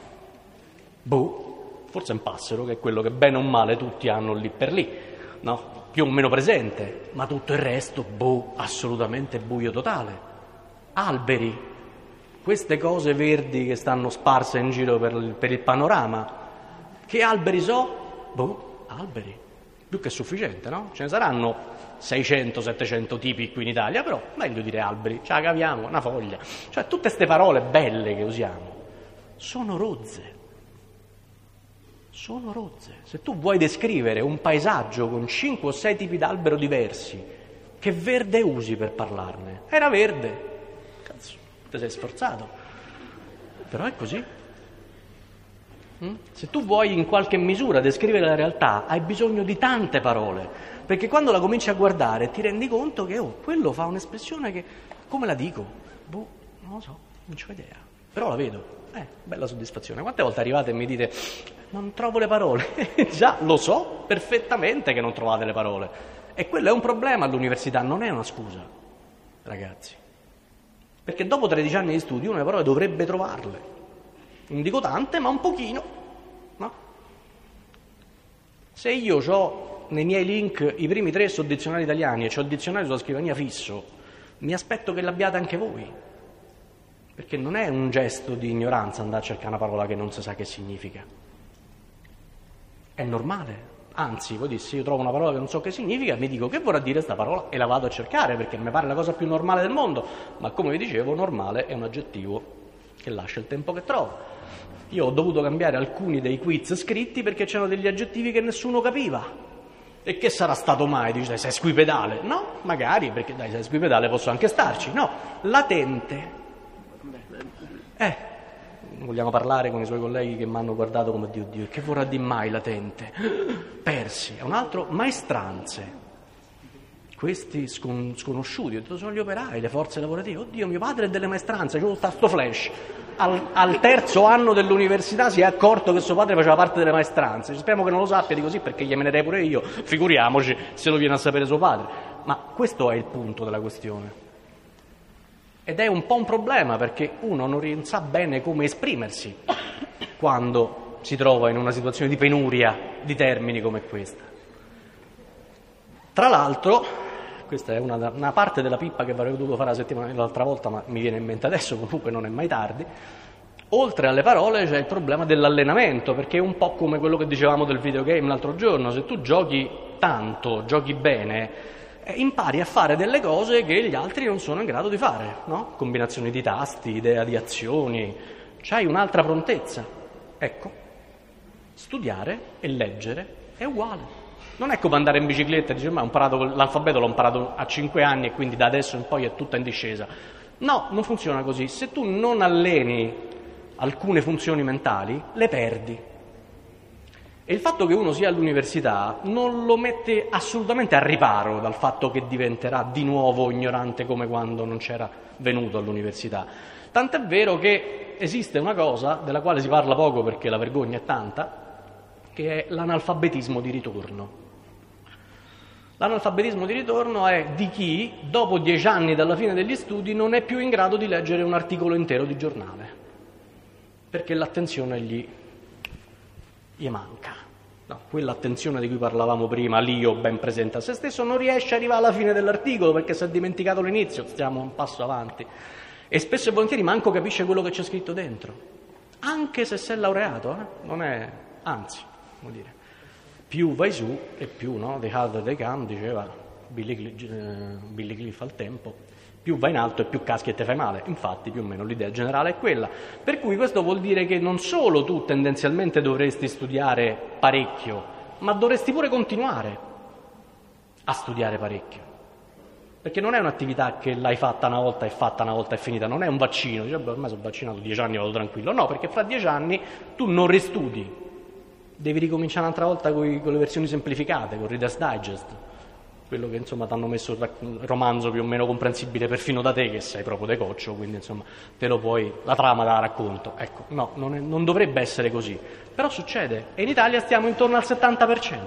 Boh, forse è un passero, che è quello che bene o male tutti hanno lì per lì, no? Più o meno presente, ma tutto il resto, boh, assolutamente buio totale. alberi, queste cose verdi che stanno sparse in giro per il panorama. Che alberi so? Boh, alberi. Più che sufficiente, no? Ce ne saranno 600-700 tipi qui in Italia, però meglio dire alberi, ce la caviamo, una foglia. Cioè tutte queste parole belle che usiamo sono rozze. Sono rozze. Se tu vuoi descrivere un paesaggio con 5 o 6 tipi d'albero diversi, che verde usi per parlarne? Era verde. Cazzo, ti sei sforzato. Però è così. Se tu vuoi in qualche misura descrivere la realtà, hai bisogno di tante parole, perché quando la cominci a guardare ti rendi conto che quello fa un'espressione che, come la dico? Boh, non lo so, non c'ho idea, però la vedo. Bella soddisfazione. Quante volte arrivate e mi dite non trovo le parole? Già, lo so perfettamente che non trovate le parole. E quello è un problema all'università, non è una scusa, ragazzi. Perché dopo 13 anni di studio una le parole dovrebbe trovarle. Non dico tante, ma un pochino, no? Se io ho nei miei link i primi 3 su dizionari italiani e ho il dizionario sulla scrivania fisso, mi aspetto che l'abbiate anche voi. Perché non è un gesto di ignoranza andare a cercare una parola che non si sa che significa. È normale. Anzi, voi dite, se io trovo una parola che non so che significa, mi dico che vorrà dire sta parola e la vado a cercare, perché mi pare la cosa più normale del mondo. Ma come vi dicevo, normale è un aggettivo che lascia il tempo che trova. Io ho dovuto cambiare alcuni dei quiz scritti perché c'erano degli aggettivi che nessuno capiva. E che sarà stato mai? Dice, sei squipedale. No, magari, perché dai, sei squipedale posso anche starci. No, latente. Vogliamo parlare con i suoi colleghi che mi hanno guardato come Dio, che vorrà dire mai latente? Persi. E un altro, maestranze. Questi sconosciuti, ho detto, sono gli operai, le forze lavorative. Oddio, mio padre è delle maestranze, c'è sto flash. Al terzo anno dell'università si è accorto che suo padre faceva parte delle maestranze. Speriamo che non lo sappia di così, perché gli menerei pure io, figuriamoci se lo viene a sapere suo padre. Ma questo è il punto della questione. Ed è un po' un problema, perché uno non sa bene come esprimersi quando si trova in una situazione di penuria di termini come questa. Tra l'altro, questa è una parte della pippa che avrei dovuto fare l'altra volta, ma mi viene in mente adesso, comunque non è mai tardi. Oltre alle parole c'è il problema dell'allenamento, perché è un po' come quello che dicevamo del videogame l'altro giorno. Se tu giochi tanto, giochi bene, impari a fare delle cose che gli altri non sono in grado di fare, no? Combinazioni di tasti, idea di azioni, c'hai un'altra prontezza. Ecco, studiare e leggere è uguale. Non è come andare in bicicletta e dire, ma l'alfabeto l'ho imparato a 5 anni e quindi da adesso in poi è tutta in discesa. No, non funziona così. Se tu non alleni alcune funzioni mentali, le perdi. E il fatto che uno sia all'università non lo mette assolutamente a riparo dal fatto che diventerà di nuovo ignorante come quando non c'era venuto all'università. Tant'è vero che esiste una cosa della quale si parla poco perché la vergogna è tanta, che è l'analfabetismo di ritorno. L'analfabetismo di ritorno è di chi, dopo 10 anni dalla fine degli studi, non è più in grado di leggere un articolo intero di giornale, perché l'attenzione gli manca. No, quell'attenzione di cui parlavamo prima, l'io ben presente a se stesso, non riesce a arrivare alla fine dell'articolo perché si è dimenticato l'inizio, stiamo un passo avanti. E spesso e volentieri manco capisce quello che c'è scritto dentro, anche se si è laureato, non è, anzi, come dire, più vai su e più, no? The harder they come, diceva Billy Cliff al tempo. Più vai in alto e più caschi e te fai male. Infatti più o meno l'idea generale è quella. Per cui questo vuol dire che non solo tu tendenzialmente dovresti studiare parecchio, ma dovresti pure continuare a studiare parecchio. Perché non è un'attività che l'hai fatta una volta è finita, non è un vaccino, dice, ormai sono vaccinato 10 anni, vado tranquillo. No, perché fra 10 anni tu non ristudi, devi ricominciare un'altra volta con le versioni semplificate, con Reader's Digest. Quello che insomma ti hanno messo il romanzo più o meno comprensibile perfino da te che sei proprio decoccio, quindi insomma te lo puoi, la trama te la racconto. Ecco, no, non dovrebbe essere così, però succede e in Italia stiamo intorno al 70%.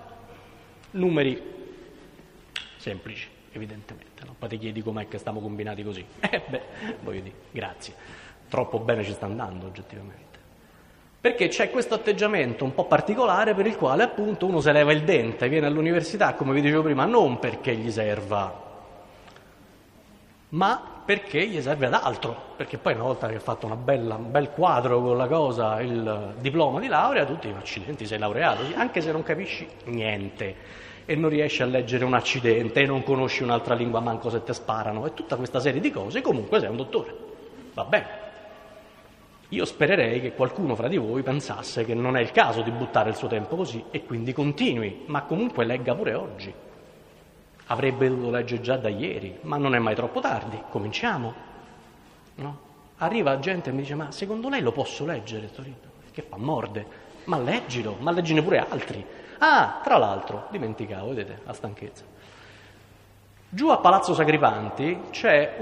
Numeri semplici, evidentemente, no? Poi ti chiedi com'è che stiamo combinati così. Voglio dire, grazie, troppo bene ci sta andando oggettivamente. Perché c'è questo atteggiamento un po' particolare per il quale appunto uno se leva il dente, viene all'università, come vi dicevo prima, non perché gli serva ma perché gli serve ad altro, perché poi una volta che hai fatto un bel quadro con la cosa, il diploma di laurea, tu ti accidenti, sei laureato, anche se non capisci niente e non riesci a leggere un accidente e non conosci un'altra lingua manco se te sparano e tutta questa serie di cose, comunque sei un dottore, va bene. Io spererei che qualcuno fra di voi pensasse che non è il caso di buttare il suo tempo così e quindi continui, ma comunque legga pure oggi. Avrebbe dovuto leggere già da ieri, ma non è mai troppo tardi, cominciamo. No? Arriva gente e mi dice, ma secondo lei lo posso leggere? Che fa? Morde. Ma leggilo, ma leggine pure altri. Ah, tra l'altro, dimenticavo, vedete, la stanchezza. Giù a Palazzo Sacripanti c'è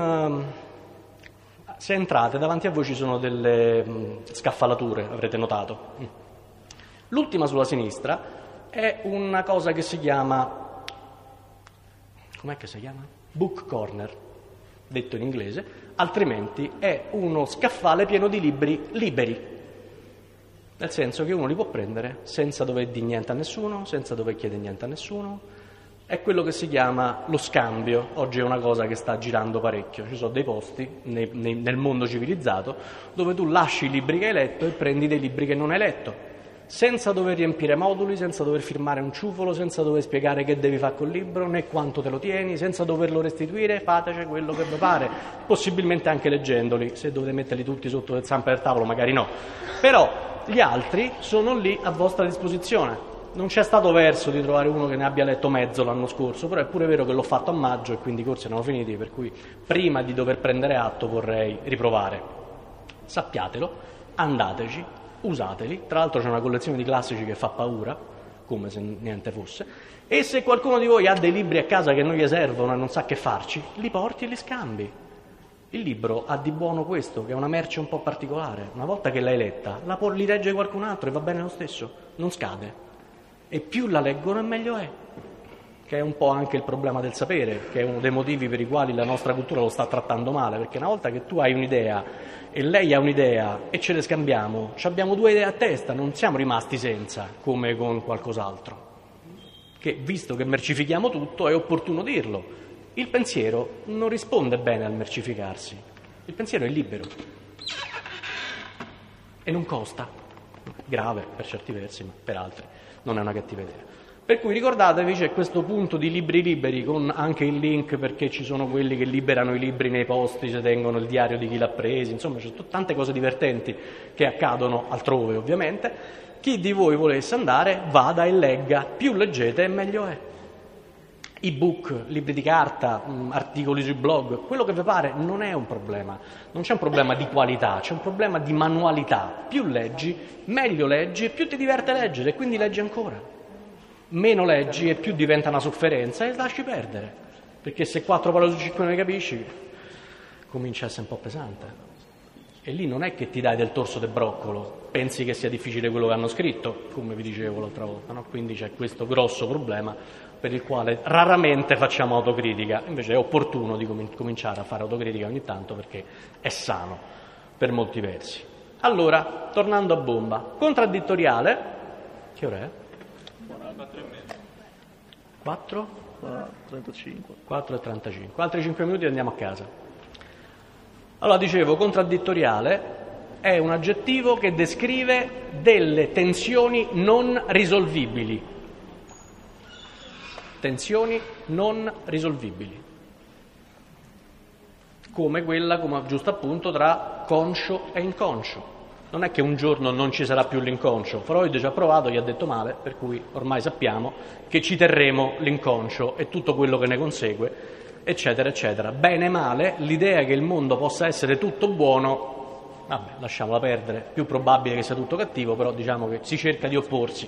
se entrate, davanti a voi ci sono delle scaffalature, avrete notato. L'ultima sulla sinistra è una cosa che si chiama... Com'è che si chiama? Book corner, detto in inglese, altrimenti è uno scaffale pieno di libri liberi, nel senso che uno li può prendere senza dover dire niente a nessuno, senza dover chiedere niente a nessuno. È quello che si chiama lo scambio. Oggi è una cosa che sta girando parecchio, ci sono dei posti nel mondo civilizzato dove tu lasci i libri che hai letto e prendi dei libri che non hai letto, senza dover riempire moduli, senza dover firmare un ciuffolo, senza dover spiegare che devi fare col libro, né quanto te lo tieni, senza doverlo restituire, fateci quello che vi pare, possibilmente anche leggendoli, se dovete metterli tutti sotto le zampe del tavolo magari no, però gli altri sono lì a vostra disposizione. Non c'è stato verso di trovare uno che ne abbia letto mezzo l'anno scorso, però è pure vero che l'ho fatto a maggio e quindi i corsi erano finiti, per cui prima di dover prendere atto vorrei riprovare. Sappiatelo, andateci, usateli, tra l'altro c'è una collezione di classici che fa paura, come se niente fosse, e se qualcuno di voi ha dei libri a casa che non gli servono e non sa che farci, li porti e li scambi. Il libro ha di buono questo, che è una merce un po' particolare, una volta che l'hai letta, li legge qualcun altro e va bene lo stesso, non scade, e più la leggono e meglio è, che è un po' anche il problema del sapere, che è uno dei motivi per i quali la nostra cultura lo sta trattando male, perché una volta che tu hai un'idea e lei ha un'idea e ce le scambiamo, ci abbiamo due idee a testa, non siamo rimasti senza, come con qualcos'altro. Che visto che mercifichiamo tutto è opportuno dirlo. Il pensiero non risponde bene al mercificarsi, il pensiero è libero e non costa, grave per certi versi, ma per altri non è una cattiva idea. Per cui ricordatevi, c'è questo punto di libri liberi con anche il link, perché ci sono quelli che liberano i libri nei posti, se tengono il diario di chi l'ha presi, insomma c'è tante cose divertenti che accadono altrove ovviamente. Chi di voi volesse andare vada e legga, più leggete e meglio è. Ebook, libri di carta, articoli sui blog, quello che vi pare non è un problema, non c'è un problema di qualità, c'è un problema di manualità. Più leggi, meglio leggi e più ti diverte leggere e quindi leggi ancora. Meno leggi e più diventa una sofferenza e lasci perdere, perché se 4 parole su 5 non le capisci comincia a essere un po' pesante e lì non è che ti dai del torso del broccolo, pensi che sia difficile quello che hanno scritto, come vi dicevo l'altra volta, no? Quindi c'è questo grosso problema per il quale raramente facciamo autocritica, invece è opportuno di cominciare a fare autocritica ogni tanto perché è sano per molti versi. Allora, tornando a bomba, contraddittoriale, che ora è? 4? 4:35. Altri 5 minuti e andiamo a casa. Allora, dicevo, contraddittoriale è un aggettivo che descrive delle tensioni non risolvibili. Tensioni non risolvibili. Come quella, come giusto appunto, tra conscio e inconscio. Non è che un giorno non ci sarà più l'inconscio. Freud ci ha provato, gli ha detto male, per cui ormai sappiamo che ci terremo l'inconscio e tutto quello che ne consegue, eccetera, eccetera. Bene, male, l'idea che il mondo possa essere tutto buono, vabbè, lasciamola perdere, più probabile che sia tutto cattivo, però diciamo che si cerca di opporsi.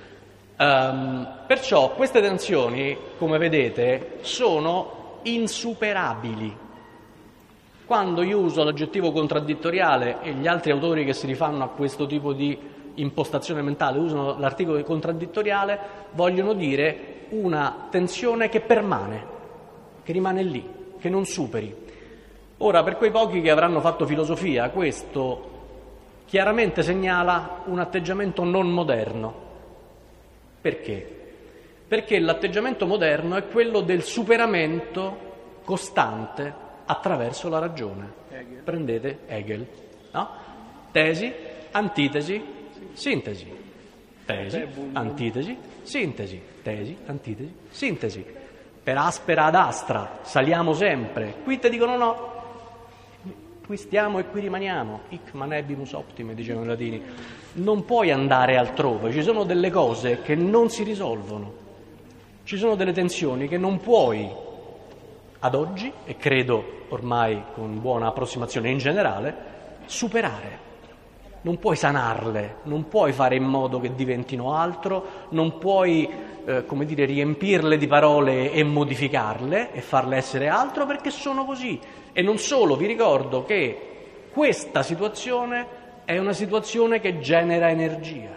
Perciò queste tensioni, come vedete, sono insuperabili. Quando io uso l'aggettivo contraddittoriale e gli altri autori che si rifanno a questo tipo di impostazione mentale usano l'articolo contraddittoriale, vogliono dire una tensione che permane, che rimane lì, che non superi. Ora, per quei pochi che avranno fatto filosofia, questo chiaramente segnala un atteggiamento non moderno. Perché? Perché l'atteggiamento moderno è quello del superamento costante attraverso la ragione. Prendete Hegel, no? Tesi, antitesi, sintesi. Tesi, antitesi, sintesi. Tesi, antitesi, sintesi. Per aspera ad astra, saliamo sempre. Qui ti dicono no. Qui stiamo e qui rimaniamo. Hic manebimus optime, dicevano i latini. Non puoi andare altrove, ci sono delle cose che non si risolvono, ci sono delle tensioni che non puoi, ad oggi, e credo ormai con buona approssimazione in generale, superare. Non puoi sanarle, non puoi fare in modo che diventino altro, non puoi, riempirle di parole e modificarle e farle essere altro, perché sono così. E non solo, vi ricordo che questa situazione è una situazione che genera energia.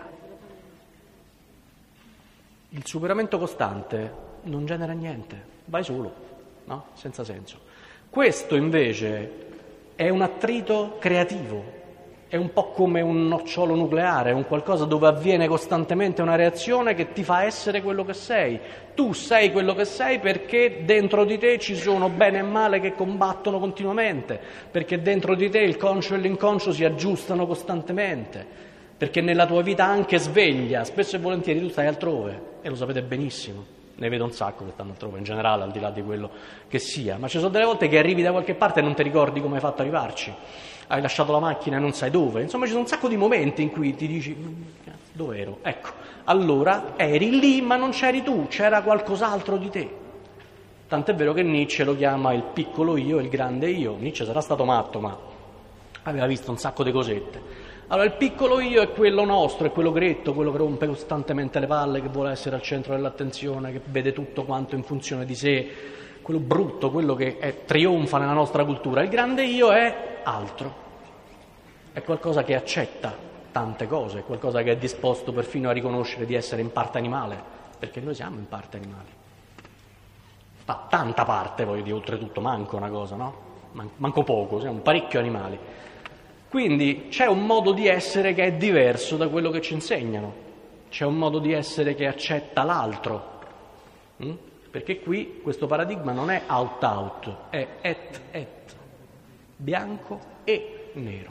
Il superamento costante non genera niente, vai solo, no? Senza senso. Questo invece è un attrito creativo, è un po' come un nocciolo nucleare, è un qualcosa dove avviene costantemente una reazione che ti fa essere quello che sei. Tu sei quello che sei perché dentro di te ci sono bene e male che combattono continuamente, perché dentro di te il conscio e l'inconscio si aggiustano costantemente, perché nella tua vita anche sveglia, spesso e volentieri tu stai altrove, e lo sapete benissimo. Ne vedo un sacco che stanno altrove, in generale, al di là di quello che sia, ma ci sono delle volte che arrivi da qualche parte e non ti ricordi come hai fatto ad arrivarci. Hai lasciato la macchina e non sai dove, insomma ci sono un sacco di momenti in cui ti dici dove ero? Ecco, allora eri lì ma non c'eri tu, c'era qualcos'altro di te. Tant'è vero che Nietzsche lo chiama il piccolo io e il grande io. Nietzsche sarà stato matto, ma aveva visto un sacco di cosette. Allora il piccolo io è quello nostro, è quello gretto, quello che rompe costantemente le palle, che vuole essere al centro dell'attenzione, che vede tutto quanto in funzione di sé, quello brutto, quello che trionfa nella nostra cultura. Il grande io è altro, è qualcosa che accetta tante cose, qualcosa che è disposto perfino a riconoscere di essere in parte animale, perché noi siamo in parte animali. Fa tanta parte, voglio dire, oltretutto manco una cosa, no? Manco poco, siamo parecchio animali. Quindi c'è un modo di essere che è diverso da quello che ci insegnano, c'è un modo di essere che accetta l'altro, perché qui questo paradigma non è out-out, è et, bianco e nero,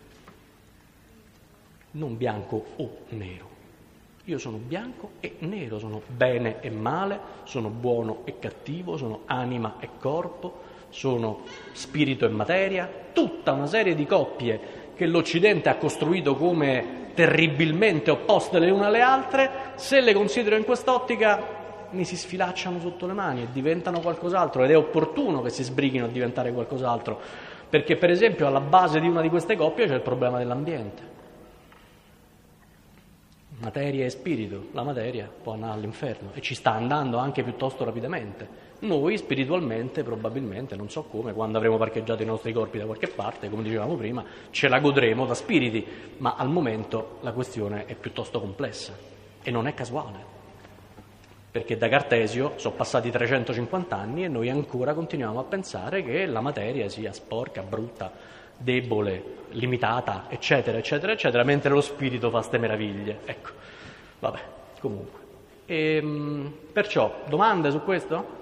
non bianco o nero. Io sono bianco e nero, sono bene e male, sono buono e cattivo, sono anima e corpo, sono spirito e materia, tutta una serie di coppie che l'Occidente ha costruito come terribilmente opposte le une alle altre. Se le considero in quest'ottica mi si sfilacciano sotto le mani e diventano qualcos'altro, ed è opportuno che si sbrighino a diventare qualcos'altro, perché per esempio alla base di una di queste coppie c'è il problema dell'ambiente. Materia e spirito, la materia può andare all'inferno e ci sta andando anche piuttosto rapidamente. Noi spiritualmente probabilmente, non so come, quando avremo parcheggiato i nostri corpi da qualche parte, come dicevamo prima, ce la godremo da spiriti, ma al momento la questione è piuttosto complessa e non è casuale, perché da Cartesio sono passati 350 anni e noi ancora continuiamo a pensare che la materia sia sporca, brutta, debole, limitata, eccetera, eccetera, eccetera, mentre lo spirito fa ste meraviglie. Ecco, vabbè, comunque. Perciò, domande su questo?